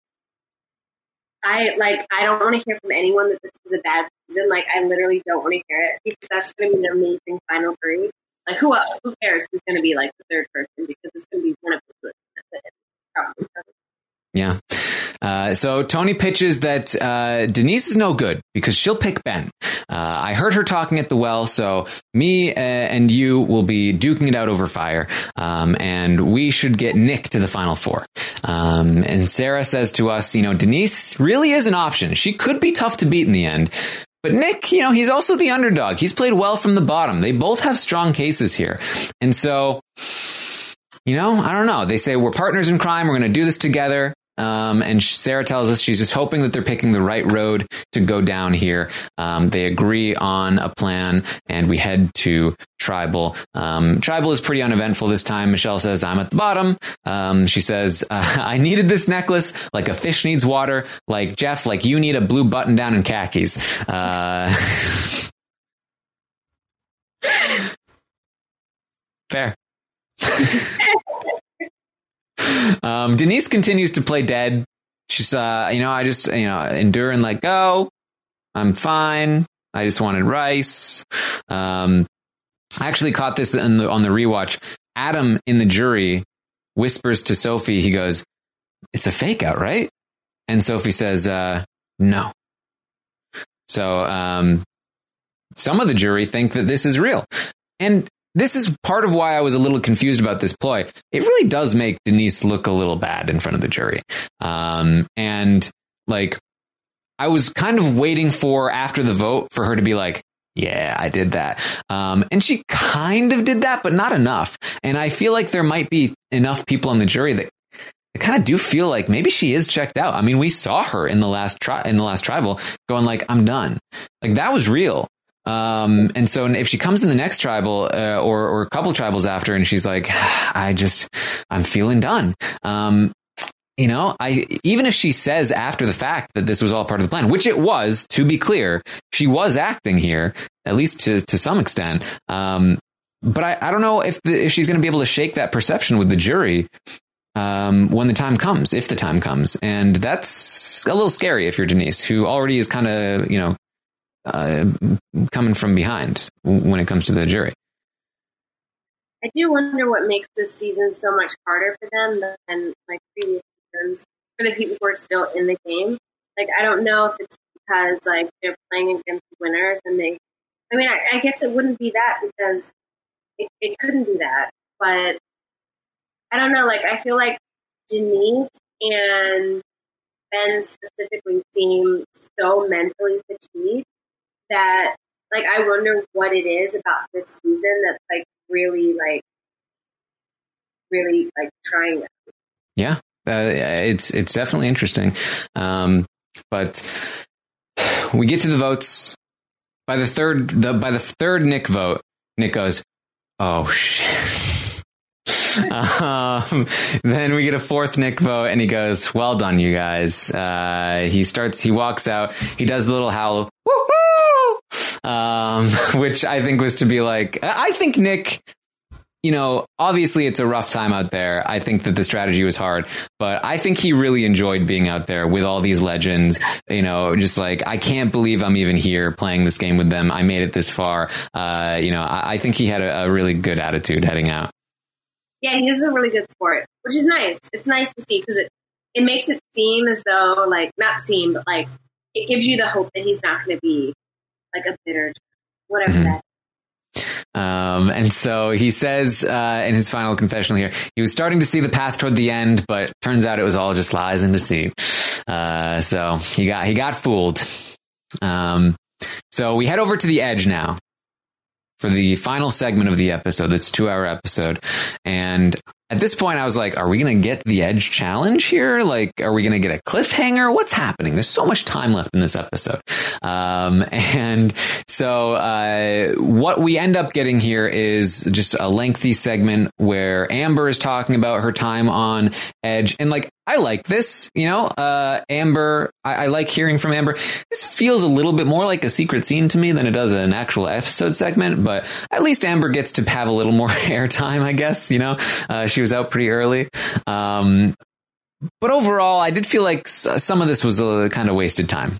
I like. I don't want to hear from anyone that this is a bad season. Like, I literally don't want to hear it, because that's going to be an amazing final three. Like, who who cares who's going to be, like, the third person, because it's going to be one of the good. Probably. Yeah. Uh, so Tony pitches that uh, Denise is no good because she'll pick Ben. Uh, I heard her talking at the well, so me uh, and you will be duking it out over fire, um, and we should get Nick to the final four. Um, and Sarah says to us, you know, Denise really is an option. She could be tough to beat in the end. But Nick, you know, he's also the underdog. He's played well from the bottom. They both have strong cases here. And so, you know, I don't know. They say we're partners in crime. We're going to do this together. Um, and Sarah tells us she's just hoping that they're picking the right road to go down here. Um, they agree on a plan, and we head to Tribal. Um, Tribal is pretty uneventful this time. Michelle says, I'm at the bottom. Um, she says, uh, I needed this necklace like a fish needs water. Like, Jeff, like you need a blue button down and khakis. Uh, Fair. um, Denise continues to play dead. She's, uh, you know, I just, you know, endure and let go. I'm fine. I just wanted rice. Um, I actually caught this in the, on the rewatch. Adam in the jury whispers to Sophie, he goes, "It's a fake out, right?" And Sophie says, uh, no. So um, some of the jury think that this is real. And this is part of why I was a little confused about this ploy. It really does make Denise look a little bad in front of the jury. Um, and like, I was kind of waiting for after the vote for her to be like, yeah, I did that. Um, and she kind of did that, but not enough. And I feel like there might be enough people on the jury that I kind of do feel like maybe she is checked out. I mean, we saw her in the last tri- in the last tribal going like, I'm done. Like that was real. Um, and so if she comes in the next tribal uh, or, or a couple tribals after and she's like, I just, I'm feeling done. Um, you know, I, even if she says after the fact that this was all part of the plan, which it was, to be clear, she was acting here, at least to, to some extent. Um, but I, I don't know if, the, if she's going to be able to shake that perception with the jury um, when the time comes, if the time comes. And that's a little scary if you're Denise, who already is kind of, you know, uh, coming from behind when it comes to the jury. I do wonder what makes this season so much harder for them than like previous seasons for the people who are still in the game. Like, I don't know if it's because like they're playing against winners and they, I mean, I, I guess it wouldn't be that because it, it couldn't be that, but I don't know. Like, I feel like Denise and Ben specifically seem so mentally fatigued that, like, I wonder what it is about this season that's, like, really, like, really, like, trying them. Yeah, uh, it's it's definitely interesting. Um, but we get to the votes. By the third, the, by the third Nick vote, Nick goes, "Oh, shit." um, then we get a fourth Nick vote and he goes, "Well done, you guys." Uh, he starts, he walks out, he does the little howl, woohoo, um, which I think was to be like, I think Nick, you know, obviously it's a rough time out there. I think that the strategy was hard, but I think he really enjoyed being out there with all these legends, you know, just like, I can't believe I'm even here playing this game with them. I made it this far. Uh, you know, I, I think he had a, a really good attitude heading out. Yeah, he was a really good sport, which is nice. It's nice to see because it, it makes it seem as though, like, not seem, but like, it gives you the hope that he's not going to be like a bitter, whatever mm-hmm. that is. Um, and so he says uh, in his final confessional here, he was starting to see the path toward the end, but turns out it was all just lies and deceit. Uh, so he got he got fooled. Um, so we head over to the Edge now for the final segment of the episode. That's a two-hour episode. And at this point, I was like, are we going to get the Edge challenge here? Like, are we going to get a cliffhanger? What's happening? There's so much time left in this episode. Um, and so uh, what we end up getting here is just a lengthy segment where Amber is talking about her time on Edge. And like, I like this, you know, uh, Amber, I, I like hearing from Amber. This feels a little bit more like a secret scene to me than it does an actual episode segment, but at least Amber gets to have a little more airtime, I guess, you know, uh, she was out pretty early. Um, but overall, I did feel like s- some of this was a kind of wasted time.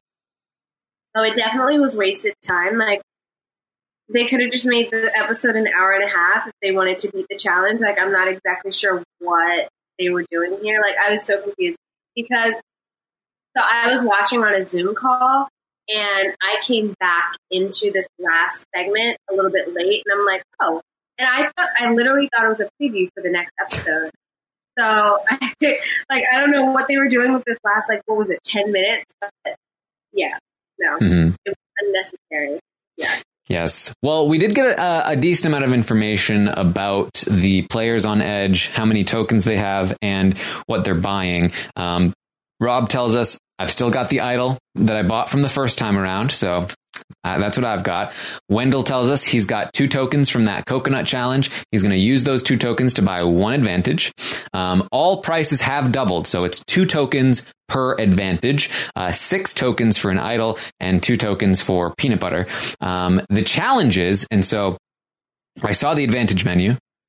Oh, it definitely was wasted time. Like, they could have just made the episode an hour and a half if they wanted to beat the challenge. Like, I'm not exactly sure what they were doing here. Like, I was so confused because so I was watching on a Zoom call and I came back into this last segment a little bit late and I'm like, oh, and I thought, I literally thought it was a preview for the next episode. So like, I don't know what they were doing with this last, like, what was it? ten minutes. But yeah, no, mm-hmm. It was unnecessary. Yeah. Yes. Well, we did get a, a decent amount of information about the players on Edge, how many tokens they have, and what they're buying. Um, Rob tells us, I've still got the idol that I bought from the first time around, so uh, that's what I've got. Wendell tells us he's got two tokens from that coconut challenge. He's going to use those two tokens to buy one advantage. Um, all prices have doubled, so it's two tokens per advantage, uh, six tokens for an idol, and two tokens for peanut butter. Um, the challenges, and so I saw the advantage menu.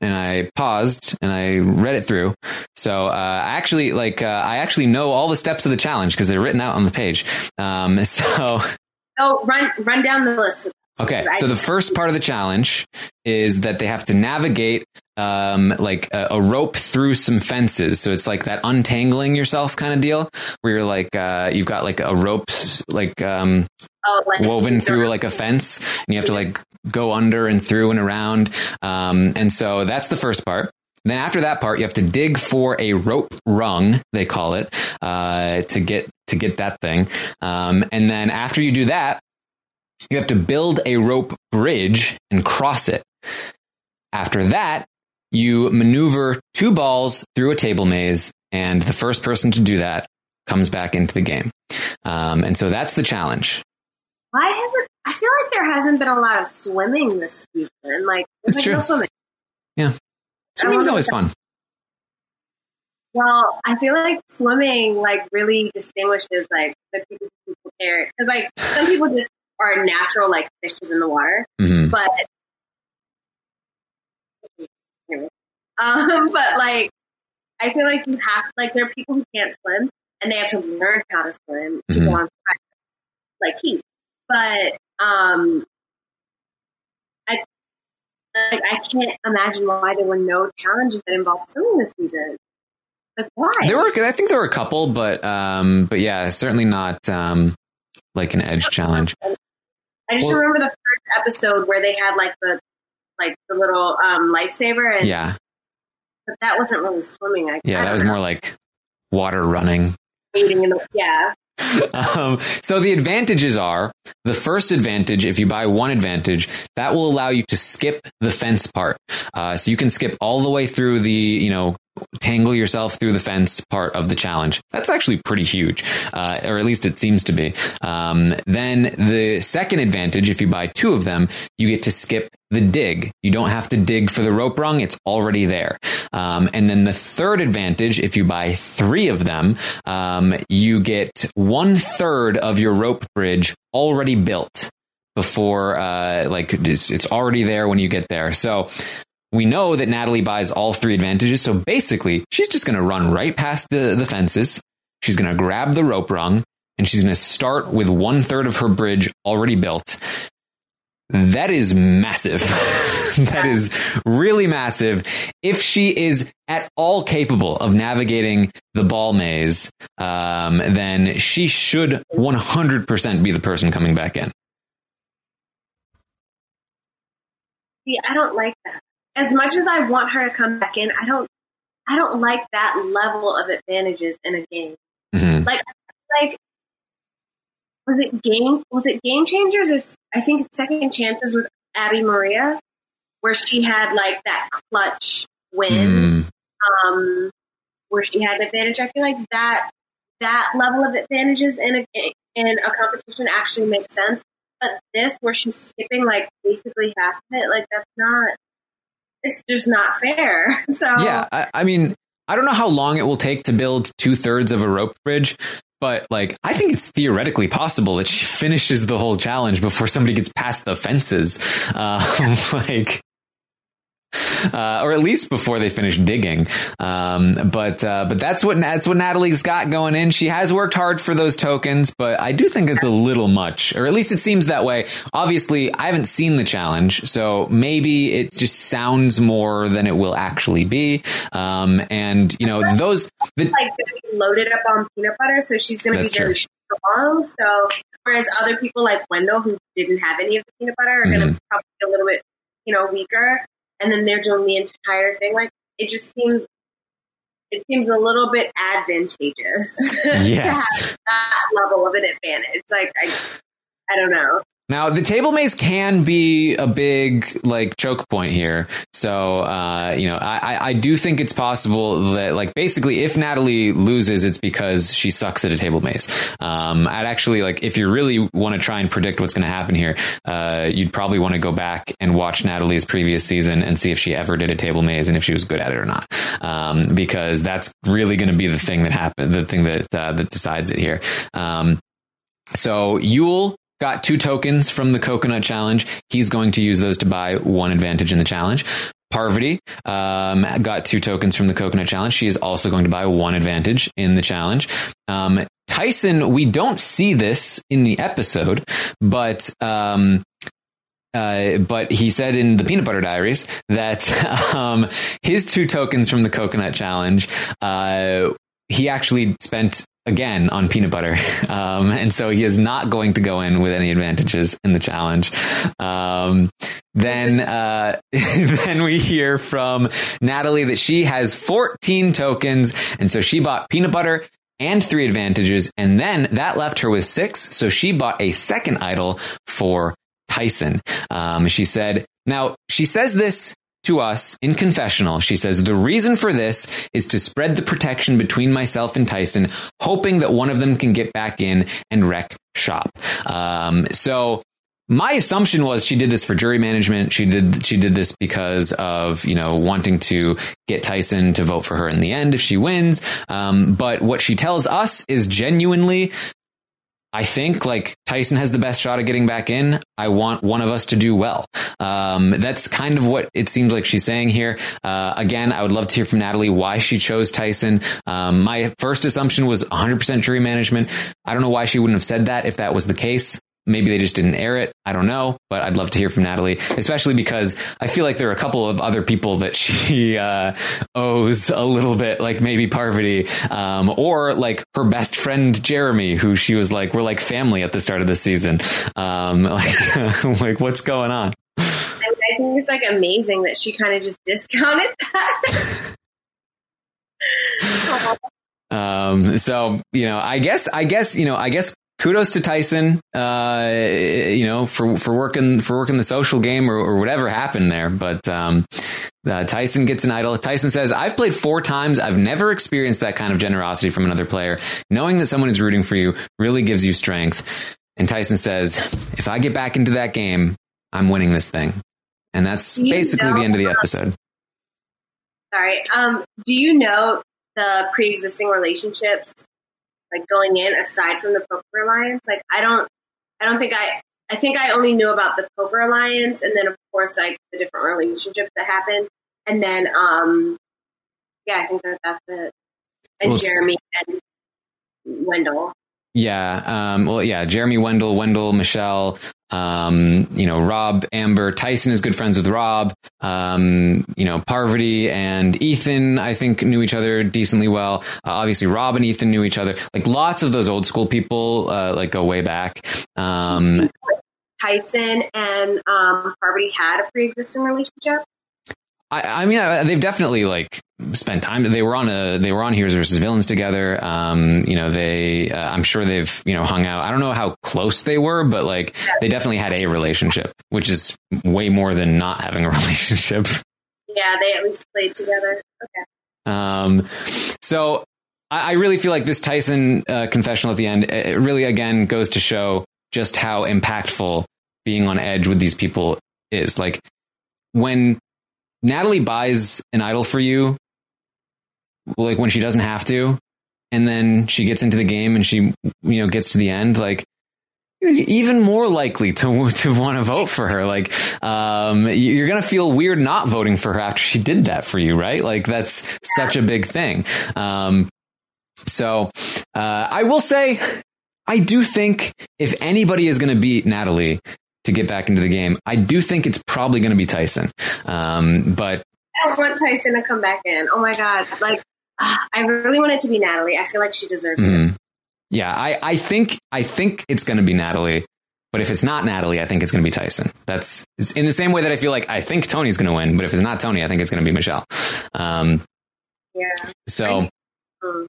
and I paused and I read it through. So uh, I actually like uh, I actually know all the steps of the challenge because they're written out on the page. Um, so oh, run run down the list. Okay, so the first part of the challenge is that they have to navigate um, like a, a rope through some fences. So it's like that untangling yourself kind of deal where you're like, uh, you've got like a rope like, um, oh, like woven through like a fence and you have to like go under and through and around. Um, and so that's the first part. Then after that part, you have to dig for a rope rung, they call it, uh, to get to get that thing. Um, and then after you do that, you have to build a rope bridge and cross it. After that, you maneuver two balls through a table maze, and the first person to do that comes back into the game. Um, and so that's the challenge. Why haven't I feel like there hasn't been a lot of swimming this season? Like, it's like true. No swimming. Yeah, swimming's always fun. Well, I feel like swimming like really distinguishes like the people who care because like some people just are natural like fishes in the water, mm-hmm. but um, but like I feel like you have like there are people who can't swim and they have to learn how to swim to mm-hmm. go on like he. But um, I like I can't imagine why there were no challenges that involved swimming this season. Like why? There were, I think there were a couple, but um, but yeah, certainly not um, like an edge challenge. I just well, remember the first episode where they had like the like the little um, lifesaver, and yeah, but that wasn't really swimming. I, yeah, I that was know. more like water running. Wading in the, yeah. um, so the advantages are the first advantage. If you buy one advantage, that will allow you to skip the fence part. Uh, so you can skip all the way through the, you know, tangle yourself through the fence part of the challenge. That's actually pretty huge, uh, or at least it seems to be. Um, then the second advantage, if you buy two of them, you get to skip the dig. You don't have to dig for the rope rung. It's already there. Um, and then the third advantage, if you buy three of them, um, you get one third of your rope bridge already built before, uh, like it's, it's already there when you get there. So we know that Natalie buys all three advantages. So basically, she's just going to run right past the, the fences. She's going to grab the rope rung and she's going to start with one third of her bridge already built. That is massive. That is really massive. If she is at all capable of navigating the ball maze, um, then she should one hundred percent be the person coming back in. See, I don't like that. As much as I want her to come back in, I don't, I don't like that level of advantages in a game. Mm-hmm. Like, like, was it game? Was it Game Changers? Or I think it's Second Chances with Abby Maria, where she had like that clutch win, mm. um, where she had an advantage. I feel like that that level of advantages in a in a competition actually makes sense. But this, where she's skipping like basically half of it, like that's not. It's just not fair. So yeah, I, I mean, I don't know how long it will take to build two thirds of a rope bridge, but like, I think it's theoretically possible that she finishes the whole challenge before somebody gets past the fences. Uh, like, uh, or at least before they finish digging. Um, but, uh, but that's what, that's what Natalie's got going in. She has worked hard for those tokens, but I do think it's a little much, or at least it seems that way. Obviously, I haven't seen the challenge, so maybe it just sounds more than it will actually be. Um, and you know, those, the, like loaded up on peanut butter, so she's going to be very true. strong. So, whereas other people like Wendell, who didn't have any of the peanut butter, are mm-hmm. going to probably be a little bit, you know, weaker. And then they're doing the entire thing. Like, it just seems, it seems a little bit advantageous yes. to have that level of an advantage. Like, I, I don't know. Now, the table maze can be a big, like, choke point here. So, uh, you know, I, I do think it's possible that, like, basically, if Natalie loses, it's because she sucks at a table maze. Um, I'd actually, like, if you really want to try and predict what's going to happen here, uh, you'd probably want to go back and watch Natalie's previous season and see if she ever did a table maze and if she was good at it or not. Um, because that's really going to be the thing that happened, the thing that, uh, that decides it here. Um, so Yule got two tokens from the Coconut Challenge. He's going to use those to buy one advantage in the challenge. Parvati um, got two tokens from the Coconut Challenge. She is also going to buy one advantage in the challenge. Um, Tyson, we don't see this in the episode, but um, uh, but he said in the Peanut Butter Diaries that um, his two tokens from the Coconut Challenge, uh, he actually spent again on peanut butter. Um, and so he is not going to go in with any advantages in the challenge. Um, then, uh, then we hear from Natalie that she has fourteen tokens. And so she bought peanut butter and three advantages. And then that left her with six. So she bought a second idol for Tyson. Um, she said, now she says this to us in confessional. She says, the reason for this is to spread the protection between myself and Tyson, hoping that one of them can get back in and wreck shop. Um, so my assumption was she did this for jury management. She did, she did this because of, you know, wanting to get Tyson to vote for her in the end if she wins. Um, but what she tells us is genuinely, I think like Tyson has the best shot of getting back in. I want one of us to do well. Um, that's kind of what it seems like she's saying here. Uh, again, I would love to hear from Natalie why she chose Tyson. Um, my first assumption was one hundred percent jury management. I don't know why she wouldn't have said that if that was the case. Maybe they just didn't air it. I don't know, but I'd love to hear from Natalie, especially because I feel like there are a couple of other people that she uh, owes a little bit, like maybe Parvati, um, or like her best friend, Jeremy, who she was like, we're like family at the start of the season. Um, like, like, what's going on? I think it's like amazing that she kind of just discounted that. um, so, you know, I guess, I guess, you know, I guess, kudos to Tyson, uh, you know, for, for working, for working the social game or, or whatever happened there. But, um, uh, Tyson gets an idol. Tyson says, I've played four times. I've never experienced that kind of generosity from another player. Knowing that someone is rooting for you really gives you strength. And Tyson says, if I get back into that game, I'm winning this thing. And that's you basically know, the end of the episode. Sorry. Um, do you know the pre-existing relationships like going in aside from the Poker Alliance? Like, I don't, I don't think I, I think I only knew about the Poker Alliance and then of course, like the different relationships that happened. And then, um, yeah, I think that that's it. And well, Jeremy and Wendell. Yeah. Um, well, yeah, Jeremy, Wendell, Wendell, Michelle, um, you know, Rob, Amber, Tyson is good friends with Rob. Um, you know, Parvati and Ethan, I think, knew each other decently well. Uh, obviously, Rob and Ethan knew each other. Like lots of those old school people, uh, like go way back. Um, Tyson and um, Parvati had a pre-existing relationship. I, I mean, I, they've definitely like spent time. They were on a, they were on Heroes versus Villains together. Um, you know, they, uh, I'm sure they've, you know, hung out. I don't know how close they were, but like yeah. they definitely had a relationship, which is way more than not having a relationship. Yeah, they at least played together. Okay. Um, so I, I really feel like this Tyson uh, confessional at the end, it really again goes to show just how impactful being on edge with these people is. Like when Natalie buys an idol for you, like when she doesn't have to, and then she gets into the game and she, you know, gets to the end, like you're even more likely to to want to vote for her. Like, um, you're going to feel weird not voting for her after she did that for you, right? Like that's such a big thing. Um, so, uh, I will say, I do think if anybody is going to beat Natalie to get back into the game, I do think it's probably going to be Tyson. Um, but I want Tyson to come back in. Oh my God. Like, uh, I really want it to be Natalie. I feel like she deserves mm-hmm. it. Yeah, I, I think, I think it's going to be Natalie, but if it's not Natalie, I think it's going to be Tyson. That's it's in the same way that I feel like I think Tony's going to win, but if it's not Tony, I think it's going to be Michelle. Um, yeah. So I, um,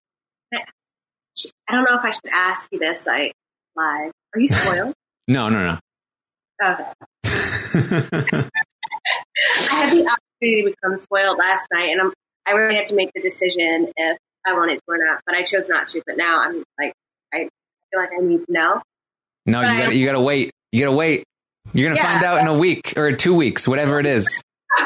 I don't know if I should ask you this like live. Are you spoiled? no, no, no. Okay. I had the opportunity to become spoiled last night, and I'm, I really had to make the decision if I wanted to or not, but I chose not to. But now I'm like, I feel like I need to know. No, but you got you got to wait. You got to wait. You're gonna yeah. find out in a week or two weeks, whatever it is.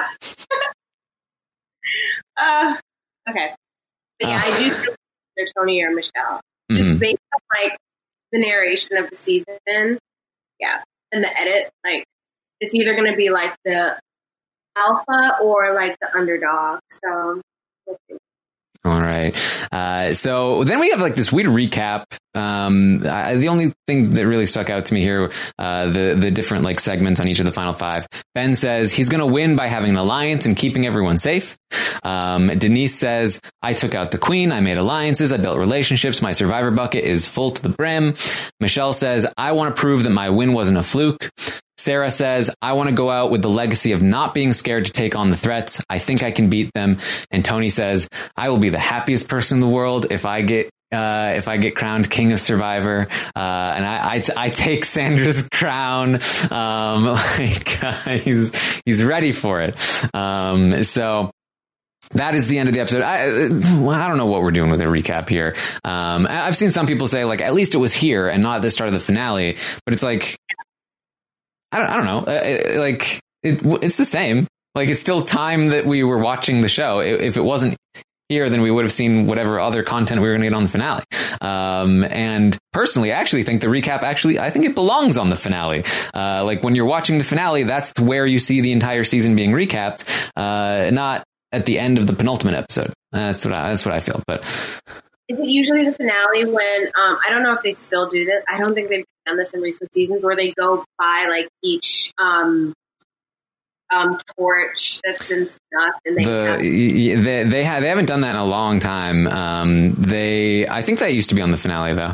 uh, okay, but yeah, uh. I do feel either Tony or Michelle, just mm-hmm. based on like the narration of the season. Yeah. And the edit, like, it's either going to be like the alpha or like the underdog. So we'll see. All right. Uh, so then we have like this weird recap. Um, I, the only thing that really stuck out to me here, uh, the, the different like segments on each of the final five. Ben says he's going to win by having an alliance and keeping everyone safe. Um, Denise says, I took out the queen. I made alliances. I built relationships. My survivor bucket is full to the brim. Michelle says, I want to prove that my win wasn't a fluke. Sarah says, I want to go out with the legacy of not being scared to take on the threats. I think I can beat them. And Tony says, I will be the happiest person in the world if I get uh, if I get crowned King of Survivor. Uh, and I, I, I take Sandra's crown. Um, like uh, he's he's ready for it. Um, so. That is the end of the episode. I, well, I don't know what we're doing with a recap here. Um, I've seen some people say, like, at least it was here and not at the start of the finale. But it's like, I don't, I don't know. Uh, like, it, it's the same. Like, it's still time that we were watching the show. If it wasn't here, then we would have seen whatever other content we were going to get on the finale. Um, and personally, I actually think the recap actually, I think it belongs on the finale. Uh, like, when you're watching the finale, that's where you see the entire season being recapped, uh, not at the end of the penultimate episode. That's what I, that's what I feel. But is it usually the finale when, um, I don't know if they still do this. I don't think they've done this in recent seasons where they go by like each, um, um, torch that's been snuffed and they, the, have- they, they have, they haven't done that in a long time. Um, they, I think that used to be on the finale though.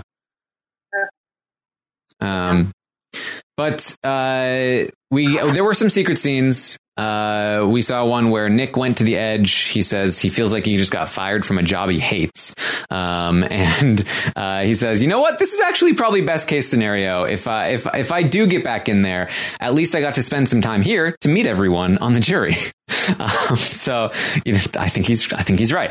Um, but, uh, we, there were some secret scenes. Uh, we saw one where Nick went to the edge. He says he feels like he just got fired from a job he hates. Um, and, uh, he says, you know what? This is actually probably best case scenario. If I, if, if I do get back in there, at least I got to spend some time here to meet everyone on the jury. Um, so, you know, I think he's, I think he's right.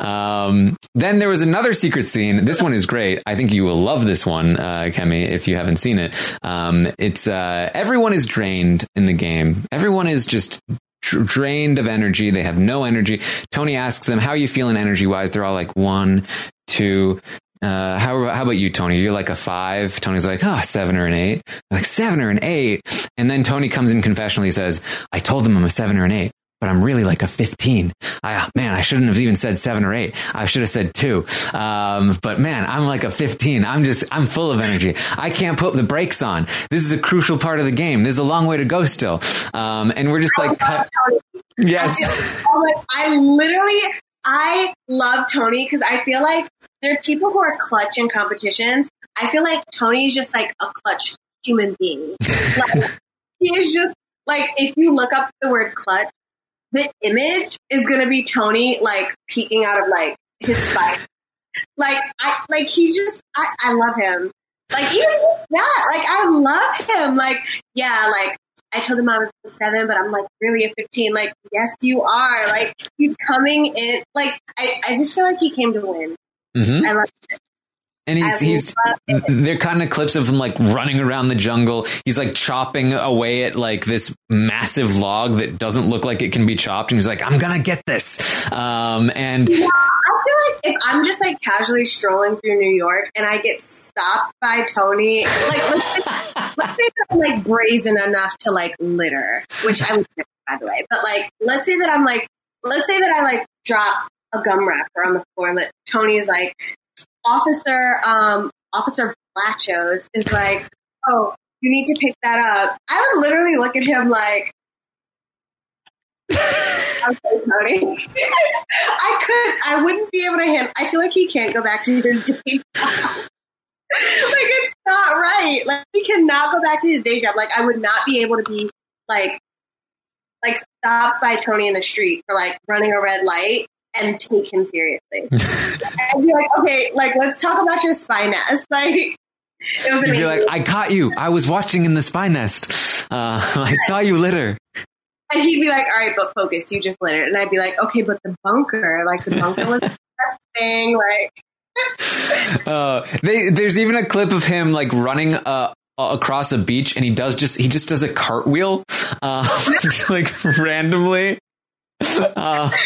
Um, then there was another secret scene. This one is great. I think you will love this one, uh, Kemi, if you haven't seen it. Um, it's, uh, everyone is drained in the game. Everyone is just drained of energy. They have no energy. Tony asks them, how are you feeling energy wise? They're all like one, two, uh, how, how about you, Tony? You're like a five. Tony's like, oh, seven or an eight. They're like seven or an eight. And then Tony comes in confessionally, says, I told them I'm a seven or an eight, but I'm really like a fifteen. I, man, I shouldn't have even said seven or eight. I should have said two. Um, but man, I'm like a fifteen. I'm just, I'm full of energy. I can't put the brakes on. This is a crucial part of the game. There's a long way to go still. Um, and we're just like, cut. Yes. I, feel, I literally, I love Tony because I feel like there are people who are clutch in competitions. I feel like Tony's just like a clutch human being. Like, he is just like, if you look up the word clutch, the image is going to be Tony, like, peeking out of, like, his spine. Like, I, like, he's just, I, I love him. Like, even that, like, I love him. Like, yeah, like, I told him I was a seven, but I'm, like, really a fifteen. Like, yes, you are. Like, he's coming in. Like, I, I just feel like he came to win. Mm-hmm. I love it. And he's, he's, they're kind of clips of him like running around the jungle. He's like chopping away at like this massive log that doesn't look like it can be chopped. And he's like, I'm going to get this. Um, and yeah, I feel like if I'm just like casually strolling through New York and I get stopped by Tony, like let's say, let's say that I'm like brazen enough to like litter, which I would never, by the way, but like, let's say that I'm like, let's say that I like drop a gum wrapper on the floor and that Tony is like, Officer, um, Officer Blachos is like, oh, you need to pick that up. I would literally look at him like, I'm so sorry. I could, I wouldn't be able to handle, I feel like he can't go back to his day job. Like, it's not right. Like, he cannot go back to his day job. Like, I would not be able to be, like, like, stopped by Tony in the street for, like, running a red light and take him seriously. I'd be like, okay, like, let's talk about your spy nest. Like, it was amazing. You'd be like, I caught you. I was watching in the spy nest. Uh, I saw you litter. And he'd be like, all right, but focus, you just littered. And I'd be like, okay, but the bunker, like, the bunker was the best thing. Like, uh, they, there's even a clip of him, like, running, uh, across a beach, and he does just, he just does a cartwheel, uh, like, randomly. Uh,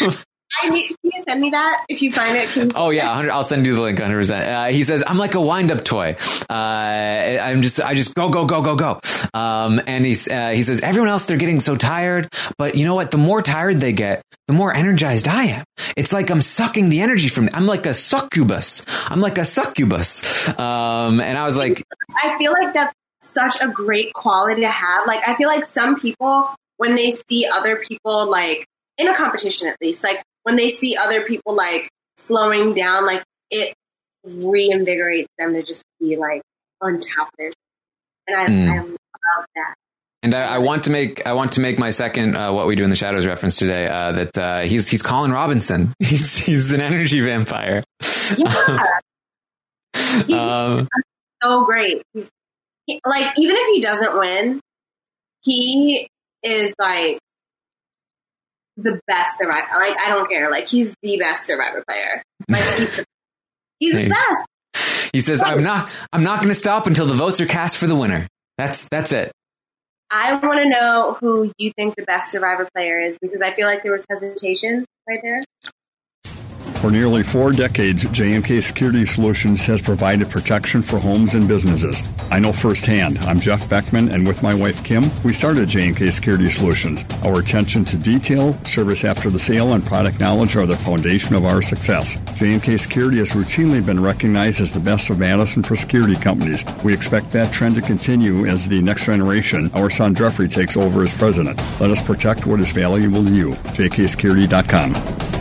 I need, can you send me that if you find it? Can oh yeah, one hundred I'll send you the link. one hundred percent. Uh, he says, "I'm like a wind-up toy. Uh, I'm just, I just go, go, go, go, go." Um, and he's, uh, he says, "Everyone else, they're getting so tired, but you know what? The more tired they get, the more energized I am. It's like I'm sucking the energy from. I'm like a succubus. I'm like a succubus." Um, and I was like, I feel like that's such a great quality to have. Like, I feel like some people, when they see other people, like in a competition at least, like when they see other people like slowing down, like it reinvigorates them to just be like on top of their. And I, mm. I love that. And I, I want to make I want to make my second uh, What We Do in the Shadows reference today. Uh, that uh, he's he's Colin Robinson. He's he's an energy vampire. Yeah, he's um, so great. He's he, like, even if he doesn't win, he is like the best survivor. Like, I don't care. Like, he's the best Survivor player. Like, he's the, he's the best. He says, "I'm not I'm not going to stop until the votes are cast for the winner." That's that's it. I want to know who you think the best Survivor player is, because I feel like there was hesitation right there. For nearly four decades, J M K Security Solutions has provided protection for homes and businesses. I know firsthand. I'm Jeff Beckman, and with my wife, Kim, we started J M K Security Solutions. Our attention to detail, service after the sale, and product knowledge are the foundation of our success. J M K Security has routinely been recognized as the best of Madison for security companies. We expect that trend to continue as the next generation, our son Jeffrey, takes over as president. Let us protect what is valuable to you. J K security dot com.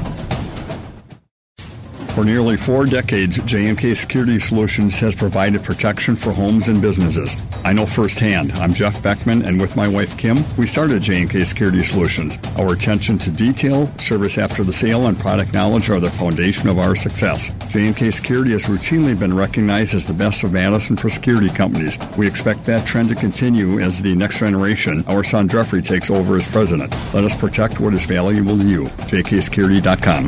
For nearly four decades, J M K Security Solutions has provided protection for homes and businesses. I know firsthand. I'm Jeff Beckman, and with my wife, Kim, we started J M K Security Solutions. Our attention to detail, service after the sale, and product knowledge are the foundation of our success. J M K Security has routinely been recognized as the best of Madison for security companies. We expect that trend to continue as the next generation, our son Jeffrey, takes over as president. Let us protect what is valuable to you. J K security dot com.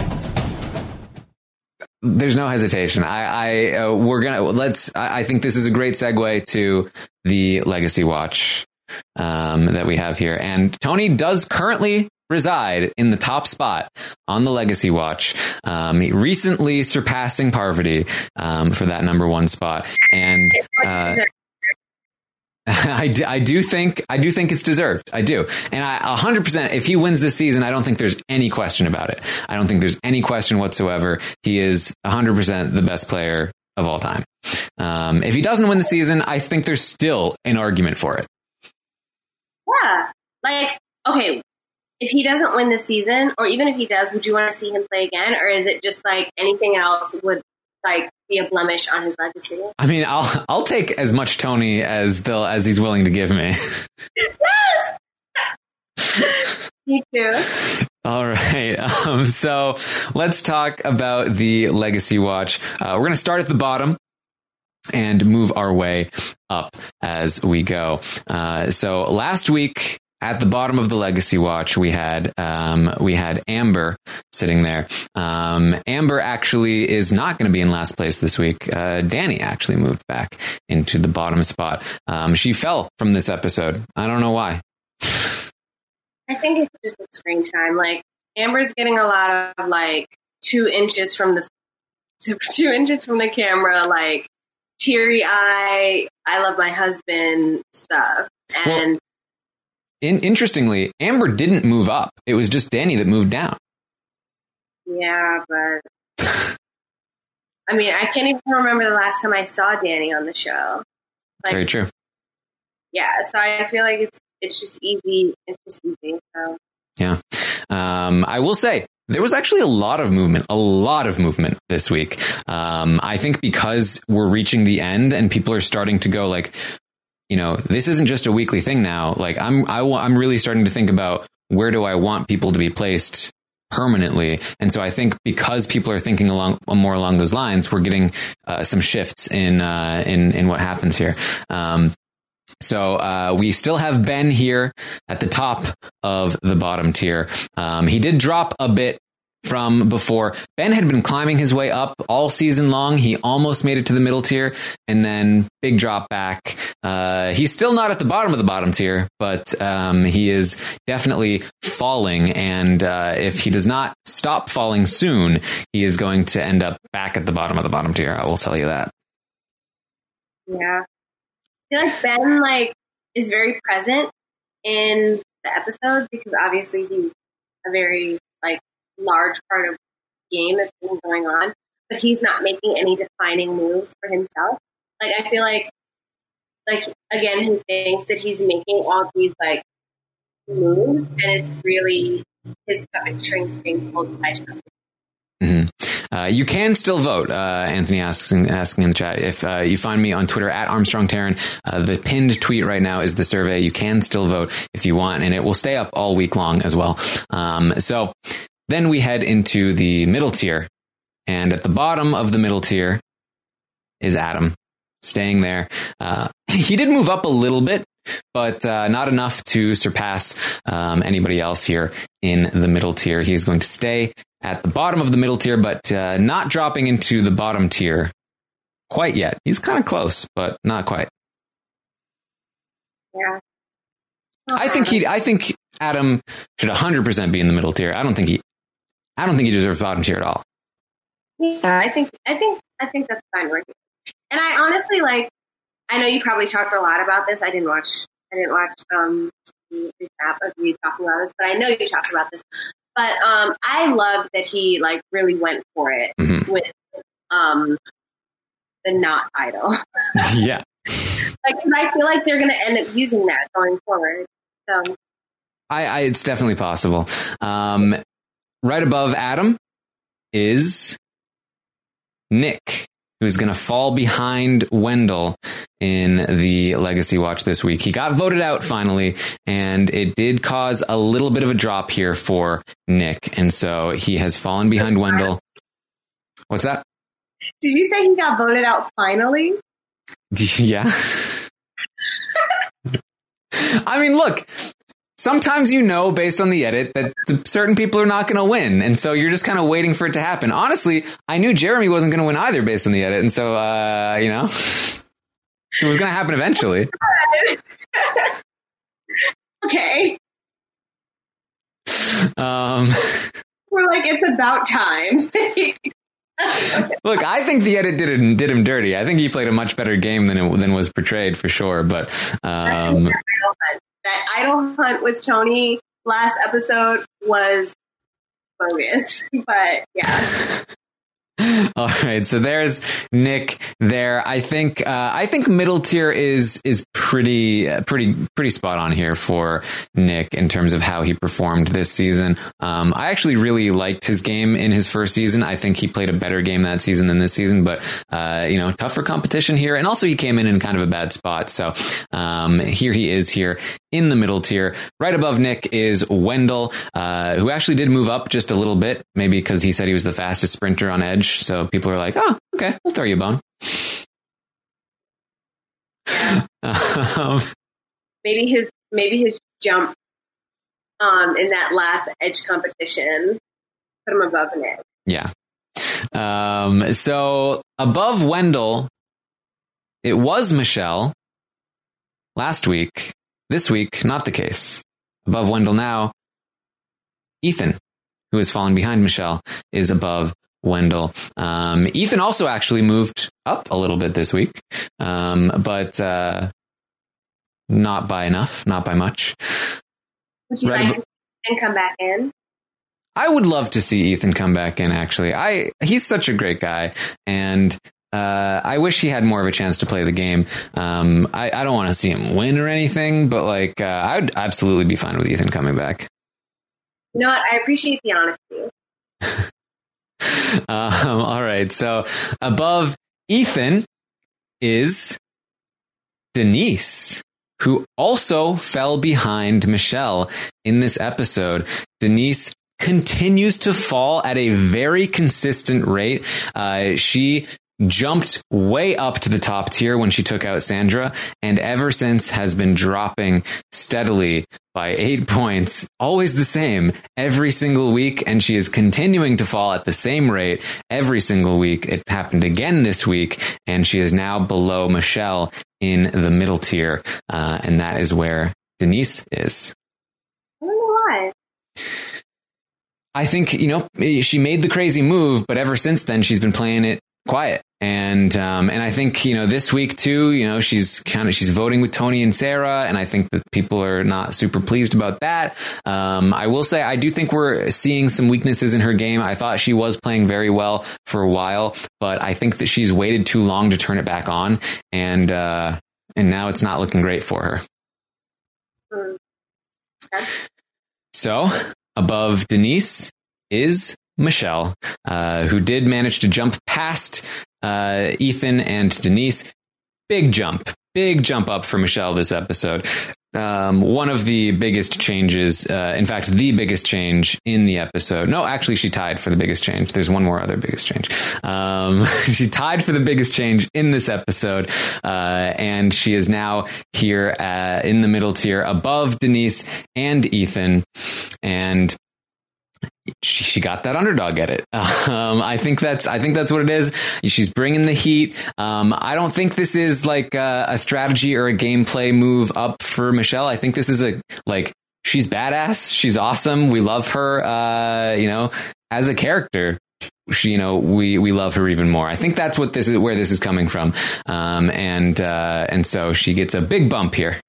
There's no hesitation. I, I uh, we're gonna let's. I, I think this is a great segue to the Legacy Watch um, that we have here, and Tony does currently reside in the top spot on the Legacy Watch, um, recently surpassing Parvati um, for that number one spot, and. Uh, I do, I do think I do think it's deserved. I do. And I one hundred percent, if he wins this season, I don't think there's any question about it. I don't think there's any question whatsoever. He is one hundred percent the best player of all time. Um, if he doesn't win the season, I think there's still an argument for it. Yeah. Like, okay, if he doesn't win the season, or even if he does, would you want to see him play again? Or is it just like anything else would like be a blemish on his legacy? I mean, I'll I'll take as much Tony as they'll as he's willing to give me. Yes. Me too. All right. Um, so let's talk about the Legacy Watch. Uh, we're going to start at the bottom and move our way up as we go. Uh, so last week, at the bottom of the Legacy Watch, we had um, we had Amber sitting there. Um, Amber actually is not going to be in last place this week. Uh, Danny actually moved back into the bottom spot. Um, she fell from this episode. I don't know why. I think it's just the screen time. Like, Amber's getting a lot of like two inches from the two inches from the camera, like teary eye, I love my husband stuff, and. Well, In, interestingly, Amber didn't move up. It was just Danny that moved down. Yeah, but I mean, I can't even remember the last time I saw Danny on the show. Like, very true. Yeah, so I feel like it's it's just easy. It's just easy. So. Yeah, um, I will say there was actually a lot of movement, a lot of movement this week. Um, I think because we're reaching the end and people are starting to go like, you know, this isn't just a weekly thing now. Like I'm, I, I'm really starting to think about where do I want people to be placed permanently. And so I think because people are thinking along more along those lines, we're getting uh, some shifts in, uh, in, in what happens here. Um, so uh, we still have Ben here at the top of the bottom tier. Um, he did drop a bit from before. Ben had been climbing his way up all season long. He almost made it to the middle tier, and then big drop back. Uh, he's still not at the bottom of the bottom tier, but um, he is definitely falling. And uh, if he does not stop falling soon, he is going to end up back at the bottom of the bottom tier. I will tell you that. Yeah. I feel like Ben, like, is very present in the episodes because obviously he's a very, like, large part of the game that's been going on, but he's not making any defining moves for himself. Like, I feel like, like, again, he thinks that he's making all these, like, moves, and it's really his puppet strings being pulled by Chuck. Mm-hmm. Uh, you can still vote. Uh, Anthony asking asking in the chat. If uh, you find me on Twitter at Armstrong Taran, uh, the pinned tweet right now is the survey. You can still vote if you want, and it will stay up all week long as well. Um, so then we head into the middle tier, and at the bottom of the middle tier is Adam, staying there. Uh, he did move up a little bit, but uh, not enough to surpass um, anybody else here in the middle tier. He's going to stay at the bottom of the middle tier, but uh, not dropping into the bottom tier quite yet. He's kind of close, but not quite. Yeah. I think he. I think Adam should one hundred percent be in the middle tier. I don't think he. I don't think he deserves bottom tier at all. Yeah, I think. I think. I think that's fine working. And I honestly like. I know you probably talked a lot about this. I didn't watch. I didn't watch um, the recap of you talking about this, but I know you talked about this. But um, I loved that he like really went for it mm-hmm. with um, the not idol. Yeah, like I feel like they're going to end up using that going forward. So, I, I it's definitely possible. Um, right above Adam is Nick, who's going to fall behind Wendell in the Legacy Watch this week. He got voted out finally, and it did cause a little bit of a drop here for Nick. And so he has fallen behind Wendell. What's that? Did you say he got voted out finally? Yeah. I mean, look, sometimes you know based on the edit that certain people are not going to win. And so you're just kind of waiting for it to happen. Honestly, I knew Jeremy wasn't going to win either based on the edit. And so, uh, you know, so it was going to happen eventually. Okay. Um, We're like, it's about time. Look, I think the edit did him, did him dirty. I think he played a much better game than it, than was portrayed for sure. But um, that idol hunt with Tony last episode was bogus. But yeah. All right, so there's Nick there. I think uh, I think middle tier is is pretty uh, pretty pretty spot on here for Nick in terms of how he performed this season. Um, I actually really liked his game in his first season. I think he played a better game that season than this season, but uh, you know, tougher competition here, and also he came in in kind of a bad spot. So um, here he is here in the middle tier. Right above Nick is Wendell, uh, who actually did move up just a little bit, maybe because he said he was the fastest sprinter on Edge. So people are like, oh, okay, we'll throw you a bone. um, maybe his maybe his jump um, in that last Edge competition put him above Nick. Yeah. Um, so above Wendell, it was Michelle last week. This week, not the case. Above Wendell now, Ethan, who has fallen behind Michelle, is above Wendell. Um, Ethan also actually moved up a little bit this week, um, but uh, not by enough, not by much. Would you right like ab- to come back in? I would love to see Ethan come back in, actually. I he's such a great guy, and uh, I wish he had more of a chance to play the game. Um, I, I don't want to see him win or anything, but like uh, I would absolutely be fine with Ethan coming back. You know what? I appreciate the honesty. Um, all right. So above Ethan is Denise, who also fell behind Michelle in this episode. Denise continues to fall at a very consistent rate. Uh, she jumped way up to the top tier when she took out Sandra, and ever since has been dropping steadily by eight points, always the same every single week. And she is continuing to fall at the same rate every single week. It happened again this week, and she is now below Michelle in the middle tier. Uh, and that is where Denise is. I don't know why. I think, you know, she made the crazy move, but ever since then, she's been playing it quiet. And, um, and I think, you know, this week too, you know, she's kind of, she's voting with Tony and Sarah. And I think that people are not super pleased about that. Um, I will say, I do think we're seeing some weaknesses in her game. I thought she was playing very well for a while, but I think that she's waited too long to turn it back on. And, uh, and now it's not looking great for her. Mm. Okay. So above Denise is Michelle, uh, who did manage to jump past uh, Ethan and Denise. Big jump, big jump up for Michelle this episode. Um, one of the biggest changes, uh, in fact, the biggest change in the episode. No, actually, she tied for the biggest change. There's one more other biggest change. Um, she tied for the biggest change in this episode. Uh, and she is now here uh, in the middle tier above Denise and Ethan. And She, she got that underdog edit. Um, I think that's, I think that's what it is. She's bringing the heat. Um, I don't think this is like a, a strategy or a gameplay move up for Michelle. I think this is a, like, she's badass. She's awesome. We love her. Uh, you know, as a character, she, you know, we, we love her even more. I think that's what this is, where this is coming from. Um, and, uh, and so she gets a big bump here.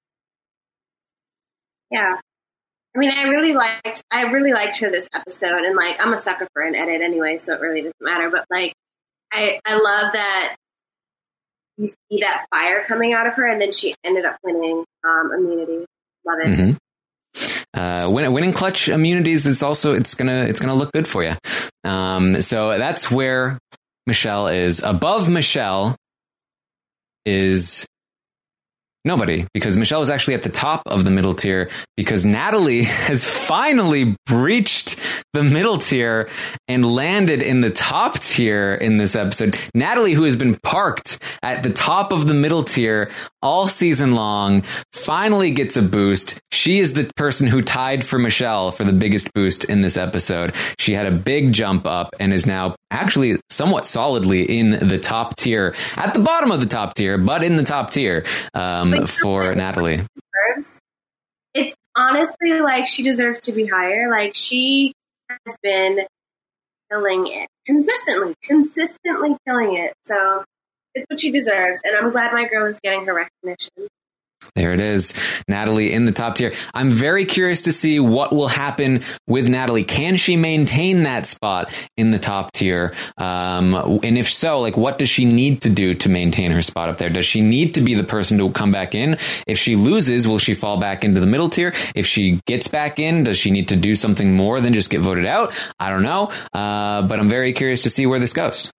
Yeah. I mean, I really liked, I really liked her this episode, and like, I'm a sucker for an edit anyway, so it really doesn't matter. But like, I, I love that you see that fire coming out of her, and then she ended up winning um, immunity. Love it. Mm-hmm. Uh, win, winning clutch immunities is also, it's gonna, it's gonna look good for you. Um, so that's where Michelle is. Above Michelle is nobody, because Michelle was actually at the top of the middle tier, because Natalie has finally breached the middle tier and landed in the top tier in this episode. Natalie, who has been parked at the top of the middle tier all season long, finally gets a boost. She is the person who tied for Michelle for the biggest boost in this episode. She had a big jump up and is now actually somewhat solidly in the top tier, at the bottom of the top tier, but in the top tier. Um, for Natalie. It's honestly like she deserves to be higher. Like, she has been killing it consistently, consistently killing it. So it's what she deserves. And I'm glad my girl is getting her recognition. There it is. Natalie in the top tier. I'm very curious to see what will happen with Natalie. Can she maintain that spot in the top tier? Um, and if so, like, what does she need to do to maintain her spot up there? Does she need to be the person to come back in? If she loses, will she fall back into the middle tier? If she gets back in, does she need to do something more than just get voted out? I don't know. Uh, but I'm very curious to see where this goes.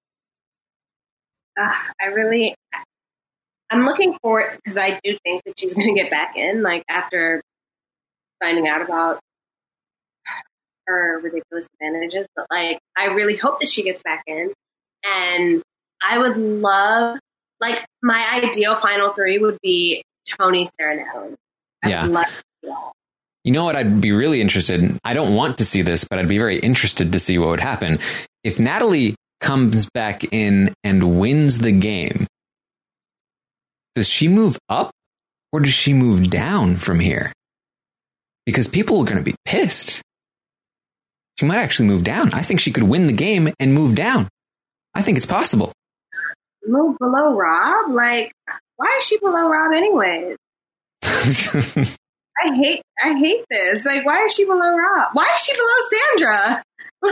Uh, I really... I'm looking forward, because I do think that she's going to get back in, like, after finding out about her ridiculous advantages. But, like, I really hope that she gets back in. And I would love, like, my ideal final three would be Tony, Sarah, Natalie. I'd yeah. love to see that. You know what? I'd be really interested in. I don't want to see this, but I'd be very interested to see what would happen if Natalie comes back in and wins the game. Does she move up or does she move down from here? Because people are going to be pissed. She might actually move down. I think she could win the game and move down. I think it's possible. Move below Rob? Like, why is she below Rob anyways? I hate I hate this. Like, why is she below Rob? Why is she below Sandra?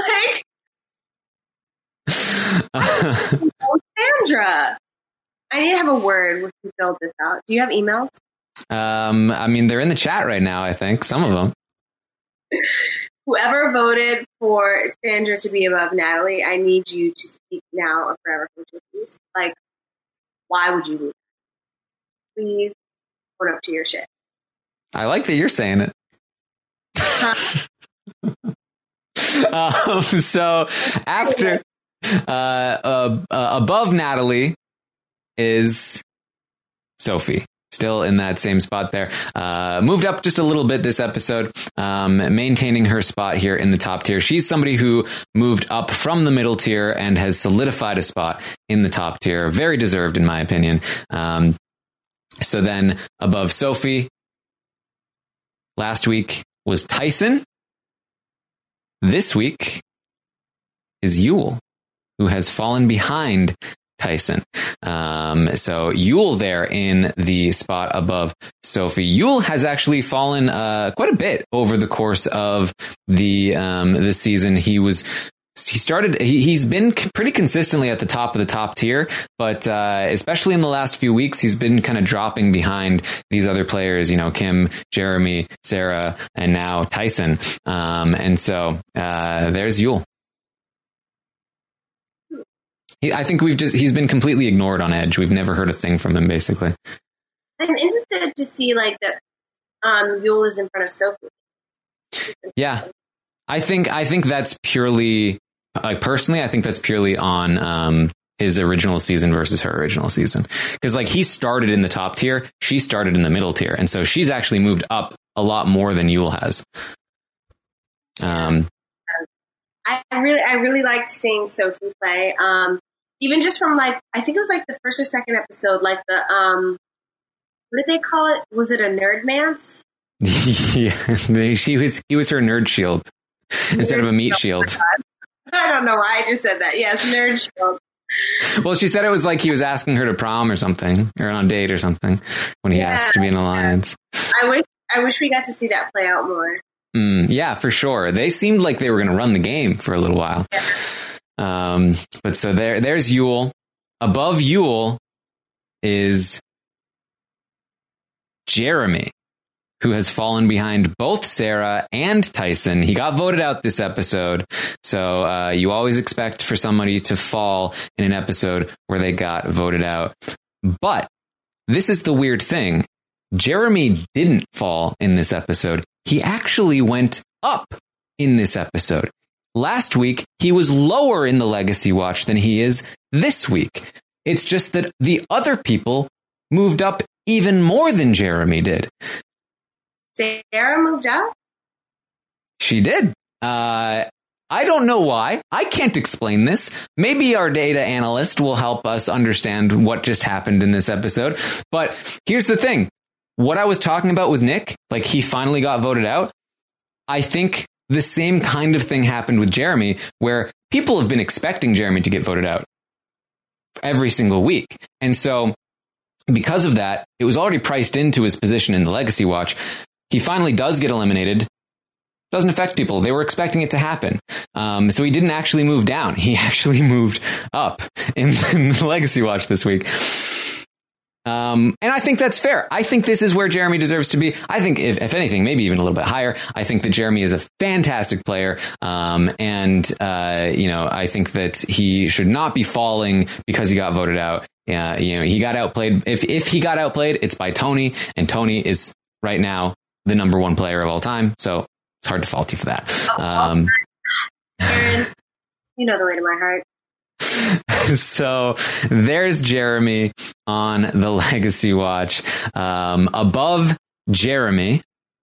Like, below Sandra. I need to have a word where we filled this out. Do you have emails? Um, I mean, they're in the chat right now, I think. Some of them. Whoever voted for Sandra to be above Natalie, I need you to speak now or forever, please. Like, why would you do that? Please own up to your shit. I like that you're saying it. Huh? um, so after... uh, uh, uh, above Natalie is Sophie. Still in that same spot there. Uh, moved up just a little bit this episode, um, maintaining her spot here in the top tier. She's somebody who moved up from the middle tier and has solidified a spot in the top tier. Very deserved, in my opinion. Um, so then above Sophie, last week was Tyson. This week is Yul, who has fallen behind Tyson. Um, so Yul there in the spot above Sophie. Yul has actually fallen uh, quite a bit over the course of the um, the season. He was he started he, he's been pretty consistently at the top of the top tier, but uh, especially in the last few weeks, he's been kind of dropping behind these other players. You know, Kim, Jeremy, Sarah, and now Tyson. Um, and so uh, there's Yul. He, I think we've just, he's been completely ignored on Edge. We've never heard a thing from him, basically. I'm interested to see, like, that um, Yul is in front of Sophie. Yeah. I think, I think that's purely, like, personally, I think that's purely on um, his original season versus her original season. Because, like, he started in the top tier, she started in the middle tier. And so she's actually moved up a lot more than Yul has. Um, I really, I really liked seeing Sophie play. Um, even just from like, I think it was like the first or second episode, like the, um, what did they call it? Was it a nerd mance? Yeah, she was, he was her nerd shield instead nerd of a meat shield. shield. I don't know why I just said that. Yes, nerd shield. Well, she said it was like he was asking her to prom or something, or on a date or something when he yeah, asked to be in an alliance. I wish, I wish we got to see that play out more. Mm, yeah, for sure. They seemed like they were going to run the game for a little while. Yeah. Um, but so there, there's Yul. Above Yul is Jeremy, who has fallen behind both Sarah and Tyson. He got voted out this episode. So uh, you always expect for somebody to fall in an episode where they got voted out. But this is the weird thing. Jeremy didn't fall in this episode. He actually went up in this episode. Last week, he was lower in the Legacy Watch than he is this week. It's just that the other people moved up even more than Jeremy did. Sarah moved up? She did. Uh, I don't know why. I can't explain this. Maybe our data analyst will help us understand what just happened in this episode. But here's the thing. What I was talking about with Nick, like he finally got voted out. I think the same kind of thing happened with Jeremy, where people have been expecting Jeremy to get voted out every single week. And so because of that, it was already priced into his position in the Legacy Watch. He finally does get eliminated. Doesn't affect people. They were expecting it to happen. Um, so he didn't actually move down. He actually moved up in, in the Legacy Watch this week. Um, and I think that's fair. I think this is where Jeremy deserves to be. I think if, if anything, maybe even a little bit higher. I think that Jeremy is a fantastic player. Um, and, uh, you know, I think that he should not be falling because he got voted out. Yeah. Uh, you know, he got outplayed. If, if he got outplayed, it's by Tony, and Tony is right now the number one player of all time. So it's hard to fault you for that. Um, Aaron, you know the way to my heart. So there's Jeremy on the Legacy Watch. Um, above Jeremy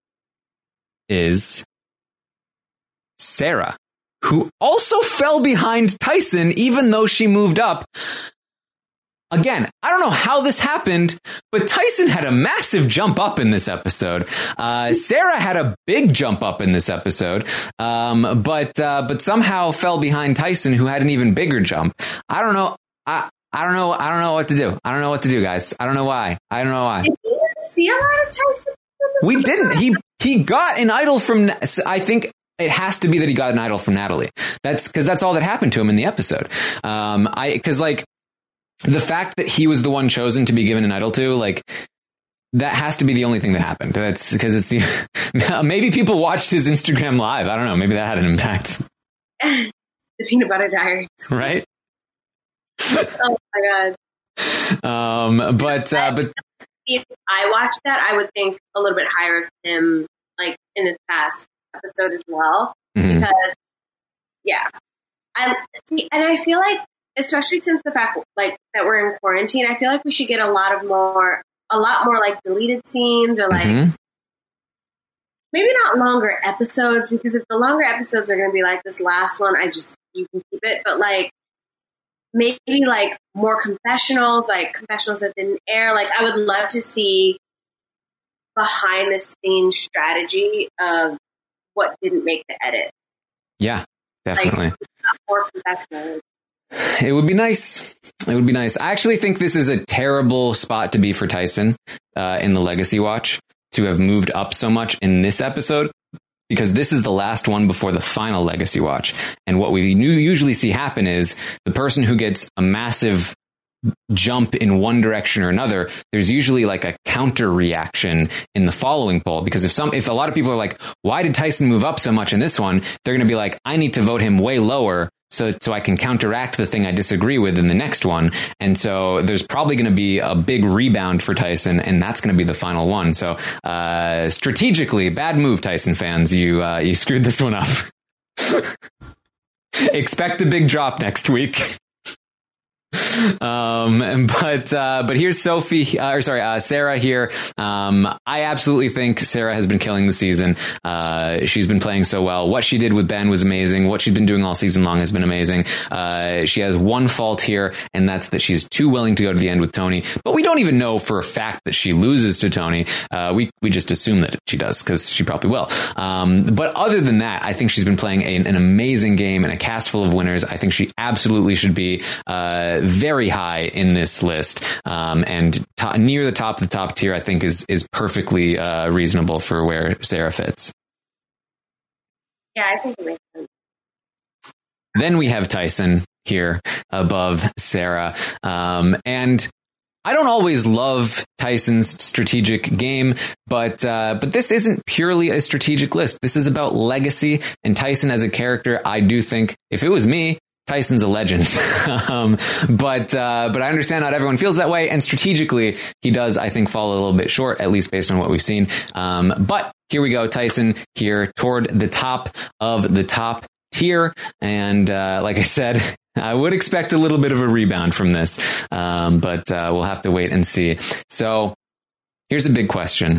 is Sarah, who also fell behind Tyson, even though she moved up. Again, I don't know how this happened, but Tyson had a massive jump up in this episode. Uh, Sarah had a big jump up in this episode, um, but uh, but somehow fell behind Tyson, who had an even bigger jump. I don't know. I I don't know. I don't know what to do. I don't know what to do, guys. I don't know why. I don't know why. Did you see a lot of Tyson? We didn't. He he got an idol from. I think it has to be that he got an idol from Natalie. That's because that's all that happened to him in the episode. Um, I because like. The fact that he was the one chosen to be given an idol to, like, that has to be the only thing that happened. That's because it's the, maybe people watched his Instagram live. I don't know. Maybe that had an impact. The Peanut Butter Diaries. Right? Oh my God. Um, but, uh, but if I watched that, I would think a little bit higher of him, like in this past episode as well. Mm-hmm. Because, yeah. I see, and I feel like, especially since the fact like that we're in quarantine, I feel like we should get a lot of more, a lot more like deleted scenes or like mm-hmm. maybe not longer episodes, because if the longer episodes are going to be like this last one, I just you can keep it, but like maybe like more confessionals, like confessionals that didn't air. Like I would love to see behind the scenes strategy of what didn't make the edit. Yeah, definitely. Like, more confessionals. It would be nice. It would be nice. I actually think this is a terrible spot to be for Tyson uh, in the Legacy Watch, to have moved up so much in this episode, because this is the last one before the final Legacy Watch. And what we usually see happen is the person who gets a massive jump in one direction or another, there's usually like a counter reaction in the following poll. Because if some, if a lot of people are like, why did Tyson move up so much in this one? They're going to be like, I need to vote him way lower so, so I can counteract the thing I disagree with in the next one. And so there's probably going to be a big rebound for Tyson, and that's going to be the final one. So, uh, strategically, bad move, Tyson fans. You, uh, you screwed this one up. Expect a big drop next week. Um, but, uh, but here's Sophie, uh, or sorry, uh, Sarah here. Um, I absolutely think Sarah has been killing the season. Uh, she's been playing so well. What she did with Ben was amazing. What she's been doing all season long has been amazing. Uh, she has one fault here, and that's that she's too willing to go to the end with Tony. But we don't even know for a fact that she loses to Tony. Uh, we, we just assume that she does, because she probably will. Um, but other than that, I think she's been playing a, an amazing game and a cast full of winners. I think she absolutely should be, uh, very high in this list, um, and to- near the top of the top tier, I think is is perfectly uh, reasonable for where Sarah fits. Yeah, I think it makes sense. Then we have Tyson here above Sarah, um, and I don't always love Tyson's strategic game, but uh, but this isn't purely a strategic list. This is about legacy, and Tyson as a character. I do think if it was me, Tyson's a legend. um, but, uh, but I understand not everyone feels that way. And strategically, he does, I think, fall a little bit short, at least based on what we've seen. Um, but here we go. Tyson here toward the top of the top tier. And, uh, like I said, I would expect a little bit of a rebound from this. Um, but, uh, we'll have to wait and see. So here's a big question.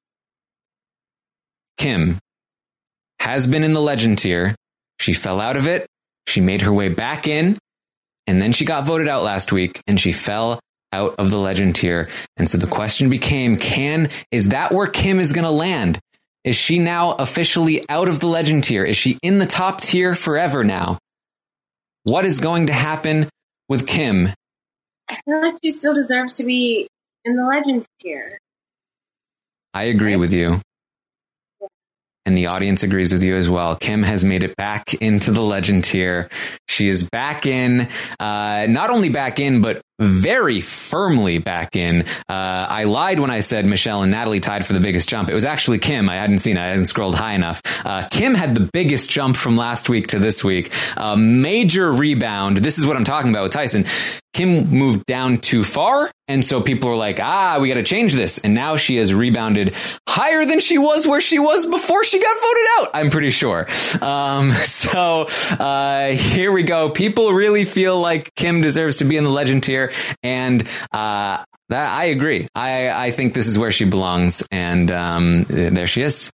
Kim has been in the legend tier. She fell out of it. She made her way back in, and then she got voted out last week, and she fell out of the legend tier. And so the question became, can, is that where Kim is going to land? Is she now officially out of the legend tier? Is she in the top tier forever now? What is going to happen with Kim? I feel like she still deserves to be in the legend tier. I agree with you. And the audience agrees with you as well. Kim has made it back into the legend tier. She is back in, uh, not only back in, but very firmly back in. Uh, I lied when I said Michelle and Natalie tied for the biggest jump. It was actually Kim. I hadn't seen it. I hadn't scrolled high enough. Uh, Kim had the biggest jump from last week to this week. A major rebound. This is what I'm talking about with Tyson. Kim moved down too far. And so people were like, ah, we got to change this. And now she has rebounded higher than she was where she was before she got voted out, I'm pretty sure. Um, so uh, here we go. People really feel like Kim deserves to be in the legend tier. And uh, that, I agree. I, I think this is where she belongs. And um, there she is.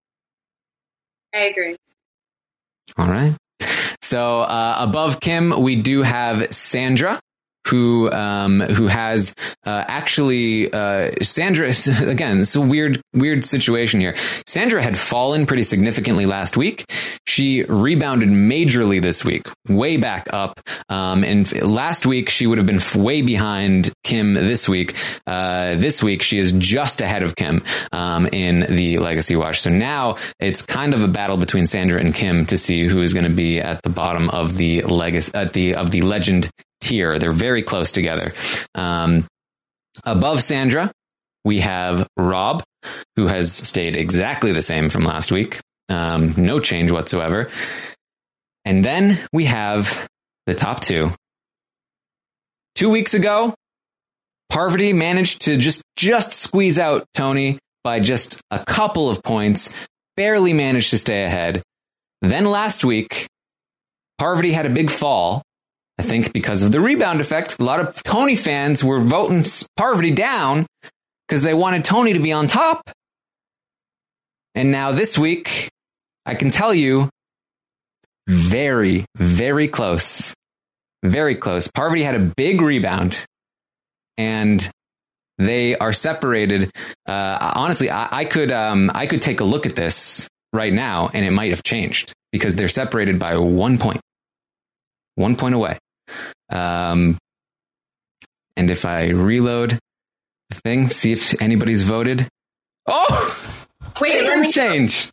I agree. All right. So uh, above Kim, we do have Sandra, who um, who has uh, actually uh, Sandra again. It's a weird weird situation here. Sandra had fallen pretty significantly last week. She rebounded majorly this week, way back up. Um, and last week she would have been way behind Kim. This week, uh, this week she is just ahead of Kim um, in the Legacy Watch. So now it's kind of a battle between Sandra and Kim to see who is going to be at the bottom of the legacy at the of the legend tier. They're very close together. Um, above Sandra, we have Rob, who has stayed exactly the same from last week. Um, no change whatsoever. And then we have the top two. Two weeks ago, Parvati managed to just, just squeeze out Tony by just a couple of points, barely managed to stay ahead. Then last week, Parvati had a big fall. I think because of the rebound effect, a lot of Tony fans were voting Parvati down because they wanted Tony to be on top. And now this week, I can tell you, very, very close. Very close. Parvati had a big rebound, and they are separated. Uh, honestly, I, I could um, I could take a look at this right now, and it might have changed because they're separated by one point. One point away. Um, and if I reload the thing, see if anybody's voted. Oh, wait, it didn't change.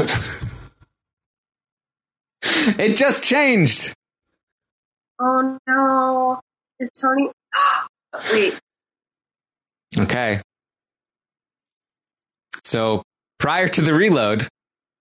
It just changed. Oh no! Is Tony? Wait. Okay. So prior to the reload,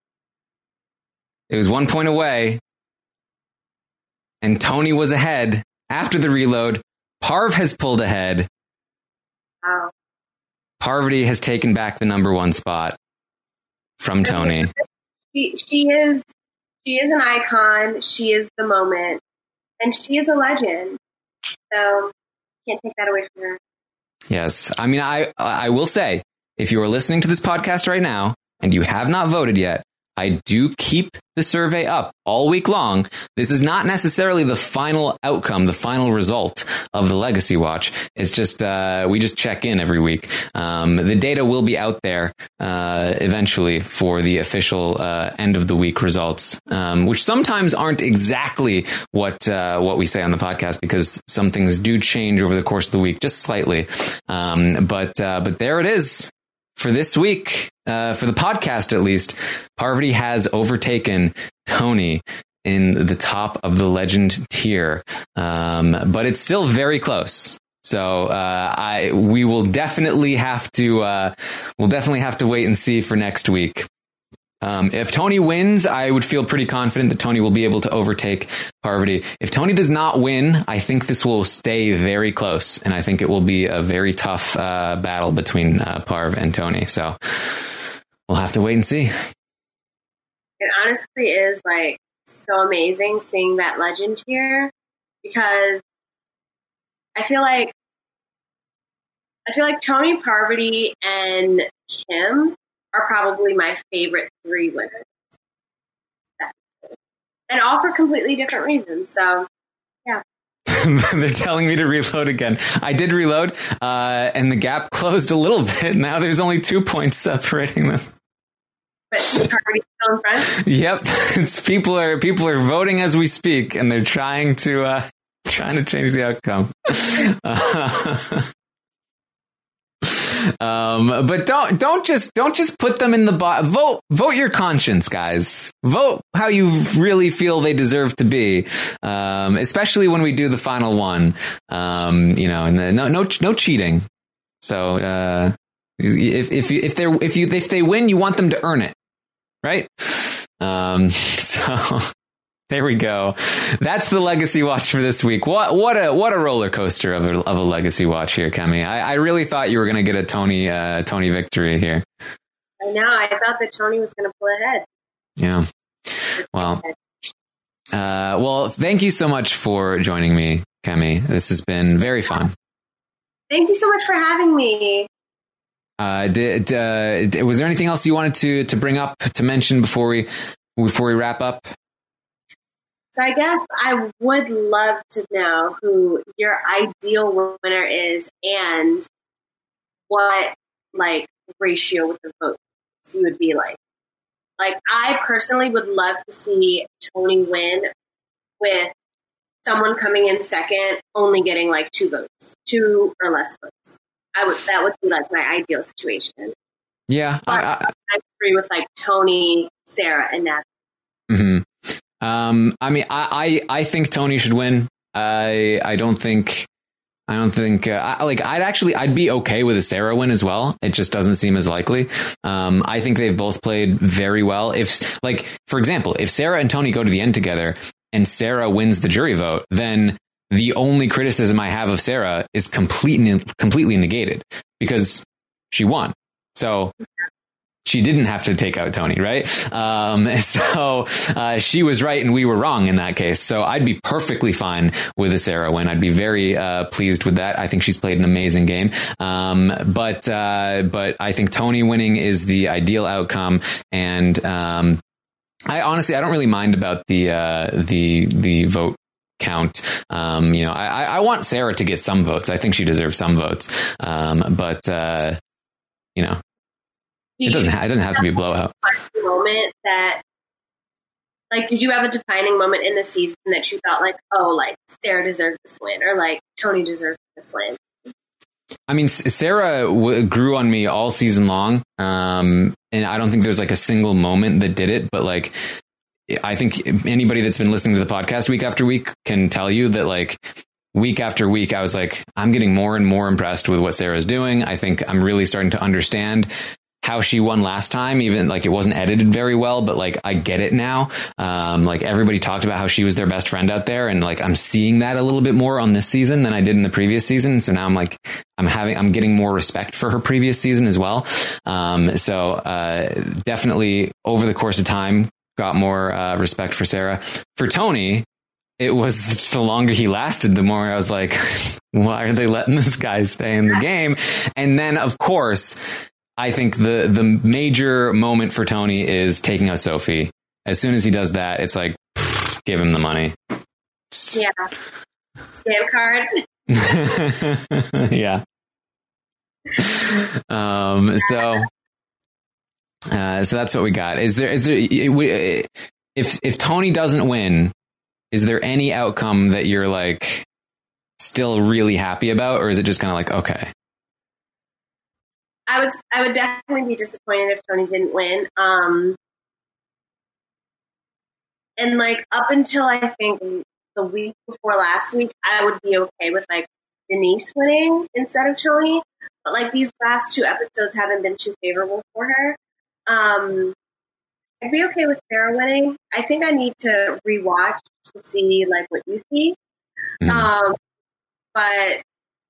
it was one point away. And Tony was ahead. After the reload, Parv has pulled ahead. Wow. Parvati has taken back the number one spot from Tony. She she is she is an icon. She is the moment, and she is a legend. So can't take that away from her. Yes, I mean, I I will say, if you are listening to this podcast right now and you have not voted yet, I do keep the survey up all week long. This is not necessarily the final outcome, the final result of the Legacy Watch. It's just, uh, we just check in every week. Um, the data will be out there, uh, eventually for the official, uh, end of the week results, um, which sometimes aren't exactly what, uh, what we say on the podcast because some things do change over the course of the week, just slightly. Um, but, uh, but there it is. For this week, uh, for the podcast at least, Parvati has overtaken Tony in the top of the legend tier, um, but it's still very close. So uh, I we will definitely have to uh, we'll definitely have to wait and see for next week. Um, if Tony wins, I would feel pretty confident that Tony will be able to overtake Parvati. If Tony does not win, I think this will stay very close, and I think it will be a very tough uh, battle between uh, Parv and Tony. So we'll have to wait and see. It honestly is like so amazing seeing that legend here because I feel like I feel like Tony, Parvati, and Kim are probably my favorite three winners. And all for completely different reasons. So, yeah. They're telling me to reload again. I did reload, uh, and the gap closed a little bit. Now there's only two points separating them. But Parvati's still in front? Yep. It's people are people are voting as we speak, and they're trying to uh, trying to change the outcome. uh, Um, but don't, don't just, don't just put them in the bo- vote, vote your conscience, guys. Vote how you really feel they deserve to be. Um, especially when we do the final one. Um, you know, and the, no, no, no cheating. So, uh, if, if you, if they're, if you, if they win, you want them to earn it. Right? Um, so there we go. That's the Legacy Watch for this week. What what a what a roller coaster of a of a Legacy Watch here, Kemi. I, I really thought you were going to get a Tony uh, Tony victory here. I know. I thought that Tony was going to pull ahead. Yeah. Well. Uh, well, thank you so much for joining me, Kemi. This has been very fun. Thank you so much for having me. Uh, did, uh, was there anything else you wanted to to bring up to mention before we before we wrap up? So I guess I would love to know who your ideal winner is and what like ratio with the votes you would be like. Like I personally would love to see Tony win with someone coming in second, only getting like two votes, two or less votes. I would that would be like my ideal situation. Yeah, but I, I, I agree with like Tony, Sarah, and Natalie. Mm-hmm. Um, I mean, I, I, I think Tony should win. I, I don't think, I don't think, uh, I, like, I'd actually, I'd be okay with a Sarah win as well. It just doesn't seem as likely. Um, I think they've both played very well. If, like, for example, if Sarah and Tony go to the end together and Sarah wins the jury vote, then the only criticism I have of Sarah is completely, completely negated because she won. So she didn't have to take out Tony, right? Um, so uh, she was right and we were wrong in that case. So I'd be perfectly fine with a Sarah win. I'd be very uh, pleased with that. I think she's played an amazing game. Um, but uh, but I think Tony winning is the ideal outcome. And um, I honestly, I don't really mind about the uh, the the vote count. Um, you know, I, I want Sarah to get some votes. I think she deserves some votes. Um, but uh, you know. It doesn't. Ha- it doesn't have to be a blowout. Moment that, like, did you have a defining moment in the season that you felt like, oh, like Sarah deserves this win, or like Tony deserves this win? I mean, Sarah w- grew on me all season long, um, and I don't think there's like a single moment that did it. But like, I think anybody that's been listening to the podcast week after week can tell you that like. Week after week, I was like, I'm getting more and more impressed with what Sarah's doing. I think I'm really starting to understand how she won last time, even like it wasn't edited very well, but like I get it now. Um, like everybody talked about how she was their best friend out there. And like I'm seeing that a little bit more on this season than I did in the previous season. So now I'm like, I'm having, I'm getting more respect for her previous season as well. Um, so uh, definitely over the course of time, got more uh, respect for Sarah. For Tony, it was just the longer he lasted, the more I was like, why are they letting this guy stay in the game? And then, of course, I think the the major moment for Tony is taking out Sophie. As soon as he does that, it's like, pfft, give him the money. Yeah. Scan card. Yeah. Um. So. Uh, so that's what we got. Is there? Is there? If if Tony doesn't win, is there any outcome that you're like still really happy about, or is it just kind of like okay? I would I would definitely be disappointed if Tony didn't win. Um, and like up until I think the week before last week, I would be okay with like Denise winning instead of Tony. But like these last two episodes haven't been too favorable for her. Um, I'd be okay with Sarah winning. I think I need to rewatch to see like what you see. Mm. Um, but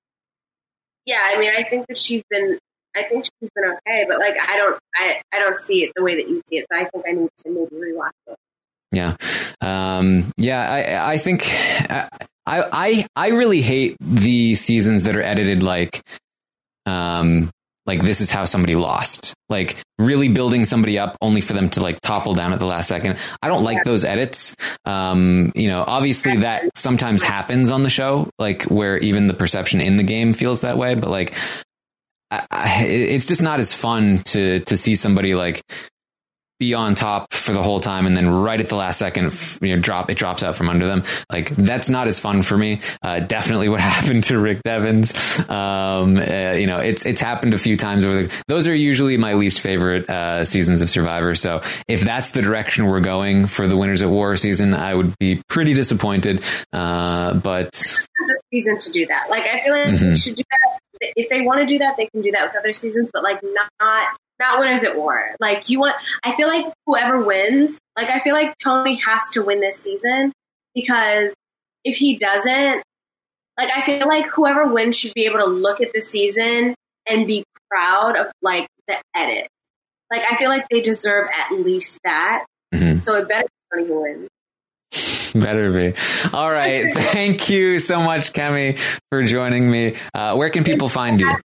yeah, I mean, I think that she's been, I think she's been okay, but like, I don't, I, I don't see it the way that you see it. So I think I need to maybe rewatch it. Yeah. Um, yeah, I, I think I, I, I really hate the seasons that are edited like, um, like this is how somebody lost, like really building somebody up only for them to like topple down at the last second. I don't like those edits. Um, you know, obviously that sometimes happens on the show, like where even the perception in the game feels that way. But like, I, I, it's just not as fun to, to see somebody like be on top for the whole time and then right at the last second, you know, drop, it drops out from under them. Like that's not as fun for me. Uh, definitely what happened to Rick Devens. Um, uh, you know, it's, it's happened a few times over the, those are usually my least favorite, uh, seasons of Survivor. So if that's the direction we're going for the Winners at War season, I would be pretty disappointed. Uh, but the season to do that. Like, I feel like mm-hmm. they should do that. If they want to do that, they can do that with other seasons, but like not, Not Winners at War. Like you want, I feel like whoever wins, like I feel like Tony has to win this season because if he doesn't, like I feel like whoever wins should be able to look at the season and be proud of like the edit. Like I feel like they deserve at least that. Mm-hmm. So it better be Tony who wins. Better be. All right. Thank you so much, Kemi, for joining me. Uh, where can people find you?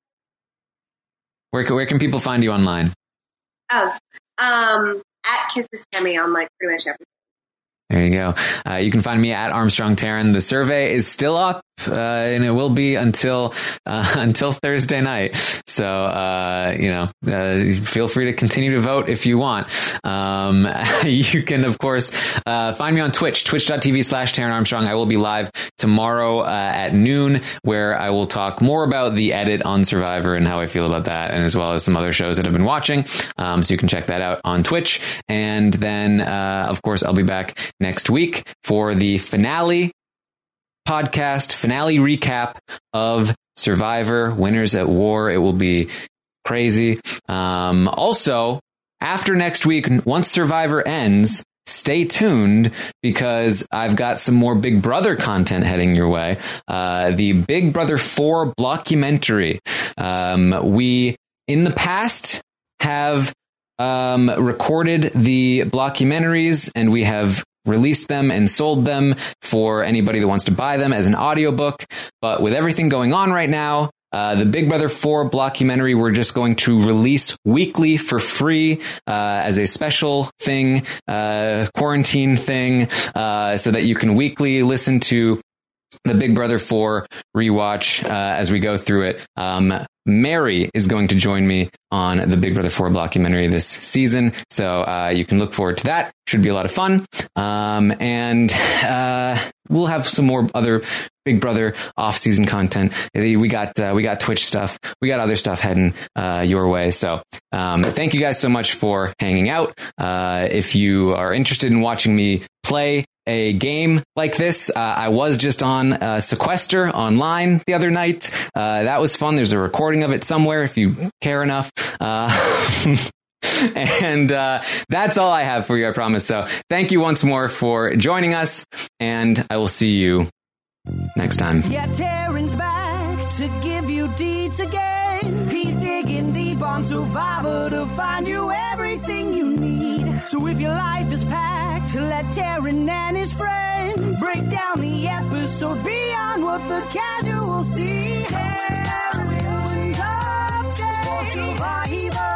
Where, where can people find you online? Oh, um, at Kisses Kemi on like pretty much everything. There you go. Uh, you can find me at Armstrong Taryn. The survey is still up, uh, and it will be until uh, until Thursday night. So, uh, you know, uh, feel free to continue to vote if you want. Um, you can, of course, uh, find me on Twitch, twitch.tv slash Taryn Armstrong. I will be live tomorrow uh, at noon, where I will talk more about the edit on Survivor and how I feel about that, and as well as some other shows that I've been watching. Um, so you can check that out on Twitch. And then, uh, of course, I'll be back next week for the finale podcast, finale recap of Survivor, Winners at War. It will be crazy. Um, also, after next week, once Survivor ends, stay tuned because I've got some more Big Brother content heading your way. Uh, the Big Brother four blockumentary. Um, we, in the past, have um, recorded the blockumentaries, and we have released them and sold them for anybody that wants to buy them as an audiobook. But with everything going on right now, uh, the Big Brother four blockumentary, we're just going to release weekly for free uh, as a special thing, uh, quarantine thing, uh, so that you can weekly listen to the Big Brother four rewatch uh, as we go through it. Um, Mary is going to join me on the Big Brother four blockumentary this season, so uh, you can look forward to that. Should be a lot of fun. Um, and uh, we'll have some more other Big Brother off-season content. We got uh, we got Twitch stuff. We got other stuff heading uh, your way. So um, thank you guys so much for hanging out. Uh, if you are interested in watching me play a game like this, uh, I was just on uh, Sequester online the other night. Uh, that was fun. There's a recording of it somewhere if you care enough. Uh, and uh, that's all I have for you, I promise. So thank you once more for joining us, and I will see you next time. Yeah, Taryn's back to give you deeds again. He's digging deep on Survivor to find you everything you need. So if your life is packed, let Taryn and his friends break down the episode beyond what the casuals see. Taryn's update for Survivor.